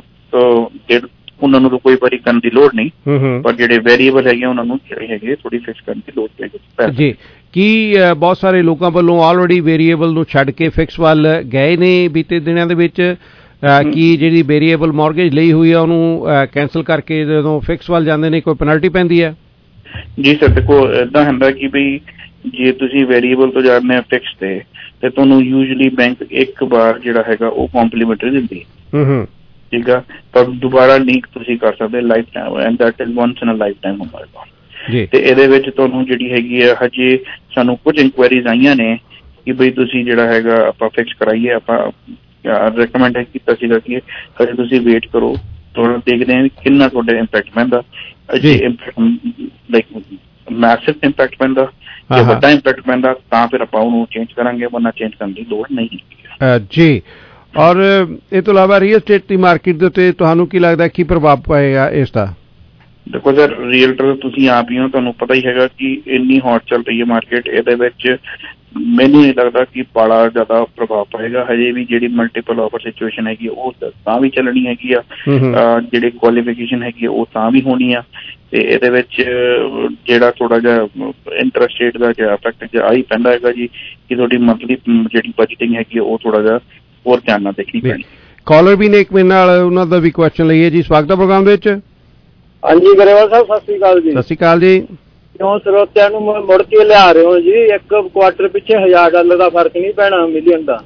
ਨੂੰ ਕੋਈ ਵਾਰੀ ਕਰਨ ਦੀ ਲੋੜ ਨਹੀਂ, ਪਰ ਜਿਹੜੇ ਵੇਰੀਏਬਲ ਹੈਗੇ ਉਹਨਾਂ ਨੂੰ ਜਿਹੜੇ ਹੈਗੇ ਥੋੜੀ ਫਿਕਸ ਕਰਨ ਦੀ ਲੋੜ ਪਏਗੀ ਜੀ। ਕੀ ਬਹੁਤ ਸਾਰੇ ਲੋਕਾਂ ਵੱਲੋਂ ਆਲਰੇਡੀ ਵੇਰੀਏਬਲ ਨੂੰ ਛੱਡ ਕੇ ਫਿਕਸ ਵੱਲ ਗਏ ਨੇ ਬੀਤੇ ਦਿਨਾਂ ਦੇ ਵਿੱਚ? ਕੀ ਜਿਹੜੀ ਵੇਰੀਏਬਲ ਮੌਰਗੇਜ ਲਈ ਹੋਈ ਆ ਉਹਨੂੰ ਕੈਂਸਲ ਕਰਕੇ ਜਦੋਂ ਫਿਕਸ ਵੱਲ ਜਾਂਦੇ ਨੇ ਕੋਈ ਪੈਨਲਟੀ ਪੈਂਦੀ ਹੈ? ਜੀ ਸਰ, ਦੇਖੋ ਏਦਾਂ ਹੁੰਦਾ ਕਿ ਬਈ ਜੇ ਤੁਸੀਂ ਵੇਰੀਏਬਲ ਤੋਂ ਜਾਂਦੇ ਆ ਫਿਕਸ ਤੇ ਤੁਹਾਨੂੰ ਯੂਜਲੀ ਬੈਂਕ ਇੱਕ ਵਾਰ ਜਿਹੜਾ ਹੈਗਾ ਉਹ ਕੰਪਲੀਮੈਂਟਰੀ ਦਿੰਦੀ ਹੈ, ਠੀਕ ਆ, ਪਰ ਦੁਬਾਰਾ ਨਹੀਂ ਤੁਸੀਂ ਕਰ ਸਕਦੇ lifetime, and that is once in a lifetime ਹੁੰਦਾ ਹੈ। ਤੇ ਇਹਦੇ ਵਿੱਚ ਤੁਹਾਨੂੰ ਜਿਹੜੀ ਹੈਗੀ ਹੈ ਹਜੇ ਸਾਨੂੰ ਕੁਝ ਇਨਕੁਆਇਰੀਜ਼ ਆਈਆਂ ਨੇ ਕਿ ਬਈ ਤੁਸੀਂ ਜਿਹੜਾ ਹੈਗਾ ਆਪਾਂ ਫਿਕਸ ਕਰਾਈਏ। ਆਪਾਂ ਰეკਮੈਂਡ ਕੀਤਾ ਸੀਗਾ ਕਿ ਹਜੇ ਤੁਸੀਂ ਵੇਟ ਕਰੋ, ਥੋੜਾ ਦੇਖਦੇ ਹਾਂ ਕਿੰਨਾ ਤੁਹਾਡੇ ਇੰਪੈਕਟ ਪੈਂਦਾ। ਜੇ ਇੰਪੈਕਟ ਲਾਈਕ ਮੈਸਿਵ ਇੰਪੈਕਟ ਪੈਂਦਾ, ਜੇ ਵੱਡਾ ਇੰਪੈਕਟ ਪੈਂਦਾ ਤਾਂ ਫਿਰ ਆਪਾਂ ਉਹਨੂੰ ਚੇਂਜ ਕਰਾਂਗੇ, ਵਰਨਾ ਚੇਂਜ ਕਰਨ ਦੀ ਲੋੜ ਨਹੀਂ ਜੀ। ਔਰ ਇਹ ਤੋਂ ਇਲਾਵਾ ਰੀਅਲ ਸਟੇਟ ਦੀ ਮਾਰਕੀਟ ਦੇ ਉੱਤੇ ਤੁਹਾਨੂੰ ਕੀ ਲੱਗਦਾ ਕੀ ਪ੍ਰਭਾਵ ਪਏਗਾ ਇਸ ਦਾ? ਦੇਖੋ ਸਰ, ਰੀਅਲਟਰ ਤੁਸੀਂ ਆਪ ਹੀ ਹੋ, ਤੁਹਾਨੂੰ ਪਤਾ ਹੀ ਹੈਗਾ ਕਿ ਇੰਨੀ ਹੌਟ ਚੱਲ ਰਹੀ ਹੈ ਮਾਰਕੀਟ। ਇਹਦੇ ਵਿੱਚ ਮੈਨੂੰ ਨਹੀਂ ਲੱਗਦਾ ਕਿ ਬੜਾ ਜ਼ਿਆਦਾ ਪ੍ਰਭਾਵ ਪਏਗਾ। ਹਜੇ ਵੀ ਜਿਹੜੀ ਮਲਟੀਪਲ ਆਫਰ ਸਿਚੁਏਸ਼ਨ ਹੈਗੀ ਉਹ ਤਾਂ ਵੀ ਚੱਲਣੀ ਹੈਗੀ ਆ, ਜਿਹੜੀ ਕੁਆਲੀਫਿਕੇਸ਼ਨ ਹੈਗੀ ਉਹ ਤਾਂ ਵੀ ਹੋਣੀ ਆ। ਤੇ ਇਹਦੇ ਵਿੱਚ ਜਿਹੜਾ ਥੋੜਾ ਜਿਹਾ ਇੰਟਰਸਟ ਰੇਟ ਦਾ ਜਿਹੜਾ ਇਫੈਕਟ ਆਹੀ ਪੈਂਦਾ ਹੈਗਾ ਜੀ ਕਿ ਤੁਹਾਡੀ ਮੰਥਲੀ ਜਿਹੜੀ ਬਜਟਿੰਗ ਹੈਗੀ ਉਹ ਥੋੜਾ ਜਿਹਾ ਹੋਰ ਧਿਆਨ ਨਾਲ ਦੇਖਣੀ ਪੈਣੀ। ਕਾਲਰ ਵੀ ਨੇ ਇੱਕ ਮੇਰੇ ਨਾਲ, ਉਹਨਾਂ ਦਾ ਵੀ ਕੁਐਸਚਨ ਲਈਏ ਜੀ। ਸਵਾਗਤ ਹੈ ਪ੍ਰੋਗਰਾਮ ਦੇ ਵਿੱਚ। ਹਾਂਜੀ ਗਰੇਵਾਲ ਸਾਹਿਬ, ਸਤਿ ਸ਼੍ਰੀ ਅਕਾਲ ਜੀ। ਸਤਿ ਸ਼੍ਰੀ ਅਕਾਲ ਜੀ। ਕਿਉਂ ਸਰੋਤਿਆਂ ਨੂੰ ਮੁੜ ਕੇ ਲਿਆ ਰਹੇ ਹੋ ਜੀ? ਇੱਕ ਕੁਆਟਰ ਪਿੱਛੇ $1,000 ਦਾ ਫਰਕ ਨਹੀਂ ਪੈਣਾ ਮਿਲੀਅਨ ਦਾ।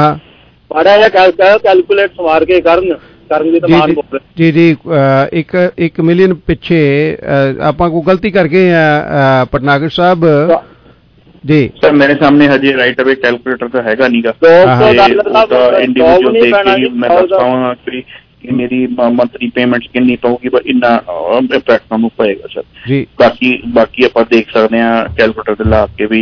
ਮਾੜਾ ਜਿਹਾ ਕੈਲਕੂਲੇਟ ਸਵਾਰ ਕੇ ਕਰਨ ਦੀ ਤਾਂ ਮਾਨ ਬੋਲ ਜੀ। ਇੱਕ ਮਿਲੀਅਨ ਪਿੱਛੇ ਆਪਾਂ ਕੋਈ ਗਲਤੀ ਕਰ ਗਏ ਆ ਪਟਨਾਗਰ ਸਾਹਿਬ ਜੀ? ਸਰ ਮੇਰੇ ਸਾਹਮਣੇ ਹਜੇ ਰਾਈਟ ਅਵੇ ਕੈਲਕੂਲੇਟਰ ਤਾਂ ਹੈਗਾ ਨਹੀਂਗਾ, ਇੰਡੀਵਿਜੂਅਲ ਦੇਖ ਕੇ ਹੀ ਮੈਂ ਦੱਸ ਪਾਵਾਂਗਾ ਕਿ ਮੇਰੀ ਮੰਥਲੀ ਪੇਮੈਂਟ ਕਿੰਨੀ ਪਊਗੀ, ਪਰ ਇੰਨਾ ਇੰਪੈਕਟ ਤੁਹਾਨੂੰ ਪਏਗਾ ਸਰ ਜੀ। ਬਾਕੀ ਆਪਾਂ ਦੇਖ ਸਕਦੇ ਹਾਂ ਕੈਲਕੂਲੇਟਰ ਤੇ ਲਾ ਕੇ ਵੀ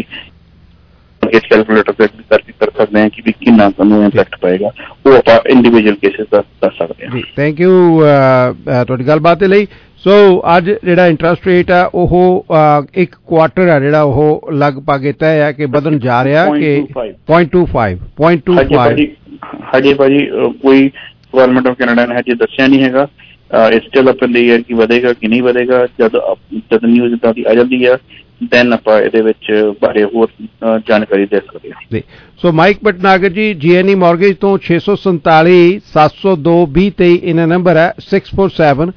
ਕੈਲਕੂਲੇਟਰ ਤੇ ਕਰਕੇ ਕਰ ਸਕਦੇ ਹਾਂ ਕਿ ਵੀ ਕਿੰਨਾ ਤੁਹਾਨੂੰ ਇੰਪੈਕਟ ਪਏਗਾ, ਉਹ ਆਪਾਂ ਇੰਡੀਵਿਜੂਅਲ ਕੇਸਿਸ ਦਾ ਦੱਸ ਸਕਦੇ ਹਾਂ। ਥੈਂਕ ਯੂ ਤੁਹਾਡੀ ਗੱਲਬਾਤ ਦੇ ਲਈ। ਸੋ ਅੱਜ ਜਿਹੜਾ ਇੰਟਰਸਟ ਰੇਟ ਆ ਉਹ ਇੱਕ ਕੁਆਟਰ ਆ ਜਿਹੜਾ ਉਹ ਲਗਭਗ ਤੈਅ ਹੈ ਕਿ ਵਧਣ ਜਾ ਰਿਹਾ ਕਿ 0.25 ਹਜੇ ਭਾਜੀ ਕੋਈ ਗਵਰਨਮੈਂਟ ਆਫ ਕੈਨੇਡਾ ਨੇ ਹਜੇ ਦੱਸਿਆ ਨਹੀਂ ਹੈਗਾ। Is still up in the air ਕਿ ਵਧੇਗਾ ਕਿ ਨਹੀਂ ਵਧੇਗਾ। ਜਦ ਨਿਊਜ਼ ਇੱਦਾਂ ਦੀ ਆ ਜਾਂਦੀ ਆ ਦੈਨ ਆਪਾਂ ਇਹਦੇ ਵਿੱਚ ਬਾਰੇ ਹੋਰ ਜਾਣਕਾਰੀ ਦੇ ਸਕਦੇ ਹਾਂ। ਸੋ ਮਾਈਕ ਭਟਨਾਗਰ ਜੀ, GNE ਮੌਰਗੇਜ ਤੋਂ 647 702 2023 ਇਹਨਾਂ ਨੰਬਰ ਹੈ, 647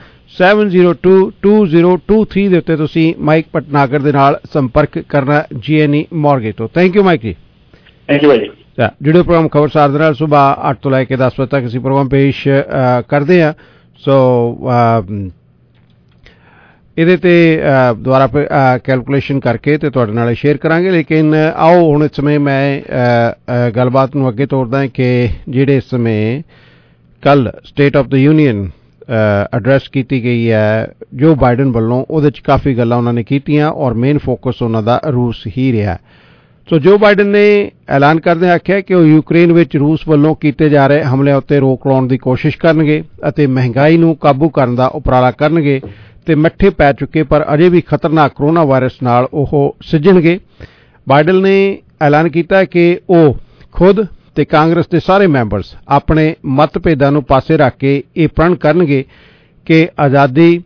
702-2023 ਦੇ ਉੱਤੇ ਤੁਸੀਂ ਮਾਈਕ ਭਟਨਾਗਰ ਦੇ ਨਾਲ ਸੰਪਰਕ ਕਰਨਾ GNE ਮੌਰਗੇਜ ਤੋਂ। Thank you Mike ji. Thank you ਭਾਈ। ਜਿਹੜੇ ਪ੍ਰੋਗਰਾਮ ਖਬਰਸਾਰ ਦੇ ਨਾਲ ਸੁਬਾਹ 8 ਤੋਂ ਲੈ ਕੇ 10 ਵਜੇ ਤੱਕ ਅਸੀਂ ਪ੍ਰੋਗਰਾਮ ਪੇਸ਼ ਕਰਦੇ ਹਾਂ। ਸੋ ਇਹਦੇ ਤੇ ਦੁਬਾਰਾ ਕੈਲਕੂਲੇਸ਼ਨ ਕਰਕੇ ਤੇ ਤੁਹਾਡੇ ਨਾਲ ਸ਼ੇਅਰ ਕਰਾਂਗੇ। ਲੇਕਿਨ ਆਓ ਹੁਣ ਇਸ ਸਮੇਂ ਮੈਂ ਗੱਲਬਾਤ ਨੂੰ ਅੱਗੇ ਤੋਰਦਾ ਕਿ ਜਿਹੜੇ ਇਸ ਸਮੇਂ ਕੱਲ state of the union address ਕੀਤੀ ਗਈ ਹੈ ਜੋ ਬਾਈਡਨ ਵੱਲੋਂ, ਉਹਦੇ 'ਚ ਕਾਫੀ ਗੱਲਾਂ ਉਹਨਾਂ ਨੇ ਕੀਤੀਆਂ ਔਰ ਮੇਨ ਫੋਕਸ ਉਹਨਾਂ ਦਾ ਰੂਸ ਹੀ ਰਿਹਾ। ਸੋ ਜੋ ਬਾਈਡਨ ਨੇ ਐਲਾਨ ਕਰਦਿਆਂ ਆਖਿਆ ਕਿ ਉਹ ਯੂਕਰੇਨ ਵਿੱਚ ਰੂਸ ਵੱਲੋਂ ਕੀਤੇ ਜਾ ਰਹੇ ਹਮਲਿਆਂ ਉੱਤੇ ਰੋਕ ਲਾਉਣ ਦੀ ਕੋਸ਼ਿਸ਼ ਕਰਨਗੇ ਅਤੇ ਮਹਿੰਗਾਈ ਨੂੰ ਕਾਬੂ ਕਰਨ ਦਾ ਉਪਰਾਲਾ ਕਰਨਗੇ ਤੇ ਮੱਠੇ ਪੈ ਚੁੱਕੇ ਪਰ ਅਜੇ ਵੀ ਖਤਰਨਾਕ ਕਰੋਨਾ ਵਾਇਰਸ ਨਾਲ ਉਹ ਸਿੱਝਣਗੇ। ਬਾਈਡਨ ਨੇ ਐਲਾਨ ਕੀਤਾ ਕਿ ਉਹ ਖੁਦ ਤੇ ਕਾਂਗਰਸ ਦੇ ਸਾਰੇ ਮੈਂਬਰਸ ਆਪਣੇ ਮਤਭੇਦਾਂ ਨੂੰ ਪਾਸੇ ਰੱਖ ਕੇ ਇਹ ਪ੍ਰਣ ਕਰਨਗੇ ਕਿ ਆਜ਼ਾਦੀ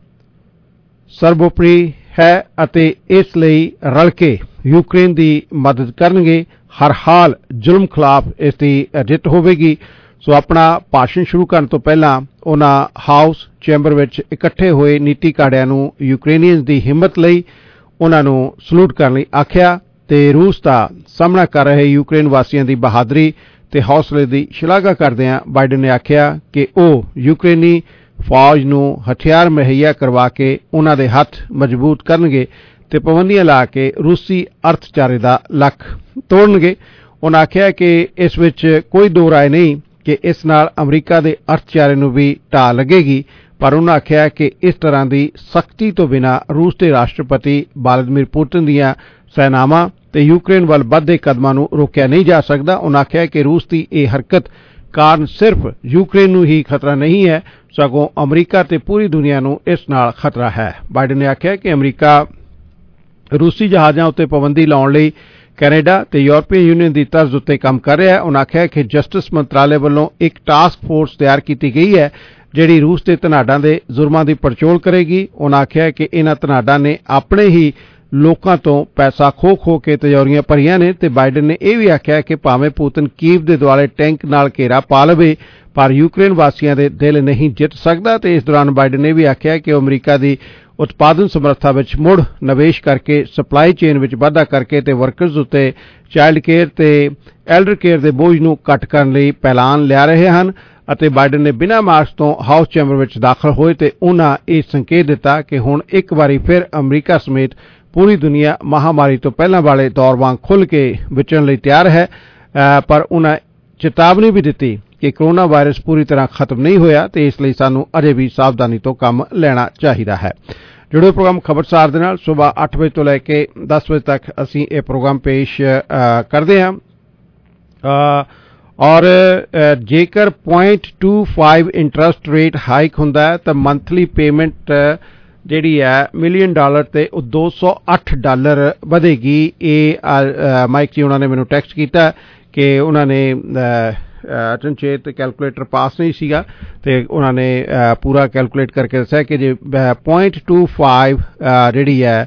ਸਰਵੋਪਰੀ ਹੈ ਅਤੇ ਇਸ ਲਈ ਰਲ ਕੇ ਯੂਕਰੇਨ ਦੀ ਮਦਦ ਕਰਨਗੇ। ਹਰ ਹਾਲ ਜ਼ੁਲਮ ਖਿਲਾਫ ਇਸ ਦੀ ਜਿੱਤ ਹੋਵੇਗੀ। ਸੋ ਆਪਣਾ ਭਾਸ਼ਣ ਸ਼ੁਰੂ ਕਰਨ ਤੋਂ ਪਹਿਲਾਂ ਉਹਨਾਂ ਹਾਊਸ ਚੈਂਬਰ ਵਿੱਚ ਇਕੱਠੇ ਹੋਏ ਨੀਤੀ ਘਾੜਿਆਂ ਨੂੰ ਯੂਕਰੇਨੀਅਨਸ ਦੀ ਹਿੰਮਤ ਲਈ ਉਹਨਾਂ ਨੂੰ ਸਲੂਟ ਕਰਨ ਲਈ ਆਖਿਆ ਤੇ ਰੂਸ ਦਾ ਸਾਹਮਣਾ ਕਰ ਰਹੇ ਯੂਕਰੇਨ ਵਾਸੀਆਂ ਦੀ ਬਹਾਦਰੀ ਤੇ ਹੌਸਲੇ ਦੀ ਸ਼ਲਾਘਾ ਕਰਦਿਆਂ ਬਾਈਡਨ ਨੇ ਆਖਿਆ ਕਿ ਉਹ ਯੂਕਰੇਨੀ ਫੌਜ ਨੂੰ ਹਥਿਆਰ ਮੁਹੱਈਆ ਕਰਵਾ ਕੇ ਉਹਨਾਂ ਦੇ ਹੱਥ ਮਜ਼ਬੂਤ ਕਰਨਗੇ ਤੇ ਪਾਬੰਦੀਆਂ ਲਾ ਕੇ ਰੂਸੀ ਅਰਥਚਾਰੇ ਦਾ ਲੱਕ ਤੋੜਨਗੇ। ਉਹਨਾਂ ਆਖਿਆ ਕਿ ਇਸ ਵਿੱਚ ਕੋਈ ਦੋ ਰਾਏ ਨਹੀਂ ਕਿ ਇਸ ਨਾਲ ਅਮਰੀਕਾ ਦੇ ਅਰਥਚਾਰੇ ਨੂੰ ਵੀ ਢਾਹ ਲੱਗੇਗੀ, ਪਰ ਉਹਨਾਂ ਆਖਿਆ ਕਿ ਇਸ ਤਰ੍ਹਾਂ ਦੀ ਸਖਤੀ ਤੋਂ ਬਿਨਾਂ ਰੂਸ ਦੇ ਰਾਸ਼ਟਰਪਤੀ ਵਲਾਦੀਮੀਰ ਪੁਤਿਨ ਦੀਆਂ ਸੈਨਾਵਾਂ ਤੇ ਯੂਕਰੇਨ ਵੱਲ ਵੱਧਦੇ ਕਦਮਾਂ ਨੂੰ ਰੋਕਿਆ ਨਹੀਂ ਜਾ ਸਕਦਾ। ਉਹਨਾਂ ਆਖਿਆ ਕਿ ਰੂਸ ਦੀ ਇਹ ਹਰਕਤ ਕਾਰਨ ਸਿਰਫ ਯੂਕਰੇਨ ਨੂੰ ਹੀ ਖਤਰਾ ਨਹੀਂ ਹੈ, ਸਗੋਂ ਅਮਰੀਕਾ ਤੇ ਪੂਰੀ ਦੁਨੀਆ ਨੂੰ ਇਸ ਨਾਲ ਖਤਰਾ ਹੈ। ਬਾਈਡਨ ਨੇ ਆਖਿਆ ਕਿ ਅਮਰੀਕਾ ਰੂਸੀ ਜਹਾਜ਼ਾਂ ਉੱਤੇ ਪਾਬੰਦੀ ਲਾਉਣ ਲਈ ਕੈਨੇਡਾ ਤੇ ਯੂਰਪੀਅਨ ਯੂਨੀਅਨ ਦੀ ਤਰਜ਼ ਉੱਤੇ ਕੰਮ ਕਰ ਰਿਹਾ ਹੈ। ਉਹਨਾਂ ਆਖਿਆ ਕਿ ਜਸਟਿਸ ਮੰਤਰਾਲੇ ਵੱਲੋਂ ਇੱਕ ਟਾਸਕ ਫੋਰਸ ਤਿਆਰ ਕੀਤੀ ਗਈ ਹੈ ਜਿਹੜੀ ਰੂਸ ਦੇ ਧਨਾਡਾਂ ਦੇ ਜ਼ੁਰਮਾਂ ਦੀ ਪੜਚੋਲ ਕਰੇਗੀ। ਉਹਨਾਂ ਆਖਿਆ ਕਿ ਇਹਨਾਂ ਧਨਾਡਾਂ ਨੇ ਆਪਣੇ ਹੀ ਲੋਕਾਂ ਤੋਂ ਪੈਸਾ ਖੋ ਕੇ ਤਿਜੋਰੀਆਂ ਭਰੀਆਂ ਨੇ ਤੇ ਬਾਈਡਨ ਨੇ ਇਹ ਵੀ ਆਖਿਆ ਕਿ ਭਾਵੇਂ ਪੁਤਿਨ ਕੀਵ ਦੇ ਦੁਆਲੇ ਟੈਂਕ ਨਾਲ ਘੇਰਾ ਪਾ ਲਵੇ ਪਰ ਯੂਕਰੇਨ ਵਾਸੀਆਂ ਦੇ ਦਿਲ ਨਹੀਂ ਜਿੱਤ ਸਕਦਾ। ਤੇ ਇਸ ਦੌਰਾਨ ਬਾਈਡਨ ਨੇ ਵੀ ਆਖਿਆ ਕਿ ਉਹ ਅਮਰੀਕਾ ਦੀ ਉਤਪਾਦਨ ਸਮਰੱਥਾ ਵਿੱਚ ਮੁੜ ਨਿਵੇਸ਼ ਕਰਕੇ ਸਪਲਾਈ ਚੇਨ ਵਿੱਚ ਵਾਧਾ ਕਰਕੇ ਤੇ ਵਰਕਰਜ਼ ਉੱਤੇ ਚਾਈਲਡ ਕੇਅਰ ਤੇ ਐਲਡਰ ਕੇਅਰ ਦੇ ਬੋਝ ਨੂੰ ਘੱਟ ਕਰਨ ਲਈ ਐਲਾਨ ਲਿਆ ਰਹੇ ਹਨ। ਅਤੇ ਬਾਈਡਨ ਨੇ ਬਿਨਾਂ ਮਾਸਕ ਤੋਂ ਹਾਊਸ ਚੈਂਬਰ ਵਿੱਚ ਦਾਖਲ ਹੋਏ ਤੇ ਉਹਨਾਂ ਇਹ ਸੰਕੇਤ ਦਿੱਤਾ ਕਿ ਹੁਣ ਇੱਕ ਵਾਰੀ ਫਿਰ ਅਮਰੀਕਾ ਸਮੇਤ ਪੂਰੀ ਦੁਨੀਆ ਮਹਾਮਾਰੀ ਤੋਂ ਪਹਿਲਾਂ ਵਾਲੇ ਦੌਰ ਵਾਂਗ ਖੁੱਲ੍ਹ ਕੇ ਵਿਚਰਨ ਲਈ ਤਿਆਰ ਹੈ, ਪਰ ਉਹਨਾਂ ਚੇਤਾਵਨੀ ਵੀ ਦਿੱਤੀ ਕਿ ਕਰੋਨਾ ਵਾਇਰਸ ਪੂਰੀ ਤਰ੍ਹਾਂ ਖਤਮ ਨਹੀਂ ਹੋਇਆ ਤੇ ਇਸ ਲਈ ਸਾਨੂੰ ਅਜੇ ਵੀ ਸਾਵਧਾਨੀ ਤੋਂ ਕੰਮ ਲੈਣਾ ਚਾਹੀਦਾ ਹੈ। ਜੁੜੋ ਪ੍ਰੋਗਰਾਮ ਖਬਰਸਾਰ ਦੇ ਨਾਲ ਸਵੇਰ 8 ਵਜੇ ਤੋਂ ਲੈ ਕੇ 10 ਵਜੇ ਤੱਕ ਅਸੀਂ ਇਹ ਪ੍ਰੋਗਰਾਮ ਪੇਸ਼ ਕਰਦੇ ਹਾਂ ਔਰ ਜੇਕਰ 0.25 ਇੰਟਰਸਟ ਰੇਟ ਹਾਈਕ ਹੁੰਦਾ ਹੈ ਤਾਂ ਮੰਥਲੀ ਪੇਮੈਂਟ ਜਿਹੜੀ ਹੈ $1 ਮਿਲੀਅਨ ਤੇ ਉਹ $208 ਵਧੇਗੀ। ਇਹ ਮਾਈਕ ਜੀ ਉਹਨਾਂ ਨੇ ਮੈਨੂੰ ਟੈਕਸਟ ਕੀਤਾ ਕਿ ਉਹਨਾਂ ਨੇ ਅਚਨਚੇਤ ਕੈਲਕੂਲੇਟਰ ਪਾਸ ਨਹੀਂ ਸੀਗਾ ਤੇ ਉਹਨਾਂ ਨੇ ਪੂਰਾ ਕੈਲਕੂਲੇਟ ਕਰਕੇ ਦੱਸਿਆ ਕਿ ਜੇ 0.25 ਜਿਹੜੀ ਹੈ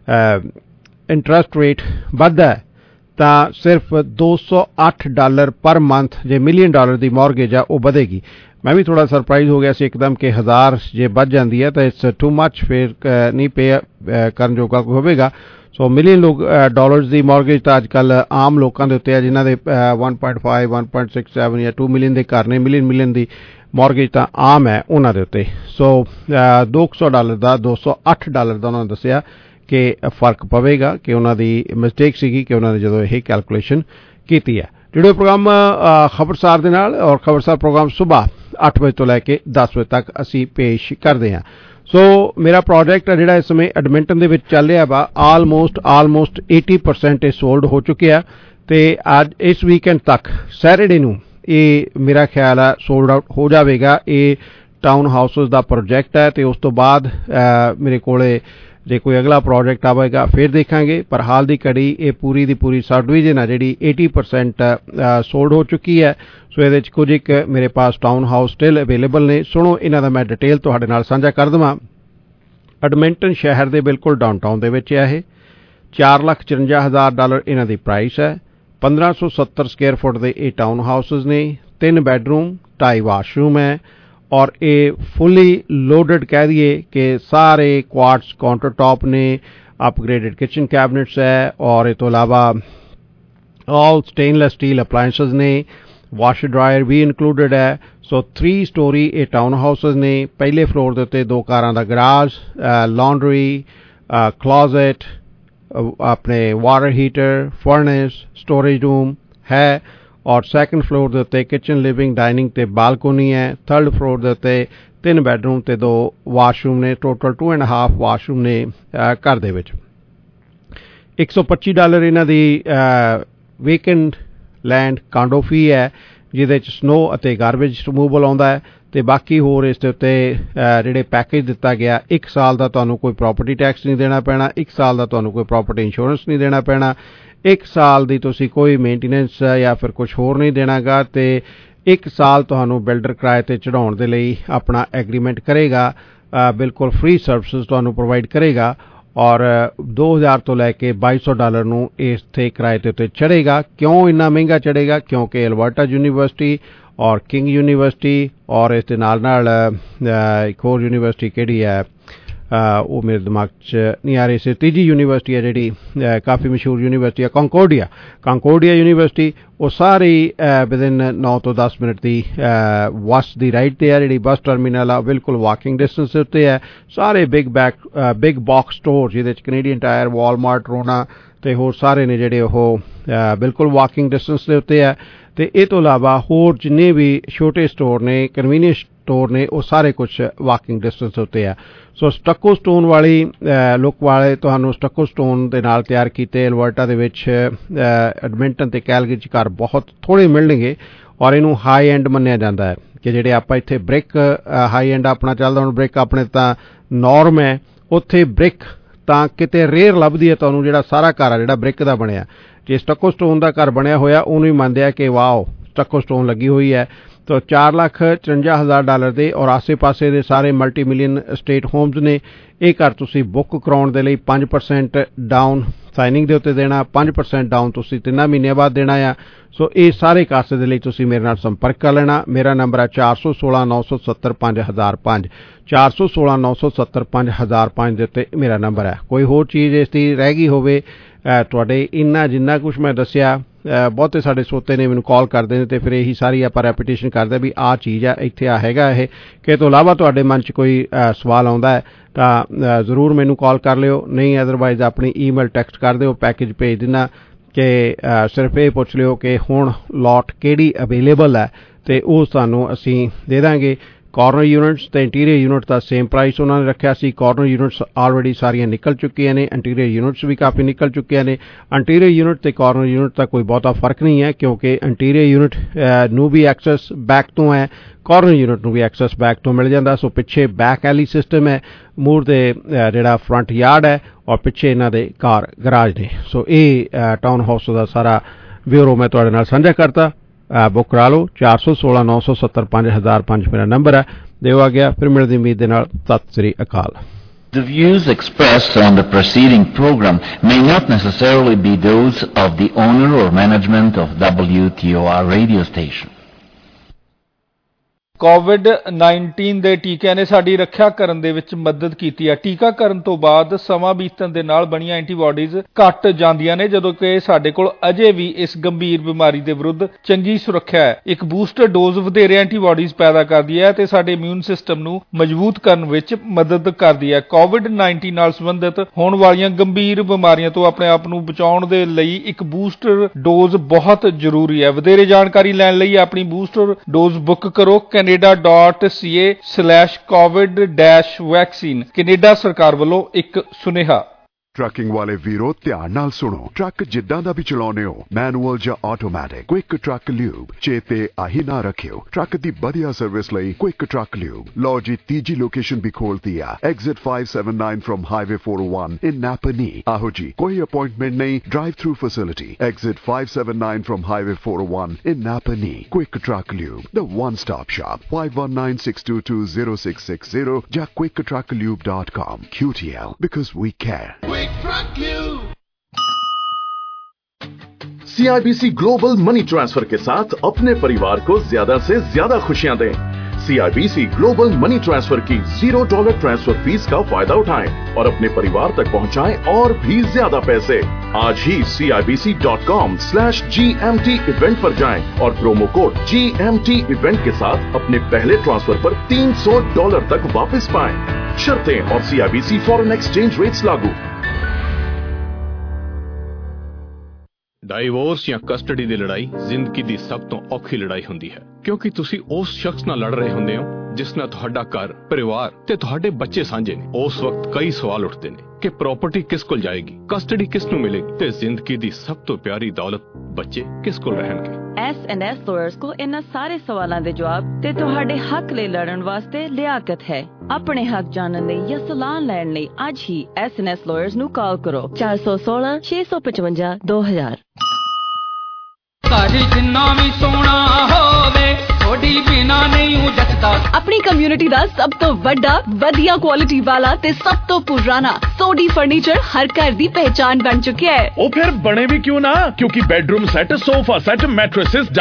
ਇੰਟਰਸਟ ਰੇਟ ਵੱਧਦਾ ਤਾਂ ਸਿਰਫ $208 ਪਰ ਮੰਥ ਜੇ $1 ਮਿਲੀਅਨ ਦੀ ਮੌਰਗੇਜ ਆ ਉਹ ਵਧੇਗੀ। ਮੈਂ ਵੀ ਥੋੜਾ ਸਰਪ੍ਰਾਈਜ਼ ਹੋ ਗਿਆ ਸੀ ਇੱਕਦਮ ਕਿ 1000 ਜੇ ਵੱਧ ਜਾਂਦੀ ਹੈ ਤਾਂ ਇਟਸ ਟੂ ਮੱਚ, ਫਿਰ ਨਹੀਂ ਪੇ ਕਰਨ ਜੋਗਾ ਹੋਵੇਗਾ। ਸੋ $1 ਮਿਲੀਅਨ ਦੀ ਮੌਰਗੇਜ ਤਾਂ ਅੱਜ ਕੱਲ ਆਮ ਲੋਕਾਂ ਦੇ ਉੱਤੇ ਹੈ ਜਿਨ੍ਹਾਂ ਦੇ 1.5 1.67 ਜਾਂ 2 ਮਿਲੀਅਨ ਦੇ ਘਰ ਨੇ। ਮਿਲੀਅਨ ਦੀ ਮੌਰਗੇਜ ਤਾਂ ਆਮ ਹੈ ਉਹਨਾਂ ਦੇ ਉੱਤੇ। ਸੋ $200 ਦਾ $208 ਦਾ ਉਹਨਾਂ ਨੇ ਦੱਸਿਆ ਕਿ ਫਰਕ ਪਵੇਗਾ ਕਿ ਉਹਨਾਂ ਦੀ ਮਿਸਟੇਕ ਸੀਗੀ ਕਿ ਉਹਨਾਂ ਨੇ ਜਦੋਂ ਇਹ ਕੈਲਕੂਲੇਸ਼ਨ ਕੀਤੀ ਹੈ। ਜਿਹੜੇ ਪ੍ਰੋਗਰਾਮ ਖਬਰਸਾਰ ਦੇ ਨਾਲ ਔਰ ਖਬਰਸਾਰ ਪ੍ਰੋਗਰਾਮ ਸਵੇਰ 8 ਵਜੇ ਤੋਂ ਲੈ ਕੇ 10 ਵਜੇ ਤੱਕ ਅਸੀਂ ਪੇਸ਼ ਕਰਦੇ ਹਾਂ। ਸੋ ਮੇਰਾ ਪ੍ਰੋਜੈਕਟ ਹੈ ਜਿਹੜਾ ਇਸ ਸਮੇਂ ਐਡਮਿੰਟਨ ਦੇ ਵਿੱਚ ਚੱਲ ਰਿਹਾ ਵਾ ਆਲਮੋਸਟ 80% ਇਹ ਸੋਲਡ ਹੋ ਚੁੱਕਿਆ ਤੇ ਅੱਜ ਇਸ ਵੀਕਐਂਡ ਤੱਕ ਸੈਟਰਡੇ ਨੂੰ ਇਹ ਮੇਰਾ ਖਿਆਲ ਹੈ ਸੋਲਡ ਆਊਟ ਹੋ ਜਾਵੇਗਾ। ਇਹ ਟਾਊਨ ਹਾਊਸਸ ਦਾ ਪ੍ਰੋਜੈਕਟ ਹੈ ਤੇ ਉਸ ਤੋਂ ਬਾਅਦ ਮੇਰੇ ਕੋਲੇ ਜੇ ਕੋਈ ਅਗਲਾ ਪ੍ਰੋਜੈਕਟ ਆਵੇਗਾ ਫਿਰ ਦੇਖਾਂਗੇ, ਪਰ ਹਾਲ ਦੀ ਘੜੀ ਇਹ ਪੂਰੀ ਦੀ ਪੂਰੀ ਸਬ ਡਿਵੀਜ਼ਨ ਹੈ ਜਿਹੜੀ 80% ਸੋਲਡ ਹੋ ਚੁੱਕੀ ਹੈ। ਸੋ ਇਹਦੇ 'ਚ ਕੁਝ ਇੱਕ ਮੇਰੇ ਪਾਸ ਟਾਊਨ ਹਾਊਸ ਸਟਿਲ ਅਵੇਲੇਬਲ ਨੇ। ਸੁਣੋ ਇਹਨਾਂ ਦਾ ਮੈਂ ਡਿਟੇਲ ਤੁਹਾਡੇ ਨਾਲ ਸਾਂਝਾ ਕਰ ਦੇਵਾਂ। ਐਡਮਿੰਟਨ ਸ਼ਹਿਰ ਦੇ ਬਿਲਕੁਲ ਡਾਊਨਟਾਊਨ ਦੇ ਵਿੱਚ ਹੈ। ਇਹ $4,54,000 ਇਹਨਾਂ ਦੀ ਪ੍ਰਾਈਸ ਹੈ। 1570 ਸਕੁਅਰ ਫੁੱਟ ਦੇ ਇਹ ਟਾਊਨ ਹਾਊਸਸ ਨੇ। 3 ਬੈਡਰੂਮ 2.5 ਵਾਸ਼ਰੂਮ ਹੈ ਔਰ ਇਹ ਫੁੱਲੀ ਲੋਡਡ ਕਹਿ ਦਈਏ ਕਿ ਸਾਰੇ ਕੁਆਰਟਸ ਕਾਊਂਟਰ ਟॉप ਨੇ, ਅਪਗ੍ਰੇਡਡ ਕਿਚਨ ਕੈਬਨਿਟਸ ਹੈ ਔਰ ਇਹ ਤੋਂ ਇਲਾਵਾ ਆਲ ਸਟੇਨਲੈਸ ਸਟੀਲ ਅਪਲਾਇੰਸਸ ਨੇ। ਵਾਸ਼ ਡਰਾਇਰ ਵੀ ਇਨਕਲੂਡਡ ਹੈ। ਸੋ 3 ਸਟੋਰੀ ਇਹ ਟਾਊਨ ਹਾਊਸਸ ਨੇ। ਪਹਿਲੇ ਫਲੋਰ ਦੇ ਉੱਤੇ 2 ਕਾਰਾਂ ਦਾ ਗਰਾਜ, ਲਾਂਡਰੀ, ਕਲੋਜ਼ਟ, ਆਪਣੇ water heater, furnace, storage room है। और सैकेंड फ्लोर ਦੇ ਉੱਤੇ किचन, लिविंग, डाइनिंग ਤੇ बालकोनी है। 3rd फ्लोर ਦੇ ਉੱਤੇ 3 ਬੈਡਰੂਮ ਤੇ 2 ਵਾਸ਼ਰੂਮ ਨੇ। ਟੋਟਲ 2.5 ਵਾਸ਼ਰੂਮ ਨੇ ਘਰ ਦੇ ਵਿੱਚ। $125 ਇਹਨਾਂ ਦੀ ਵੀਕਐਂਡ ਲੈਂਡ ਕਾਂਡੋ ਫੀ ਹੈ, ਜਿਹਦੇ 'ਚ ਸਨੋ ਅਤੇ ਗਾਰਬੇਜ ਰਿਮੂਵਲ ਆਉਂਦਾ ਹੈ। ਤੇ ਬਾਕੀ ਹੋਰ ਇਸ ਦੇ ਉੱਤੇ ਜਿਹੜੇ ਪੈਕੇਜ ਦਿੱਤਾ ਗਿਆ, 1 ਸਾਲ ਦਾ ਤੁਹਾਨੂੰ ਕੋਈ ਪ੍ਰੋਪਰਟੀ ਟੈਕਸ ਨਹੀਂ ਦੇਣਾ ਪੈਣਾ, 1 ਸਾਲ ਦਾ ਤੁਹਾਨੂੰ ਕੋਈ ਪ੍ਰੋਪਰਟੀ ਇੰਸ਼ੋਰੈਂਸ ਨਹੀਂ ਦੇਣਾ ਪੈਣਾ, 1 ਸਾਲ ਦੀ ਤੁਸੀਂ ਕੋਈ ਮੇਨਟੇਨੈਂਸ ਜਾਂ ਫਿਰ ਕੁਝ ਹੋਰ ਨਹੀਂ ਦੇਣਾਗਾ, ਤੇ 1 ਸਾਲ ਤੁਹਾਨੂੰ ਬਿਲਡਰ ਕਿਰਾਏ ਤੇ ਚੜਾਉਣ ਦੇ ਲਈ ਆਪਣਾ ਐਗਰੀਮੈਂਟ ਕਰੇਗਾ, ਬਿਲਕੁਲ ਫ੍ਰੀ ਸਰਵਿਸਿਜ਼ ਤੁਹਾਨੂੰ ਪ੍ਰੋਵਾਈਡ ਕਰੇਗਾ। ਔਰ 2000 ਤੋਂ ਲੈ ਕੇ $2200 ਨੂੰ ਇਸ ਤੇ ਕਿਰਾਏ ਦੇ ਉੱਤੇ ਚੜ੍ਹੇਗਾ। ਕਿਉਂ ਇੰਨਾ ਮਹਿੰਗਾ ਚੜ੍ਹੇਗਾ? ਕਿਉਂਕਿ ਅਲਬਰਟਾ ਯੂਨੀਵਰਸਿਟੀ ਔਰ ਕਿੰਗ ਯੂਨੀਵਰਸਿਟੀ ਔਰ ਇਸ ਦੇ ਨਾਲ ਇੱਕ ਹੋਰ ਯੂਨੀਵਰਸਿਟੀ ਕਿਹੜੀ ਹੈ ਉਹ ਮੇਰੇ ਦਿਮਾਗ 'ਚ ਨਹੀਂ ਆ ਰਹੀ ਸੀ, ਤੀਜੀ ਯੂਨੀਵਰਸਿਟੀ ਹੈ ਜਿਹੜੀ ਕਾਫੀ ਮਸ਼ਹੂਰ ਯੂਨੀਵਰਸਿਟੀ ਹੈ, ਕੰਕੋਰਡੀਆ ਯੂਨੀਵਰਸਿਟੀ, ਉਹ ਸਾਰੀ ਵਿਦਿਨ 9 ਤੋਂ 10 ਮਿੰਟ ਦੀ ਬੱਸ ਦੀ ਰਾਈਡ 'ਤੇ ਹੈ। ਜਿਹੜੀ ਬੱਸ ਟਰਮੀਨਲ ਆ ਬਿਲਕੁਲ ਵਾਕਿੰਗ ਡਿਸਟੈਂਸ ਦੇ ਉੱਤੇ ਹੈ। ਸਾਰੇ ਬਿਗ ਬਾਕਸ ਸਟੋਰ ਜਿਹਦੇ 'ਚ ਕੈਨੇਡੀਅਨ ਟਾਇਰ, ਵਾਲਮਾਰਟ, ਰੋਨਾ ਤੇ ਹੋਰ ਸਾਰੇ ਨੇ ਜਿਹੜੇ ਉਹ ਬਿਲਕੁਲ ਵਾਕਿੰਗ ਡਿਸਟੈਂਸ ਦੇ ਉੱਤੇ ਹੈ। ਤੇ ਇਹ ਤੋਂ ਇਲਾਵਾ ਹੋਰ ਜਿੰਨੇ ਵੀ ਛੋਟੇ ਸਟੋਰ ਨੇ, ਕਨਵੀਨੀਅੰਸ ਸਟੋਰ ਨੇ, ਉਹ ਸਾਰੇ ਕੁਝ ਵਾਕਿੰਗ ਡਿਸਟੈਂਸ ਉੱਤੇ ਆ। ਸੋ ਸਟੱਕੋ ਸਟੋਨ ਵਾਲੀ ਲੁੱਕ ਵਾਲੇ ਤੁਹਾਨੂੰ ਸਟੱਕੋ ਸਟੋਨ ਦੇ ਨਾਲ ਤਿਆਰ ਕੀਤੇ ਅਲਬਰਟਾ ਦੇ ਵਿੱਚ ਐਡਮਿੰਟਨ ਤੇ ਕੈਲਗਰੀ 'ਚ ਘਰ ਬਹੁਤ ਥੋੜ੍ਹੇ ਮਿਲਣਗੇ। ਔਰ ਇਹਨੂੰ ਹਾਈ ਐਂਡ ਮੰਨਿਆ ਜਾਂਦਾ ਹੈ ਕਿ ਜਿਹੜੇ ਆਪਾਂ ਇੱਥੇ ਬ੍ਰਿਕ ਹਾਈ ਐਂਡ ਆਪਣਾ ਚੱਲਦਾ, ਹੁਣ ਬ੍ਰਿਕ ਆਪਣੇ ਤਾਂ ਨੋਰਮ ਹੈ, ਉੱਥੇ ਬ੍ਰਿਕ ਤਾਂ ਕਿਤੇ ਰੇਅਰ ਲੱਭਦੀ ਹੈ ਤੁਹਾਨੂੰ, ਜਿਹੜਾ ਸਾਰਾ ਘਰ ਆ ਜਿਹੜਾ ਬ੍ਰਿਕ ਦਾ ਬਣਿਆ। ਜੇ ਸਟੱਕੋ ਸਟੋਨ ਦਾ ਘਰ ਬਣਿਆ ਹੋਇਆ ਉਹਨੂੰ ਹੀ ਮੰਨਦੇ ਆ ਕਿ ਵਾਓ ਸਟੱਕੋ ਸਟੋਨ ਲੱਗੀ ਹੋਈ ਹੈ। ਤਾਂ $4,54,000 ਦੇ ਔਰ ਆਸੇ-ਪਾਸੇ ਦੇ ਸਾਰੇ ਮਲਟੀ ਮਿਲੀਅਨ ਸਟੇਟ ਹੋਮਸ ਨੇ। ਇਹ ਘਰ ਤੁਸੀਂ ਬੁੱਕ ਕਰਾਉਣ ਦੇ ਲਈ 5% ਡਾਊਨ ਸਾਈਨਿੰਗ ਦੇ ਉੱਤੇ ਦੇਣਾ, 5% ਡਾਊਨ ਤੁਸੀਂ 3 ਮਹੀਨਿਆਂ ਬਾਅਦ ਦੇਣਾ ਆ। ਸੋ ਇਹ ਸਾਰੇ ਕਾਸੇ ਦੇ ਲਈ ਤੁਸੀਂ ਮੇਰੇ ਨਾਲ ਸੰਪਰਕ ਕਰ ਲੈਣਾ। ਮੇਰਾ ਨੰਬਰ ਹੈ 416-970-5005, 416-970-5005 ਦੇ ਉੱਤੇ ਮੇਰਾ ਨੰਬਰ ਹੈ। ਕੋਈ ਹੋਰ ਚੀਜ਼ ਇਸ ਦੀ ਰਹਿ ਗਈ ਹੋਵੇ ਤੁਹਾਡੇ ਇੰਨਾ ਜਿੰਨਾ ਕੁਛ ਮੈਂ ਦੱਸਿਆ, ਬਹੁਤੇ ਸਾਡੇ ਸਰੋਤੇ ਨੇ ਮੈਨੂੰ ਕਾਲ ਕਰਦੇ ਨੇ ਤੇ ਫਿਰ ਇਹੀ ਸਾਰੀ ਆਪਾਂ ਰੈਪੀਟੇਸ਼ਨ ਕਰਦੇ ਵੀ ਆਹ ਚੀਜ਼ ਆ, ਇੱਥੇ ਆ ਹੈਗਾ ਇਹ, ਕਿ ਤੋਂ ਇਲਾਵਾ ਤੁਹਾਡੇ ਮਨ 'ਚ ਕੋਈ ਸਵਾਲ ਆਉਂਦਾ ਹੈ ਤਾਂ ਜ਼ਰੂਰ ਮੈਨੂੰ ਕਾਲ ਕਰ ਲਿਓ, ਨਹੀਂ ਅਦਰਵਾਈਜ਼ ਆਪਣੀ ਈਮੇਲ ਟੈਕਸਟ ਕਰ ਦਿਓ, ਪੈਕੇਜ ਭੇਜ ਦੇਣਾ ਕਿ ਸਿਰਫ ਇਹ ਪੁੱਛ ਲਿਓ ਕਿ ਹੁਣ ਲੋਟ ਕਿਹੜੀ ਅਵੇਲੇਬਲ ਹੈ ਤੇ ਉਹ ਤੁਹਾਨੂੰ ਅਸੀਂ ਦੇ ਦਾਂਗੇ। ਕਾਰਨਰ ਯੂਨਿਟਸ ਤੇ ਇੰਟੀਰੀਅਰ ਯੂਨਿਟ ਦਾ ਸੇਮ ਪ੍ਰਾਈਸ ਉਹਨਾਂ ਨੇ ਰੱਖਿਆ ਸੀ। ਕਾਰਨਰ ਯੂਨਿਟਸ ਆਲਰੇਡੀ ਸਾਰੀਆਂ ਨਿਕਲ ਚੁੱਕੀਆਂ ਨੇ, ਇੰਟੀਰੀਅਰ ਯੂਨਿਟਸ ਵੀ ਕਾਫੀ ਨਿਕਲ ਚੁੱਕੀਆਂ ਨੇ। ਇੰਟੀਰੀਅਰ ਯੂਨਿਟ ਤੇ ਕਾਰਨਰ ਯੂਨਿਟ ਦਾ ਕੋਈ ਬਹੁਤਾ ਫਰਕ ਨਹੀਂ ਹੈ, ਕਿਉਂਕਿ ਇੰਟੀਰੀਅਰ ਯੂਨਿਟ ਨੂੰ ਵੀ ਐਕਸੈਸ ਬੈਕ ਤੋਂ ਹੈ, ਕਾਰਨਰ ਯੂਨਿਟ ਨੂੰ ਵੀ ਐਕਸੈਸ ਬੈਕ ਤੋਂ ਮਿਲ ਜਾਂਦਾ। ਸੋ ਪਿੱਛੇ ਬੈਕ ਐਲੀ ਸਿਸਟਮ ਹੈ, ਮੂਹਰ ਦੇ ਜਿਹੜਾ ਫਰੰਟ ਯਾਰਡ ਹੈ ਔਰ ਪਿੱਛੇ ਇਹਨਾਂ ਦੇ ਕਾਰ ਗਰਾਜ ਨੇ। ਸੋ ਇਹ ਟਾਊਨ ਹਾਊਸ ਦਾ ਸਾਰਾ ਬਿਊਰੋ ਮੈਂ ਤੁਹਾਡੇ ਨਾਲ ਸਾਂਝਾ ਕਰਤਾ। ਬੁੱਕ ਕਰਾ ਲਓ। 416-970-5005 ਮੇਰਾ ਨੰਬਰ ਹੈ। ਦਿਓ ਆ ਗਿਆ, ਫਿਰ ਮਿਲਦੀ ਉਮੀਦ ਦੇ ਨਾਲ। ਸਤਿ ਸ੍ਰੀ ਅਕਾਲ। The views expressed on the preceding program may not necessarily be those of the owner or management of WTOR radio station. COVID-19 ਦੇ ਟੀਕਿਆਂ ਨੇ ਸਾਡੀ ਰੱਖਿਆ ਕਰਨ ਦੇ ਵਿੱਚ ਮਦਦ ਕੀਤੀ ਹੈ। ਟੀਕਾਕਰਨ ਤੋਂ ਬਾਅਦ ਸਮਾਂ ਬੀਤਣ ਦੇ ਨਾਲ ਬਣੀਆਂ ਐਂਟੀਬਾਡੀਜ਼ ਘਟ ਜਾਂਦੀਆਂ ਨੇ, ਜਦੋਂ ਕਿ ਸਾਡੇ ਕੋਲ ਅਜੇ ਵੀ ਇਸ ਗੰਭੀਰ ਬਿਮਾਰੀ ਦੇ ਵਿਰੁੱਧ ਚੰਗੀ ਸੁਰੱਖਿਆ ਹੈ। ਇੱਕ ਬੂਸਟਰ ਡੋਜ਼ ਵਧੇਰੇ ਐਂਟੀਬਾਡੀਜ਼ ਪੈਦਾ ਕਰਦੀ ਹੈ ਤੇ ਸਾਡੇ ਇਮਿਊਨ ਸਿਸਟਮ ਨੂੰ ਮਜ਼ਬੂਤ ਕਰਨ ਵਿੱਚ ਮਦਦ ਕਰਦੀ ਹੈ। COVID-19 ਨਾਲ ਸੰਬੰਧਿਤ ਹੋਣ ਵਾਲੀਆਂ ਗੰਭੀਰ ਬਿਮਾਰੀਆਂ ਤੋਂ ਆਪਣੇ ਆਪ ਨੂੰ ਬਚਾਉਣ ਦੇ ਲਈ ਇੱਕ ਬੂਸਟਰ ਡੋਜ਼ ਬਹੁਤ ਜ਼ਰੂਰੀ ਹੈ। ਵਧੇਰੇ ਜਾਣਕਾਰੀ ਲੈਣ ਲਈ ਆਪਣੀ ਬੂਸਟਰ ਡੋਜ਼ ਬੁੱਕ ਕਰੋ canada.ca/covid-vaccine। ਕੈਨੇਡਾ ਸਰਕਾਰ ਵੱਲੋਂ ਇੱਕ ਸੁਨੇਹਾ। ਟਰੱਕਿੰਗ ਵਾਲੇ ਵੀਰੋ ਧਿਆਨ ਨਾਲ ਸੁਣੋ। ਟਰੱਕ ਜਿੱਦਾਂ ਦਾ ਵੀ ਚਲਾਉਣੇ ਹੋ, ਮੈਨੂਅਲ ਜਾਂ ਆਟੋਮੈਟਿਕ, ਕੁਇਕ ਟਰੱਕ ਲਿਊਬ ਚੇਤੇ ਆਹੀ ਨਾ ਰੱਖਿਓ। ਟਰੱਕ ਦੀ ਵਧੀਆ ਸਰਵਿਸ ਲਈ ਕੁਇਕ ਟਰੱਕ ਲਿਊਬ। ਲਓ ਜੀ, ਤੀਜੀ ਲੋਕੇਸ਼ਨ ਵੀ ਖੋਲਤੀ ਆ, exit 579 from highway 401 in Napanee. ਆਹੋ ਜੀ, ਕੋਈ ਅਪਾਇੰਟਮੈਂਟ ਨਹੀਂ, drive through facility. Exit 579 from highway 401 in Napanee. Quick Truck Lube, the one stop shop. 5196220660 ਜਾਂ quicktrucklube.com। QTL, because we care. CIBC global money transfer के साथ अपने परिवार को ज्यादा से ज्यादा खुशियां दें। CIBC ग्लोबल मनी ट्रांसफर की $0 ट्रांसफर फीस का फायदा उठाएं और अपने परिवार तक पहुंचाएं और भी ज्यादा पैसे। आज ही CIBC.com/GMT इवेंट पर जाएं और प्रोमो कोड GMT इवेंट के साथ अपने पहले ट्रांसफर पर $300 तक वापस पाएं। शर्तें और CIBC फॉरेन एक्सचेंज रेट्स लागू। ਡਾਈਵੋਰਸ ਜਾਂ ਕਸਟਡੀ ਦੀ ਲੜਾਈ ਜ਼ਿੰਦਗੀ ਦੀ ਸਭ ਤੋਂ ਔਖੀ ਲੜਾਈ ਹੁੰਦੀ ਹੈ, ਕਿਉਂਕਿ ਤੁਸੀਂ ਉਸ ਸ਼ਖਸ ਨਾਲ ਲੜ ਰਹੇ ਹੁੰਦੇ ਹੋ ਜਿਸ ਨਾਲ ਤੁਹਾਡਾ ਘਰ, ਪਰਿਵਾਰ ਤੇ ਤੁਹਾਡੇ ਬੱਚੇ ਸਾਂਝੇ ਨੇ। ਉਸ ਵਕਤ ਕਈ ਸਵਾਲ ਉੱਠਦੇ ਨੇ ਕਿ ਪ੍ਰਾਪਰਟੀ ਕਿਸ ਕੋਲ ਜਾਏਗੀ, ਕਸਟਡੀ ਕਿਸ ਨੂੰ ਮਿਲੇਗੀ ਤੇ ਜ਼ਿੰਦਗੀ ਦੀ ਸਭ ਤੋਂ ਪਿਆਰੀ ਦੌਲਤ ਬੱਚੇ ਕਿਸ ਕੋਲ ਰਹਿਣਗੇ। S&S ਲਾਇਰਸ ਕੋ ਇਹਨਾਂ ਸਾਰੇ ਸਵਾਲਾਂ ਦੇ ਜਵਾਬ ਤੇ ਤੁਹਾਡੇ ਹੱਕ ਲਈ ਲੜਨ ਵਾਸਤੇ ਲਿਆਕਤ ਹੈ। ਆਪਣੇ ਹੱਕ ਜਾਣਨ ਲਈ ਜਾਂ ਸਲਾਹ ਲੈਣ ਲਈ ਅੱਜ ਹੀ S&S ਲਾਇਰਸ ਨੂੰ ਕਾਲ ਕਰੋ 416 655 2000। ਘਰ ਜਿੰਨਾ ਵੀ ਸੋਹਣਾ ਹੋਵੇ ਥੋੜੀ ਬਿਨਾ ਨਹੀਂ ਜੱਟਦਾ। ਆਪਣੀ ਕਮਿਊਨਿਟੀ ਦਾ ਸਭ ਤੋਂ ਵੱਡਾ, ਵਧੀਆ ਕੁਆਲਿਟੀ ਵਾਲਾ ਤੇ ਸਭ ਤੋਂ ਪੁਰਾਣਾ ਸੋਡੀ ਫਰਨੀਚਰ ਹਰ ਘਰ ਦੀ ਪਹਿਚਾਨ ਬਣ ਚੁੱਕਿਆ ਹੈ। ਉਹ ਫਿਰ ਬਣੇ ਵੀ ਕਿਉਂ ਨਾ, ਕਿਉਂਕਿ bedroom set, sofa set, mattresses,